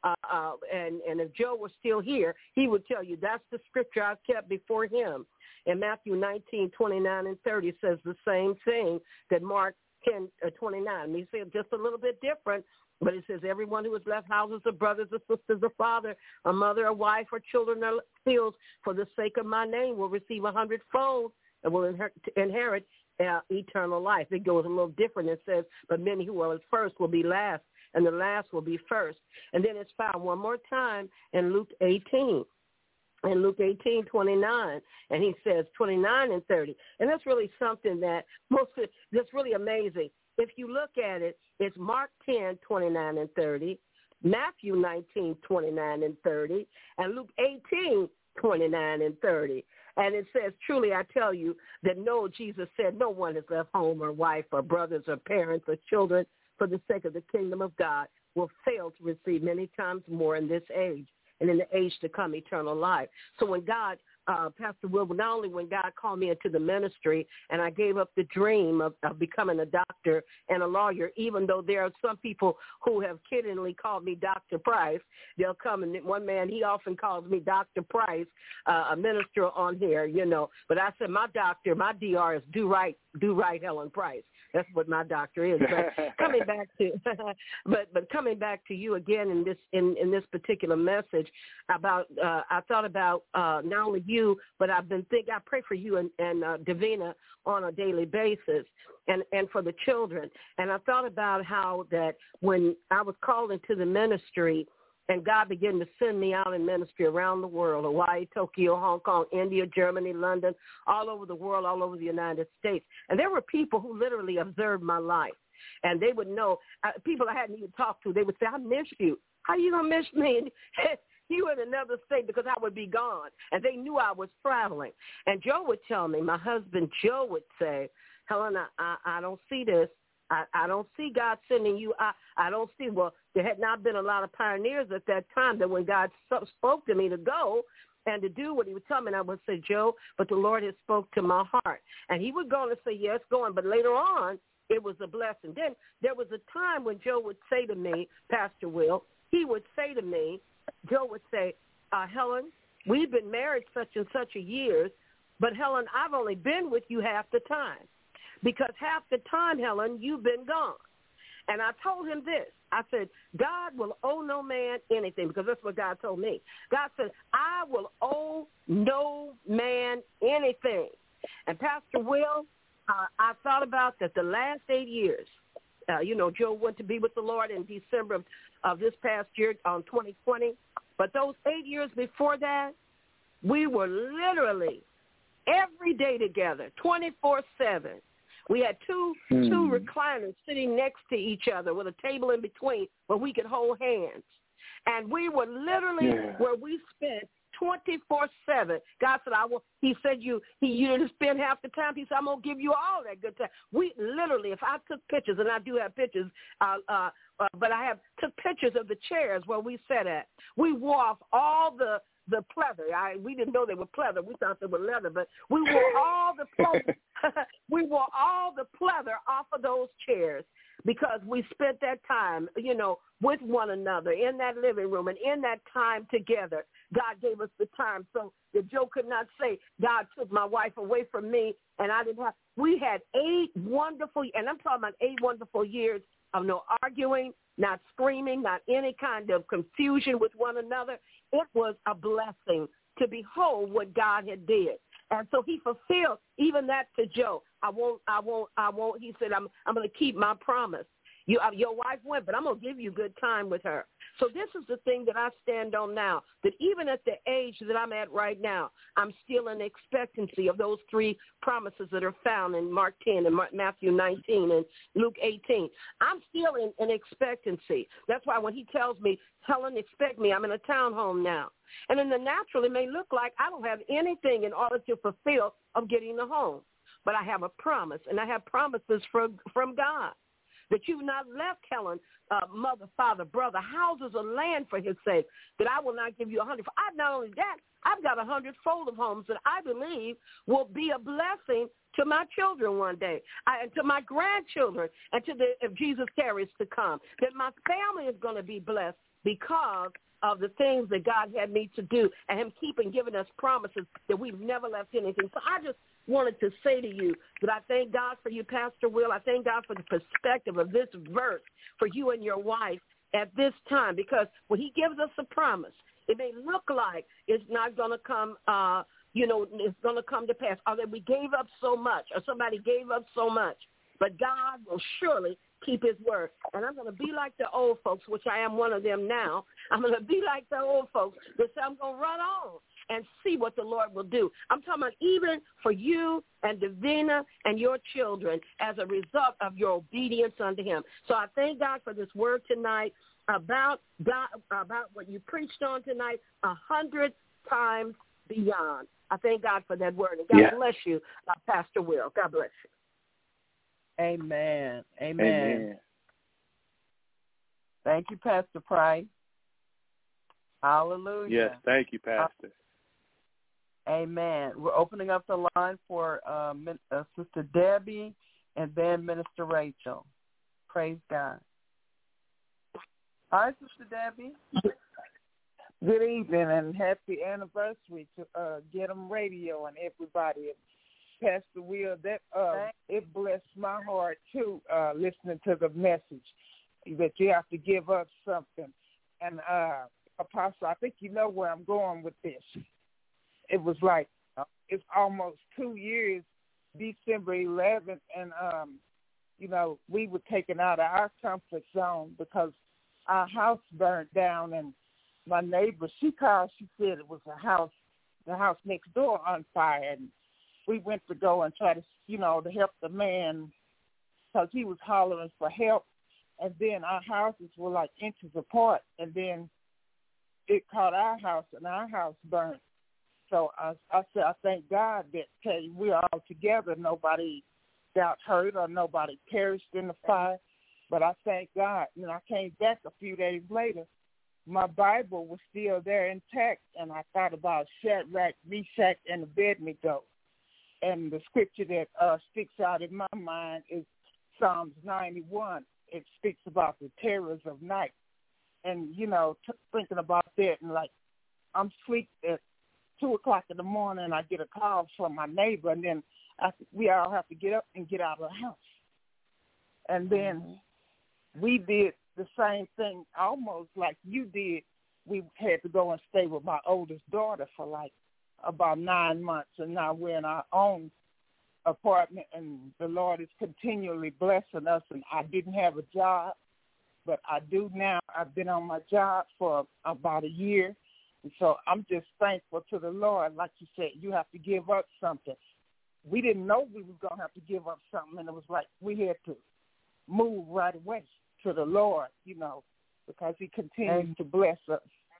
Uh, uh, and, and if Joe was still here, he would tell you that's the scripture I kept before him. And Matthew nineteen, twenty-nine and thirty says the same thing that Mark ten, twenty-nine. He said just a little bit different, but it says everyone who has left houses or brothers or sisters or father, a mother, a wife, or children or fields for the sake of my name will receive a hundredfold and will inher- inherit uh, eternal life. It goes a little different. It says, but many who are first will be last, and the last will be first. And then it's found one more time in Luke eighteen. In Luke eighteen, twenty-nine, and he says twenty-nine and thirty. And that's really something that most, that's really amazing. If you look at it, it's Mark ten, twenty-nine and thirty, Matthew nineteen, twenty-nine and thirty, and Luke eighteen, twenty-nine and thirty. And it says, truly I tell you that no, Jesus said, no one has left home or wife or brothers or parents or children for the sake of the kingdom of God will fail to receive many times more in this age, and in the age to come, eternal life. So when God, uh, Pastor Will, not only when God called me into the ministry and I gave up the dream of, of becoming a doctor and a lawyer, even though there are some people who have kiddingly called me Doctor Price, they'll come, and one man, he often calls me Doctor Price, uh, a minister on here, you know. But I said my doctor, my D R is Do Right, Do Right Helen Price. That's what my doctor is. But coming back to, but but coming back to you again in this in, in this particular message about, uh, I thought about uh, not only you, but I've been thinking. I pray for you and, and uh, Davina on a daily basis, and and for the children. And I thought about how that when I was called into the ministry, and God began to send me out in ministry around the world, Hawaii, Tokyo, Hong Kong, India, Germany, London, all over the world, all over the United States. And there were people who literally observed my life. And they would know, uh, people I hadn't even talked to, they would say, I miss you. How you going to miss me? You in another state, because I would be gone. And they knew I was traveling. And Joe would tell me, my husband Joe would say, Helen, I, I, I don't see this. I, I don't see God sending you. I, I don't see, well, there had not been a lot of pioneers at that time that when God spoke to me to go and to do what he was telling me, and I would say, Joe, but the Lord has spoke to my heart. And he would go and say, yes, go on. But later on, it was a blessing. Then there was a time when Joe would say to me, Pastor Will, he would say to me, Joe would say, uh, Helen, we've been married such and such a years, but Helen, I've only been with you half the time. Because half the time, Helen, you've been gone. And I told him this. I said, God will owe no man anything, because that's what God told me. God said, I will owe no man anything. And Pastor Will, uh, I thought about that the last eight years, uh, you know, Joe went to be with the Lord in December of, of this past year, on um, twenty twenty. But those eight years before that, we were literally every day together, twenty-four seven. We had two mm. two recliners sitting next to each other with a table in between where we could hold hands. And we were literally yeah. where we spent twenty-four seven. God said, I will, he said, you he, you didn't spend half the time. He said, I'm going to give you all that good time. We literally, if I took pictures, and I do have pictures, uh, uh, uh, but I have took pictures of the chairs where we sat at. We wore off all the, the pleather. I, we didn't know they were pleather. We thought they were leather, but we wore all the pleather. we wore all the pleather off of those chairs because we spent that time, you know, with one another in that living room and in that time together. God gave us the time. So if Joe could not say, God took my wife away from me and I didn't have, we had eight wonderful, and I'm talking about eight wonderful years of no arguing, not screaming, not any kind of confusion with one another. It was a blessing to behold what God had did. And so he fulfilled even that to Joe. I won't, I won't, I won't. He said, I'm, I'm going to keep my promise. You, uh, your wife went, but I'm going to give you good time with her. So this is the thing that I stand on now, that even at the age that I'm at right now, I'm still in expectancy of those three promises that are found in Mark ten and Mark, Matthew nineteen and Luke eighteen. I'm still in, in expectancy. That's why when he tells me, Helen, expect me, I'm in a townhome now. And in the natural, it may look like I don't have anything in order to fulfill of getting the home. But I have a promise, and I have promises from, from God. That you've not left, Helen, uh, mother, father, brother, houses or land for his sake, that I will not give you a hundred. I, not only that, I've got a hundredfold of homes that I believe will be a blessing to my children one day, I, and to my grandchildren, and to the, if Jesus carries to come, that my family is going to be blessed because of the things that God had me to do and him keeping giving us promises that we've never left anything. So I just wanted to say to you that I thank God for you, Pastor Will. I thank God for the perspective of this verse for you and your wife at this time, because when he gives us a promise, it may look like it's not going to come, uh, you know, it's going to come to pass, or that we gave up so much, or somebody gave up so much. But God will surely keep his word. And I'm going to be like the old folks, which I am one of them now. I'm going to be like the old folks that say I'm going to run on and see what the Lord will do. I'm talking about even for you and Davina and your children as a result of your obedience unto him. So I thank God for this word tonight about God, about what you preached on tonight, a hundred times beyond. I thank God for that word. And God yeah. bless you, uh, Pastor Will. God bless you. Amen. Amen. Amen. Thank you, Pastor Price. Hallelujah. Yes, thank you, Pastor. Amen. We're opening up the line for uh, uh, Sister Debbie and then Minister Rachel. Praise God. All right, Sister Debbie. Good evening and happy anniversary to uh, Get 'em Radio and everybody. Pastor Will, that uh, it blessed my heart too, uh, listening to the message that you have to give up something. And uh, Apostle, I think you know where I'm going with this. It was like it's almost two years, December eleventh, and um, you know we were taken out of our comfort zone because our house burned down, and my neighbor, she called, she said it was a house, the house next door on fire, and we went to go and try to, you know, to help the man because he was hollering for help. And then our houses were like inches apart. And then it caught our house, and our house burned. So I, I said, I thank God that hey, we're all together. Nobody got hurt or nobody perished in the fire. But I thank God. You know, I came back a few days later. My Bible was still there intact, and I thought about Shadrach, Meshach, and Abednego. And the scripture that uh, sticks out in my mind is Psalms ninety-one. It speaks about the terrors of night. And, you know, t- thinking about that, and like I'm asleep at two o'clock in the morning, and I get a call from my neighbor, and then I, we all have to get up and get out of the house. And then mm-hmm. we did the same thing almost like you did. We had to go and stay with my oldest daughter for like about nine months, and now we're in our own apartment, and the Lord is continually blessing us. And I didn't have a job, but I do now. I've been on my job for about a year, and so I'm just thankful to the Lord. Like you said, you have to give up something. We didn't know we was going to have to give up something, and it was like we had to move right away to the Lord, you know, because he continues and to bless us.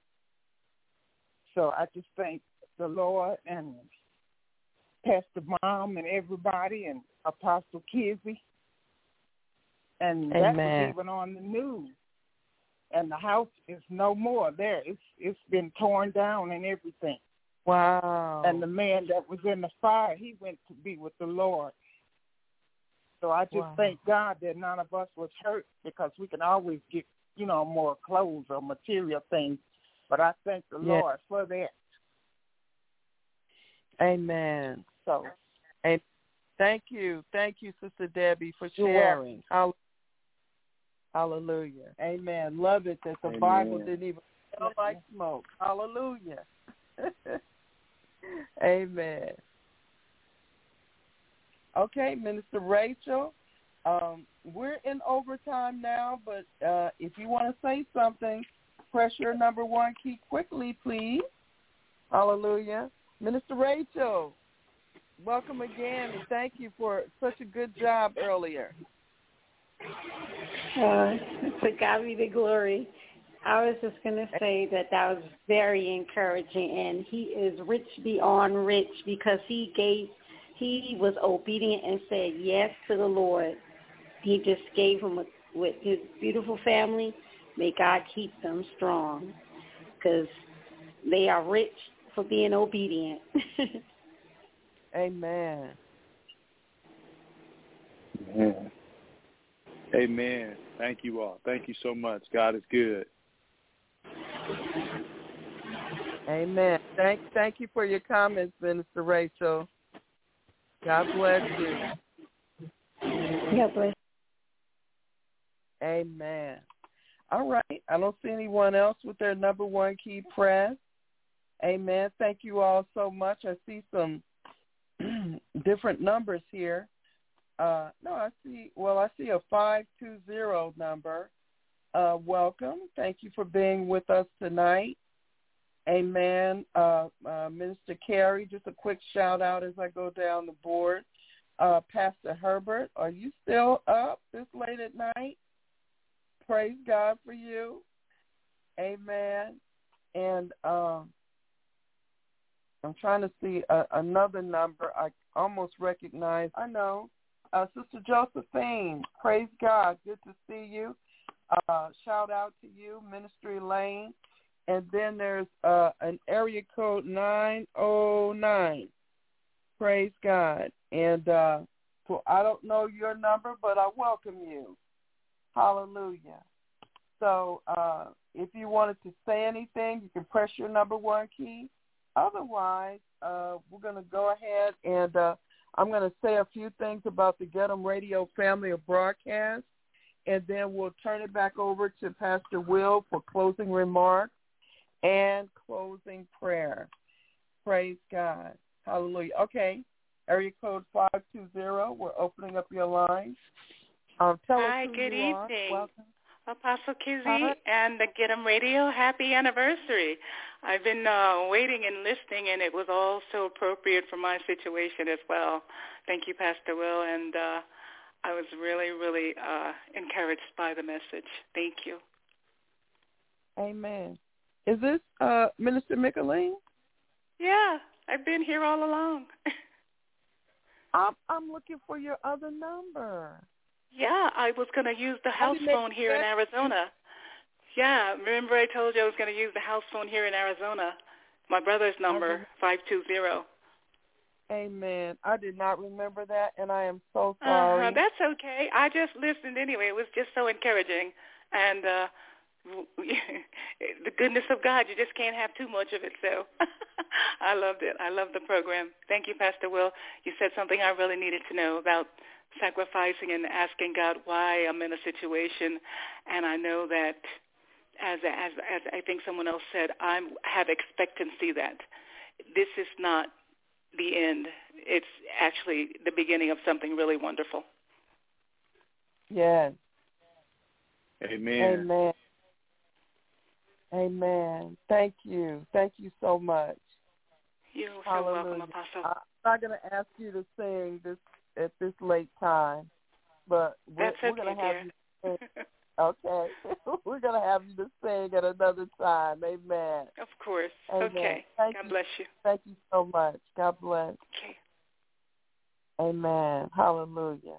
So I just thank the Lord and Pastor Mom and everybody and Apostle Kizzy. And that was even on the news. And the house is no more there. It's It's been torn down and everything. Wow. And the man that was in the fire, he went to be with the Lord. So I just wow. thank God that none of us was hurt, because we can always get, you know, more clothes or material things. But I thank the yes. Lord for that. Amen. So, and thank you. Thank you, Sister Debbie, for sharing. Hallelujah. Amen. Love it that the Amen. Bible didn't even smell like smoke. Hallelujah. Amen. Okay, Minister Rachel, um, we're in overtime now, but uh, if you want to say something, press your number one key quickly, please. Hallelujah. Minister Rachel, welcome again, and thank you for such a good job earlier. Uh, to God be the glory. I was just going to say that that was very encouraging, and he is rich beyond rich because he gave, he was obedient and said yes to the Lord. He just gave him with, with his beautiful family. May God keep them strong because they are rich for being obedient. Amen. Amen. Amen. Thank you all. Thank you so much. God is good. Amen. Thank, thank you for your comments, Minister Rachel. God bless you. God bless. Amen. All right. I don't see anyone else with their number one key press. Amen. Thank you all so much. I see some different numbers here. Uh, no, I see, well, I see a five two zero number. Uh, welcome. Thank you for being with us tonight. Amen. Uh, uh, Minister Carey, just a quick shout out as I go down the board. Uh, Pastor Herbert, are you still up this late at night? Praise God for you. Amen. And um, I'm trying to see a, another number I almost recognize. I know. Uh, Sister Josephine, praise God. Good to see you. Uh, shout out to you, Ministry Lane. And then there's uh, an area code nine oh nine. Praise God. And uh, so I don't know your number, but I welcome you. Hallelujah. So uh, if you wanted to say anything, you can press your number one key. Otherwise, uh, we're going to go ahead and uh, I'm going to say a few things about the Get 'em Radio family of broadcasts, and then we'll turn it back over to Pastor Will for closing remarks and closing prayer. Praise God. Hallelujah. Okay. Area code five two zero. We're opening up your lines. Um, tell Hi, us who good you evening. Are. Welcome. Apostle Kizzy Hi. and the Get 'em Radio, happy anniversary. I've been uh, waiting and listening, and it was all so appropriate for my situation as well. Thank you, Pastor Will, and uh, I was really, really uh, encouraged by the message. Thank you. Amen. Is this uh, Minister Micheline? Yeah, I've been here all along. I'm, I'm looking for your other number. Yeah, I was going to use the house phone here in Arizona. Yeah, remember I told you I was going to use the house phone here in Arizona. My brother's number, five two zero. Amen. I did not remember that, and I am so sorry. Uh-huh, that's okay. I just listened anyway. It was just so encouraging. And uh, the goodness of God, you just can't have too much of it. So I loved it. I loved the program. Thank you, Pastor Will. You said something I really needed to know about sacrificing and asking God why I'm in a situation. And I know that, as as, as I think someone else said, I have expectancy that this is not the end. It's actually the beginning of something really wonderful. Yes. Amen. Amen. Amen. Thank you. Thank you so much. You're so Hallelujah. welcome, Apostle. I'm not going to ask you to sing this at this late time, but we're, That's we're okay, going to have dear. you sing. Okay. We're going to have you to sing at another time. Amen. Of course. Amen. Okay. Thank God you. bless you. Thank you so much. God bless. Okay. Amen. Hallelujah.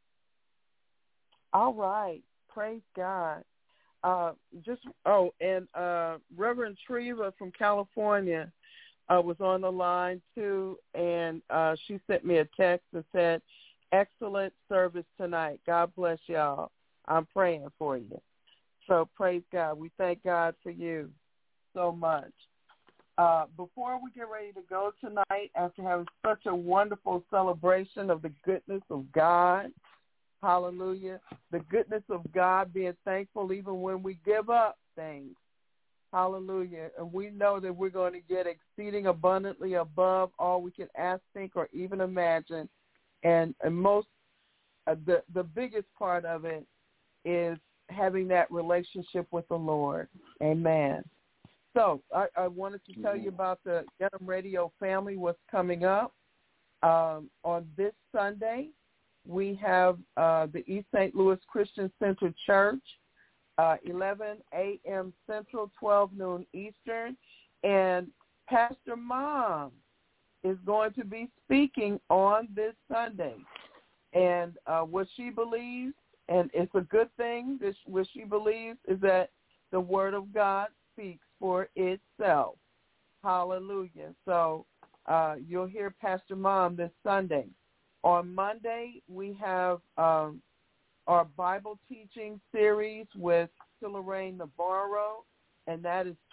All right. Praise God. Uh, just oh, and uh, Reverend Treva from California uh, was on the line too, and uh, she sent me a text and said, "Excellent service tonight. God bless y'all. I'm praying for you." So praise God. We thank God for you so much. Uh, before we get ready to go tonight, after having such a wonderful celebration of the goodness of God, hallelujah, the goodness of God, being thankful even when we give up things, hallelujah, and we know that we're going to get exceeding abundantly above all we can ask, think, or even imagine, and, and most, uh, the, the biggest part of it is having that relationship with the Lord. Amen. So I, I wanted to tell you about the Get 'em Radio family, what's coming up. Um, on this Sunday, we have uh, the East Saint Louis Christian Center Church, uh, eleven a.m. Central, twelve noon Eastern, and Pastor Mom is going to be speaking on this Sunday. And uh, what she believes, and it's a good thing, this, what she believes is that the Word of God speaks for itself. Hallelujah. So uh, you'll hear Pastor Mom this Sunday. On Monday, we have um, our Bible teaching series with Lorraine Navarro, and that is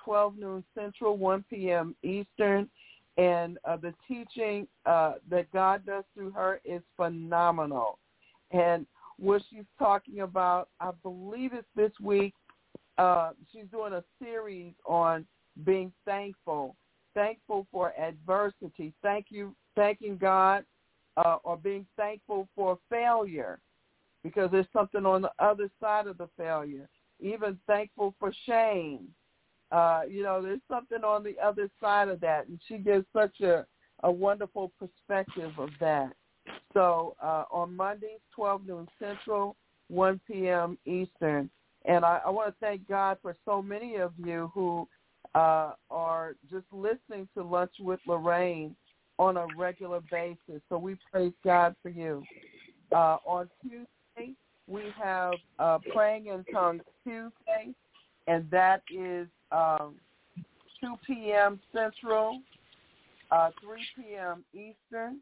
twelve noon Central, one p.m. Eastern. And uh, the teaching uh, that God does through her is phenomenal. And what she's talking about, I believe it's this week, uh, she's doing a series on being thankful, thankful for adversity, thank you, thanking God, uh, or being thankful for failure, because there's something on the other side of the failure, even thankful for shame. Uh, you know, there's something on the other side of that, and she gives such a, a wonderful perspective of that. So uh, on Mondays, twelve noon Central, one p.m. Eastern. And I, I want to thank God for so many of you who uh, are just listening to Lunch with Lorraine on a regular basis. So we praise God for you. Uh, on Tuesday, we have uh, Praying in Tongues Tuesday, and that is um, two p.m. Central, uh, three p.m. Eastern,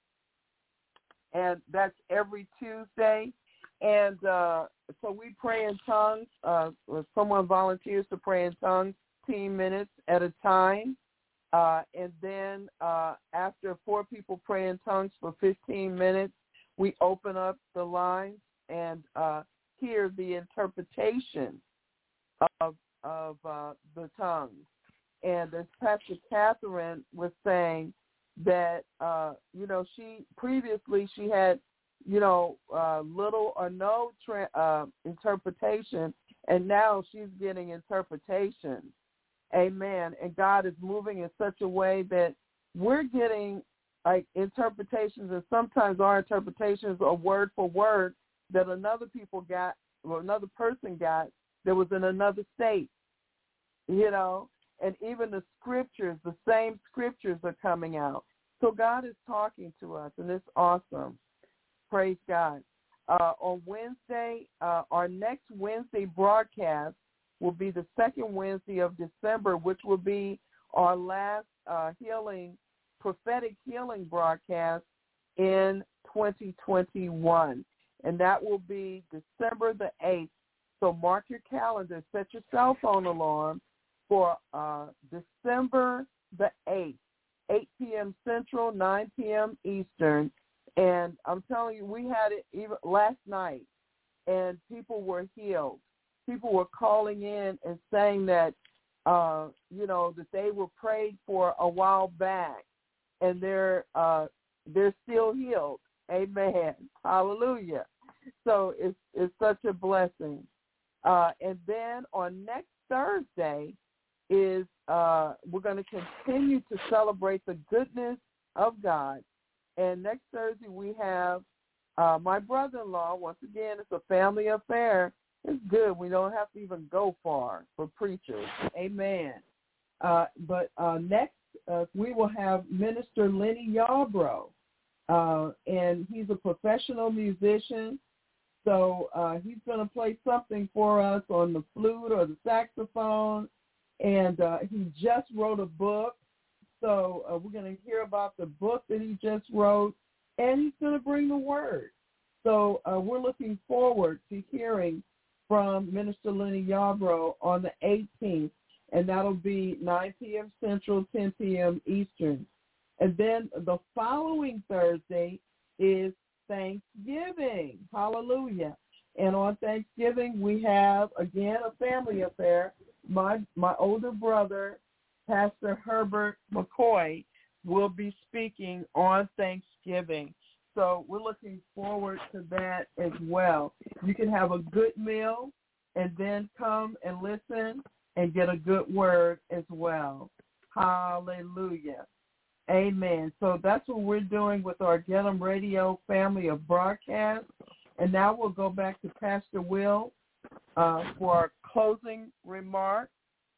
and that's every Tuesday. And uh, so we pray in tongues. Uh, someone volunteers to pray in tongues fifteen minutes at a time. Uh, and then uh, after four people pray in tongues for fifteen minutes, we open up the lines and uh, hear the interpretation of of uh, the tongues. And as Pastor Catherine was saying, that, uh, you know, she previously she had, you know, uh, little or no tra- uh, interpretation, and now she's getting interpretation. Amen. And God is moving in such a way that we're getting, like, interpretations, and sometimes our interpretations are word for word that another people got, or another person got that was in another state, you know. And even the scriptures, the same scriptures are coming out. So God is talking to us, and it's awesome. Praise God. Uh, on Wednesday, uh, our next Wednesday broadcast will be the second Wednesday of December, which will be our last uh, healing, prophetic healing broadcast in twenty twenty-one. And that will be December the eighth. So mark your calendar, set your cell phone alarm for uh, December the eighth, eight p.m. Central, nine p.m. Eastern. And I'm telling you, we had it even last night, and people were healed. People were calling in and saying that, uh, you know, that they were prayed for a while back, and they're uh, they're still healed. Amen. Hallelujah. So it's it's such a blessing. Uh, and then on next Thursday is uh, we're going to continue to celebrate the goodness of God. And next Thursday we have uh, my brother-in-law. Once again, it's a family affair. It's good. We don't have to even go far for preachers. Amen. Uh, but uh, next uh, we will have Minister Lenny Yarbrough, uh, and he's a professional musician. So uh, he's going to play something for us on the flute or the saxophone. And uh, he just wrote a book. So uh, we're going to hear about the book that he just wrote, and he's going to bring the word. So uh, we're looking forward to hearing from Minister Lenny Yarbrough on the eighteenth, and that'll be nine p.m. Central, ten p.m. Eastern. And then the following Thursday is Thanksgiving. Hallelujah. And on Thanksgiving, we have, again, a family affair. My my older brother, Pastor Herbert McCoy, will be speaking on Thanksgiving. So we're looking forward to that as well. You can have a good meal and then come and listen and get a good word as well. Hallelujah. Amen. So that's what we're doing with our Get 'em Radio family of broadcasts. And now we'll go back to Pastor Will uh, for our closing remarks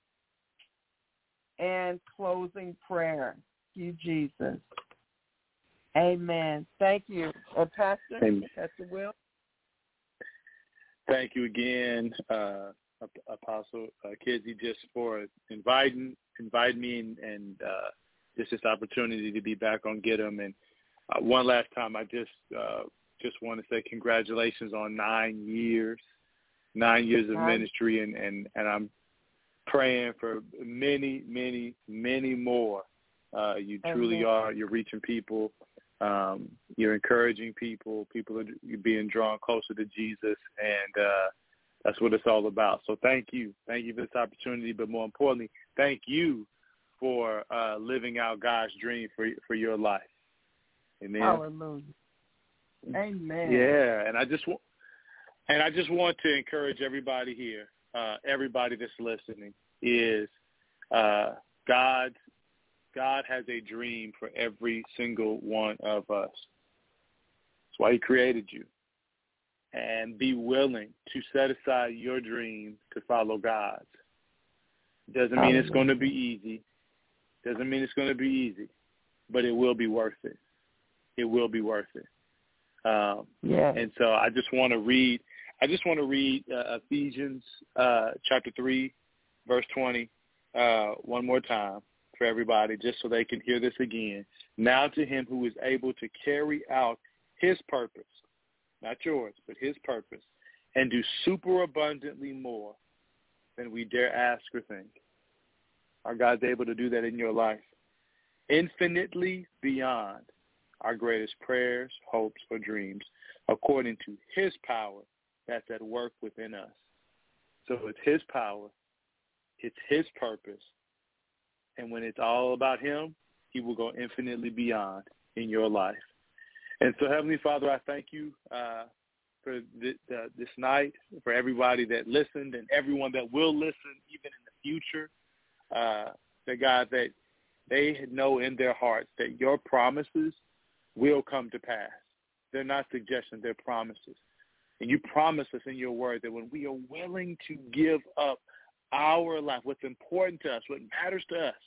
and closing prayer. Thank you, Jesus. Amen. Thank you. Uh, Pastor, Amen. Pastor Will. Thank you again, uh, Apostle uh, Kizzy, just for inviting inviting me and, and uh, just this opportunity to be back on Get 'em. And uh, one last time, I just uh, just want to say congratulations on nine years, nine years of Nine. ministry, and, and, and I'm praying for many, many, many more. Uh, you truly Amen. Are. You're reaching people. Um, you're encouraging people. People are being drawn closer to Jesus, and uh, that's what it's all about. So thank you. Thank you for this opportunity, but more importantly, thank you for uh, living out God's dream for for your life. Amen. Hallelujah. Amen. Yeah, and I just want and I just want to encourage everybody here, uh, everybody that's listening, is uh, God's God has a dream for every single one of us. That's why he created you. And be willing to set aside your dream to follow God's. Doesn't mean it's going to be easy. Doesn't mean it's going to be easy. But it will be worth it. It will be worth it. Um, yeah. And so I just want to read, I just want to read uh, Ephesians uh, chapter three, verse twenty, uh, one more time for everybody, just so they can hear this again. Now to him who is able to carry out his purpose, not yours, but his purpose, and do superabundantly more than we dare ask or think. Our God's able to do that in your life, infinitely beyond our greatest prayers, hopes, or dreams, according to his power that's at work within us. So it's his power, it's his purpose, and when it's all about him, he will go infinitely beyond in your life. And so, Heavenly Father, I thank you uh, for th- uh, this night, for everybody that listened and everyone that will listen even in the future, uh, that, God, that they know in their hearts that your promises will come to pass. They're not suggestions, they're promises. And you promise us in your word that when we are willing to give up our life, what's important to us, what matters to us,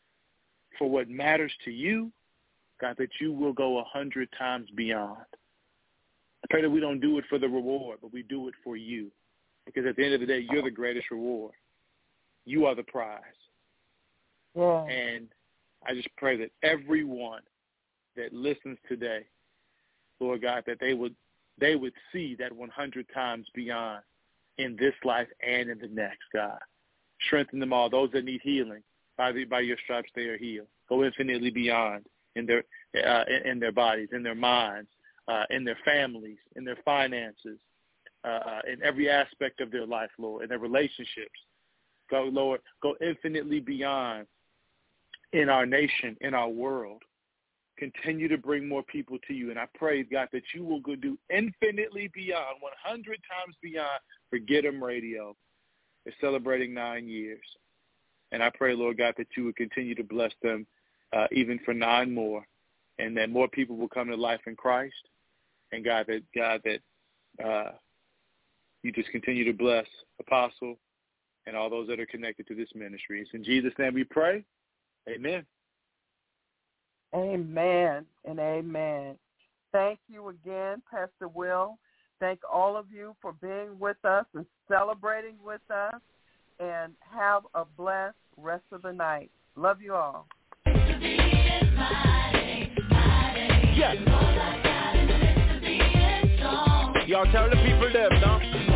for what matters to you, God, that you will go a hundred times beyond. I pray that we don't do it for the reward, but we do it for you. Because at the end of the day, you're the greatest reward. You are the prize. Yeah. And I just pray that everyone that listens today, Lord God, that they would they would see that one hundred times beyond in this life and in the next, God. Strengthen them all. Those that need healing, by, the, by your stripes they are healed. Go infinitely beyond in their uh, in, in their bodies, in their minds, uh, in their families, in their finances, uh, in every aspect of their life, Lord, in their relationships. Go, Lord, go infinitely beyond in our nation, in our world. Continue to bring more people to you. And I pray, God, that you will go do infinitely beyond, one hundred times beyond for Get 'em Radio. They're celebrating nine years. And I pray, Lord God, that you would continue to bless them uh, even for nine more, and that more people will come to life in Christ. And, God, that, God, that uh, you just continue to bless Apostle and all those that are connected to this ministry. It's in Jesus' name we pray. Amen. Amen and amen. Thank you again, Pastor Will. Thank all of you for being with us and celebrating with us. And have a blessed rest of the night. Love you all. Yes. Y'all tell the people them, no?